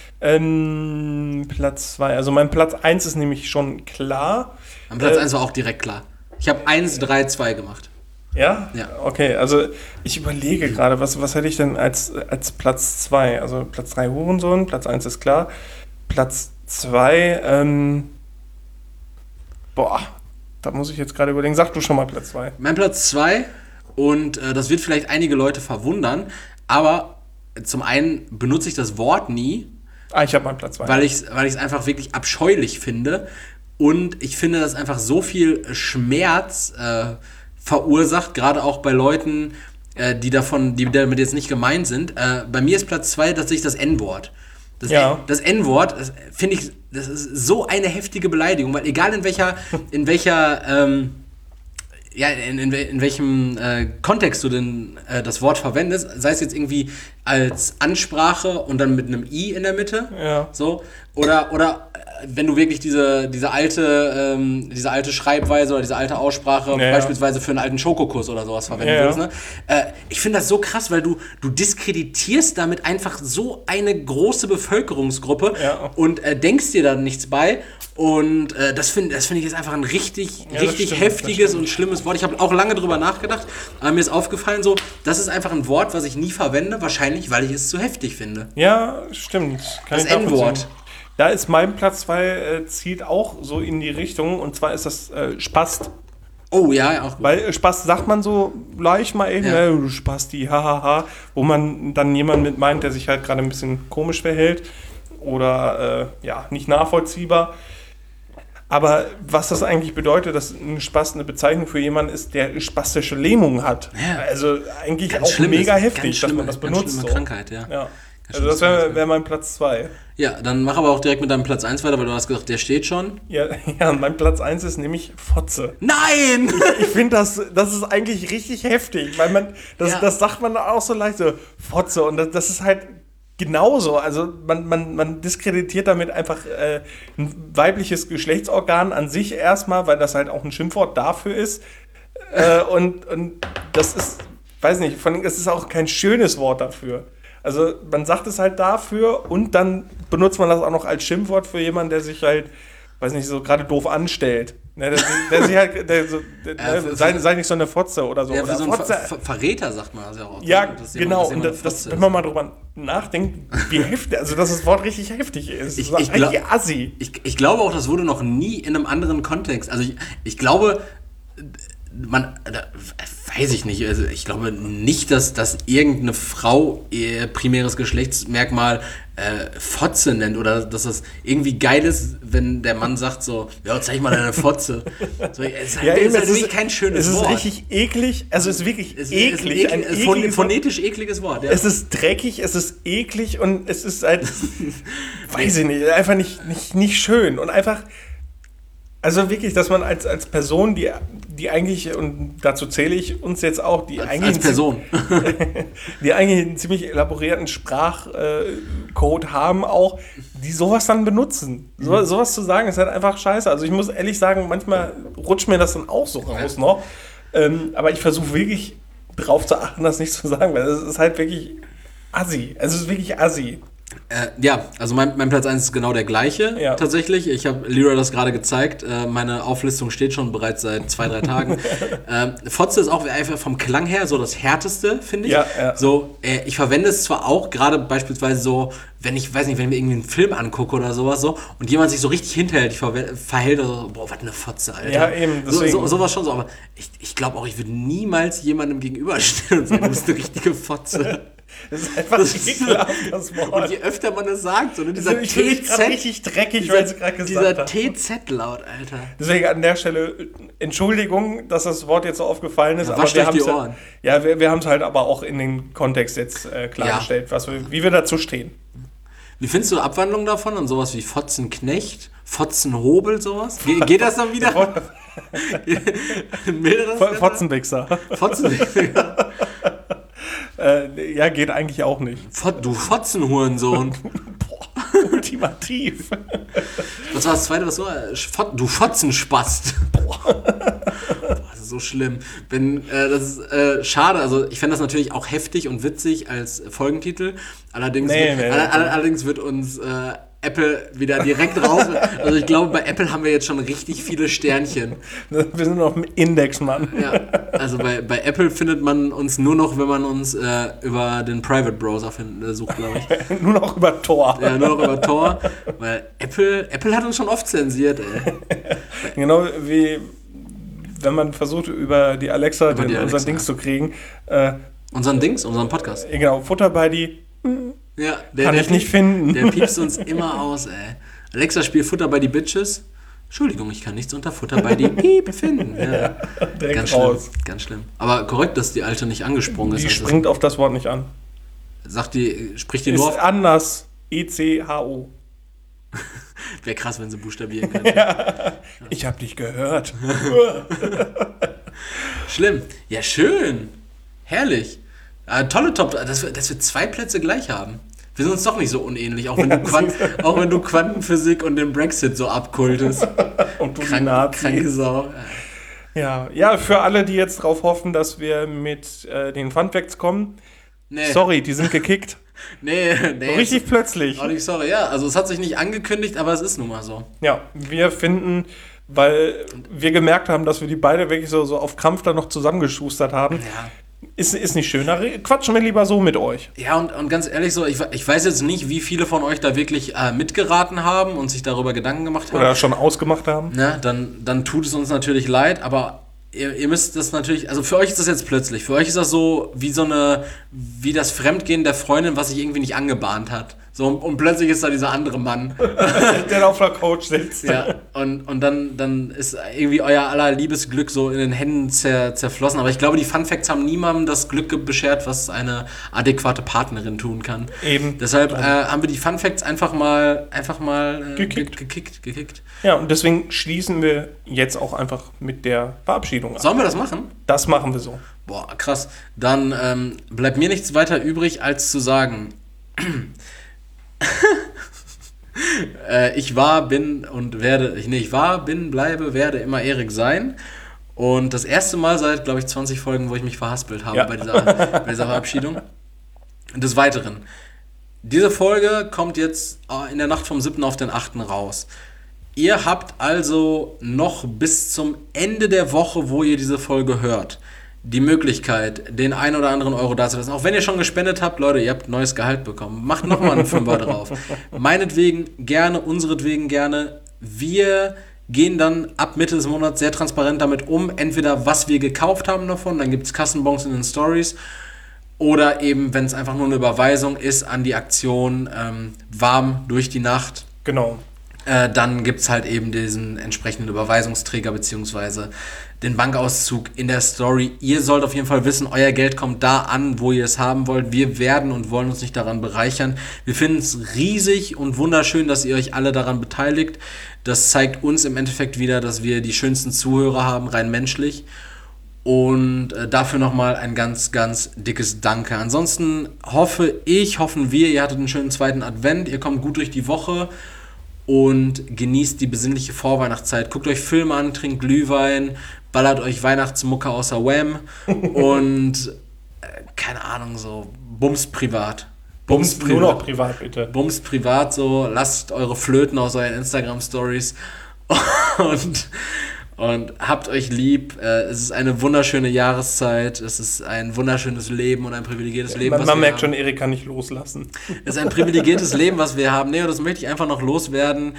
Ähm, Platz zwei. Also mein Platz eins ist nämlich schon klar. Mein Platz äh, eins war auch direkt klar. Ich habe eins, drei, zwei gemacht. Ja? Ja. Okay, also ich überlege gerade, was, was hätte ich denn als, als Platz zwei? Also Platz drei Hurensohn, Platz eins ist klar. Platz zwei, ähm, boah, da muss ich jetzt gerade überlegen. Sag du schon mal Platz zwei. Mein Platz zwei, und äh, das wird vielleicht einige Leute verwundern, aber zum einen benutze ich das Wort nie. Ah, ich habe meinen Platz zwei. Weil ich es weil ich's einfach wirklich abscheulich finde. Und ich finde, dass einfach so viel Schmerz äh, verursacht, gerade auch bei Leuten, äh, die davon, die damit jetzt nicht gemeint sind. Äh, bei mir ist Platz zwei tatsächlich das En-Wort. Das, ja. N- das N-Wort, finde ich, das ist so eine heftige Beleidigung, weil egal in welcher, in welcher, ähm, ja, in, in, in welchem äh, Kontext du denn äh, das Wort verwendest, sei es jetzt irgendwie als Ansprache und dann mit einem I in der Mitte, ja. so, oder, oder wenn du wirklich diese, diese, alte, ähm, diese alte Schreibweise oder diese alte Aussprache ja. beispielsweise für einen alten Schokokuss oder sowas verwenden ja. würdest. Ne? Äh, ich finde das so krass, weil du, du diskreditierst damit einfach so eine große Bevölkerungsgruppe ja. und äh, denkst dir da nichts bei. Und äh, das finde das find ich jetzt einfach ein richtig, Ja, richtig stimmt, heftiges und schlimmes Wort. Ich habe auch lange drüber nachgedacht, aber mir ist aufgefallen so, das ist einfach ein Wort, was ich nie verwende, wahrscheinlich, weil ich es zu heftig finde. Ja, stimmt. Kann Das ich nachvollziehen. N-Wort. Da ist mein Platz zwei, äh, zieht auch so in die Richtung, und zwar ist das äh, Spast. Oh ja, auch gut. Weil äh, Spast sagt man so leicht mal eben, Ja. ja. du Spasti, hahaha, wo man dann jemanden mit meint, der sich halt gerade ein bisschen komisch verhält oder äh, ja, nicht nachvollziehbar. Aber was das eigentlich bedeutet, dass ein Spast eine Bezeichnung für jemanden ist, der spastische Lähmung hat. Ja. Also eigentlich Ganz auch schlimmes- mega ganz heftig, dass schlimme- man das ganz benutzt. schlimme So. Krankheit, ja. Ja. Ganz Also das schlimmes wäre Krankheit. wär mein Platz zwei. Ja, dann mach aber auch direkt mit deinem Platz eins weiter, weil du hast gesagt, der steht schon. Ja, ja, mein Platz eins ist nämlich Fotze. Nein! Ich finde, das, das ist eigentlich richtig heftig, weil man, das, Ja. das sagt man auch so leicht, so Fotze, und das, das ist halt genauso. Also man, man, man diskreditiert damit einfach äh, ein weibliches Geschlechtsorgan an sich erstmal, weil das halt auch ein Schimpfwort dafür ist. Äh, und, und das ist, weiß nicht, vor allem, es ist auch kein schönes Wort dafür. Also man sagt es halt dafür und dann benutzt man das auch noch als Schimpfwort für jemanden, der sich halt, weiß nicht, so gerade doof anstellt. Ne, der, der sich halt, der so, der, Ja, für- sei, sei nicht so eine Fotze oder so. Ja, oder für so einen Fotze. Ver Ver Verräter sagt man das ja auch. Ja, Dass jemand- genau. dass Und jemand das, eine das, Fotze wenn ist. man mal drüber nachdenkt, wie heftig, also dass das Wort richtig heftig ist. Ich- Das ich ist glaub- eigentlich assi. Ich, ich glaube auch, das wurde noch nie in einem anderen Kontext. Also ich, ich glaube, man, da, weiß ich nicht, also ich glaube nicht, dass, dass irgendeine Frau ihr primäres Geschlechtsmerkmal äh, Fotze nennt oder dass das irgendwie geil ist, wenn der Mann sagt so, ja, zeig mal deine Fotze. So, es ist halt, Ja, es eben, ist halt es wirklich ist- kein schönes Es ist Wort. richtig eklig, also es ist wirklich es ist, eklig. Es ein ist ein eklig, ekliges Wort. phonetisch ekliges Wort. Ja. Es ist dreckig, es ist eklig und es ist halt, weiß ich nicht, einfach nicht, nicht, nicht schön. Und einfach, also wirklich, dass man als, als Person, die, die eigentlich, und dazu zähle ich uns jetzt auch, die als, eigentlich, als Person. die eigentlich einen ziemlich elaborierten Sprachcode haben auch, die sowas dann benutzen. So, sowas zu sagen ist halt einfach scheiße. Also ich muss ehrlich sagen, manchmal rutscht mir das dann auch so raus noch. Ähm, aber ich versuche wirklich drauf zu achten, das nicht zu sagen, weil es ist halt wirklich assi. Also es ist wirklich assi. Äh, ja, also mein, mein Platz eins ist genau der gleiche, Ja. tatsächlich. Ich habe Lyra das gerade gezeigt. Äh, meine Auflistung steht schon bereits seit zwei, drei Tagen. ähm, Fotze ist auch einfach vom Klang her so das Härteste, finde ich. Ja, ja. So, äh, ich verwende es zwar auch, gerade beispielsweise so, wenn ich, weiß nicht, wenn ich mir irgendwie einen Film angucke oder sowas so und jemand sich so richtig hinterhält, ich verwe- verhält, so, boah, was eine Fotze, Alter. Ja, eben, So, deswegen. so, sowas schon so, aber ich, ich glaube auch, ich würde niemals jemandem gegenüberstellen und sagen, du bist eine richtige Fotze. Das ist einfach Das ist- ekelhaft, das Wort. Und je öfter man es sagt, so ne, dieser ich fühle mich gerade T Z, richtig dreckig, dieser, weil es gerade gesagt dieser hat. T Z-Laut, Alter. Deswegen an der Stelle äh, Entschuldigung, dass das Wort jetzt so aufgefallen ist. Ja, aber wascht wir euch die haben's Ohren. Ja, ja, wir, wir haben es halt aber auch in den Kontext jetzt äh, klargestellt, was wir, wie wir dazu stehen. Wie findest du Abwandlung davon und sowas wie Fotzenknecht, Fotzenhobel, sowas? Ge geht das dann wieder? Milderes? F- Fotzenwichser. Fotzenwichser. äh, ja, geht eigentlich auch nicht. Fot du Fotzenhurensohn. Ultimativ. Was war das zweite, was war? Fot du Fotzenspast. Boah, das ist so schlimm. Wenn, äh, das ist äh, schade, also ich fände das natürlich auch heftig und witzig als Folgentitel. Allerdings, Nee, wird, nee, all, nee. all, allerdings wird uns äh, Apple wieder direkt raus. Also ich glaube, bei Apple haben wir jetzt schon richtig viele Sternchen. Wir sind noch im Index, Mann. Ja, also bei, bei Apple findet man uns nur noch, wenn man uns äh, über den Private Browser find, äh, sucht, glaube ich. Nur noch über Tor. Ja, nur noch über Tor. Weil Apple, Apple hat uns schon oft zensiert, ey. Genau wie wenn man versucht, über die Alexa Über den, die unseren Alexa. Dings zu kriegen. Äh, Unseren Dings, unseren Podcast. genau, Futter bei die. Ja, der, Kann der ich nicht piep- finden. Der piepst uns immer aus, ey. Alexa, spiel Futter bei die Bitches. Entschuldigung, ich kann nichts unter Futter bei die Piep finden. Ja. Direkt Ganz schlimm, raus. ganz schlimm. Aber korrekt, dass die Alte nicht angesprungen ist. Die Also springt auf das Wort nicht an. sagt die, spricht die Ist nur auf. anders. E C H O. Wäre krass, wenn sie buchstabieren könnte. Ich hab dich gehört. Schlimm. Ja, schön. Herrlich. Äh, tolle Top, dass wir, dass wir zwei Plätze gleich haben. Wir sind uns doch nicht so unähnlich, auch wenn du, Quant, auch wenn du Quantenphysik und den Brexit so abkultest. Und du Krank, Nazi. kranke Sau. Ja, ja, für alle, die jetzt drauf hoffen, dass wir mit äh, den Fun Facts kommen. Nee. Sorry, die sind gekickt. Nee, nee. So richtig plötzlich. Oh, nicht sorry, ja. Also es hat sich nicht angekündigt, aber es ist nun mal so. Ja, wir finden, weil wir gemerkt haben, dass wir die beide wirklich so, so auf Krampf da noch zusammengeschustert haben, Ja. ist, ist nicht schön. Da re- quatschen wir lieber so mit euch. Ja, und, und ganz ehrlich so, ich, ich weiß jetzt nicht, wie viele von euch da wirklich äh, mitgeraten haben und sich darüber Gedanken gemacht haben. Oder schon ausgemacht haben. Ne, dann, dann tut es uns natürlich leid, aber ihr, ihr müsst das natürlich, also für euch ist das jetzt plötzlich, für euch ist das so wie so eine, wie das Fremdgehen der Freundin, was sich irgendwie nicht angebahnt hat. So, und, und plötzlich ist da dieser andere Mann. Der auf der Couch sitzt. Ja, und, und dann, dann ist irgendwie euer aller Liebesglück so in den Händen zer, zerflossen. Aber ich glaube, die Fun Facts haben niemandem das Glück beschert, was eine adäquate Partnerin tun kann. Eben. Deshalb äh, haben wir die Fun Facts einfach mal, einfach mal äh, Gekickt. ge- gekickt, gekickt. Ja, und deswegen schließen wir jetzt auch einfach mit der Verabschiedung ab. Sollen wir das machen? Das machen wir so. Boah, krass. Dann ähm, bleibt mir nichts weiter übrig, als zu sagen, äh, ich war, bin und werde, ich, nee, ich war, bin, bleibe, werde immer Erik sein. Und das erste Mal seit, glaube ich, zwanzig Folgen, wo ich mich verhaspelt habe Ja. bei, dieser, bei dieser Verabschiedung. Und des Weiteren, diese Folge kommt jetzt in der Nacht vom siebten auf den achten raus. Ihr habt also noch bis zum Ende der Woche, wo ihr diese Folge hört, die Möglichkeit, den ein oder anderen Euro dazulassen. Auch wenn ihr schon gespendet habt, Leute, ihr habt neues Gehalt bekommen. Macht nochmal einen Fünfer drauf. Meinetwegen gerne, unseretwegen gerne. Wir gehen dann ab Mitte des Monats sehr transparent damit um. Entweder was wir gekauft haben davon, dann gibt es Kassenbons in den Stories. Oder eben, wenn es einfach nur eine Überweisung ist an die Aktion ähm, Warm durch die Nacht. Genau. Äh, dann gibt es halt eben diesen entsprechenden Überweisungsträger beziehungsweise den Bankauszug in der Story. Ihr sollt auf jeden Fall wissen, euer Geld kommt da an, wo ihr es haben wollt. Wir werden und wollen uns nicht daran bereichern. Wir finden es riesig und wunderschön, dass ihr euch alle daran beteiligt. Das zeigt uns im Endeffekt wieder, dass wir die schönsten Zuhörer haben, rein menschlich. Und äh, dafür nochmal ein ganz, ganz dickes Danke. Ansonsten hoffe ich, hoffen wir, ihr hattet einen schönen zweiten Advent, ihr kommt gut durch die Woche und genießt die besinnliche Vorweihnachtszeit. Guckt euch Filme an, trinkt Glühwein, ballert euch Weihnachtsmucke außer Wham und äh, keine Ahnung, so Bums privat. Bums, nur noch privat, bitte. Bums privat, so lasst eure Flöten aus euren Instagram-Stories und, und habt euch lieb. Äh, es ist eine wunderschöne Jahreszeit, es ist ein wunderschönes Leben und ein privilegiertes Leben, Man, was man wir merkt haben. schon, Erik kann nicht loslassen. Es ist ein privilegiertes Leben, was wir haben. Nee, und das möchte ich einfach noch loswerden.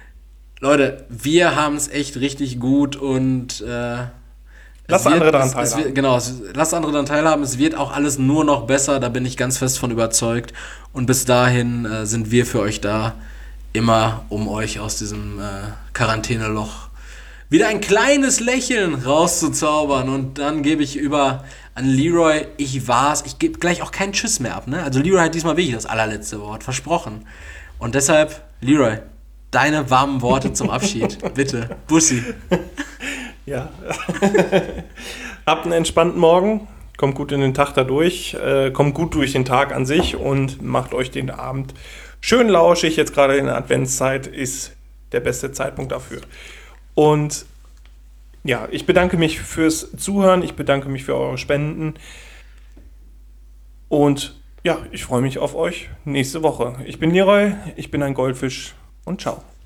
Leute, wir haben es echt richtig gut und äh, Lass wird, andere daran es, es teilhaben. wird, genau, es, lasst andere daran teilhaben. Es wird auch alles nur noch besser, da bin ich ganz fest von überzeugt. Und bis dahin äh, sind wir für euch da, immer um euch aus diesem äh, Quarantäneloch wieder ein kleines Lächeln rauszuzaubern. Und dann gebe ich über an Leroy, ich war's. Ich gebe gleich auch keinen Tschüss mehr ab. Ne? Also Leroy hat diesmal wirklich das allerletzte Wort, versprochen. Und deshalb, Leroy, deine warmen Worte zum Abschied. Bitte, Bussi. Ja. Habt einen entspannten Morgen, kommt gut in den Tag da durch, äh, kommt gut durch den Tag an sich und macht euch den Abend schön lauschig. Jetzt gerade in der Adventszeit ist der beste Zeitpunkt dafür. Und ja, ich bedanke mich fürs Zuhören, ich bedanke mich für eure Spenden und ja, ich freue mich auf euch nächste Woche. Ich bin Leroy, ich bin ein Goldfisch und ciao.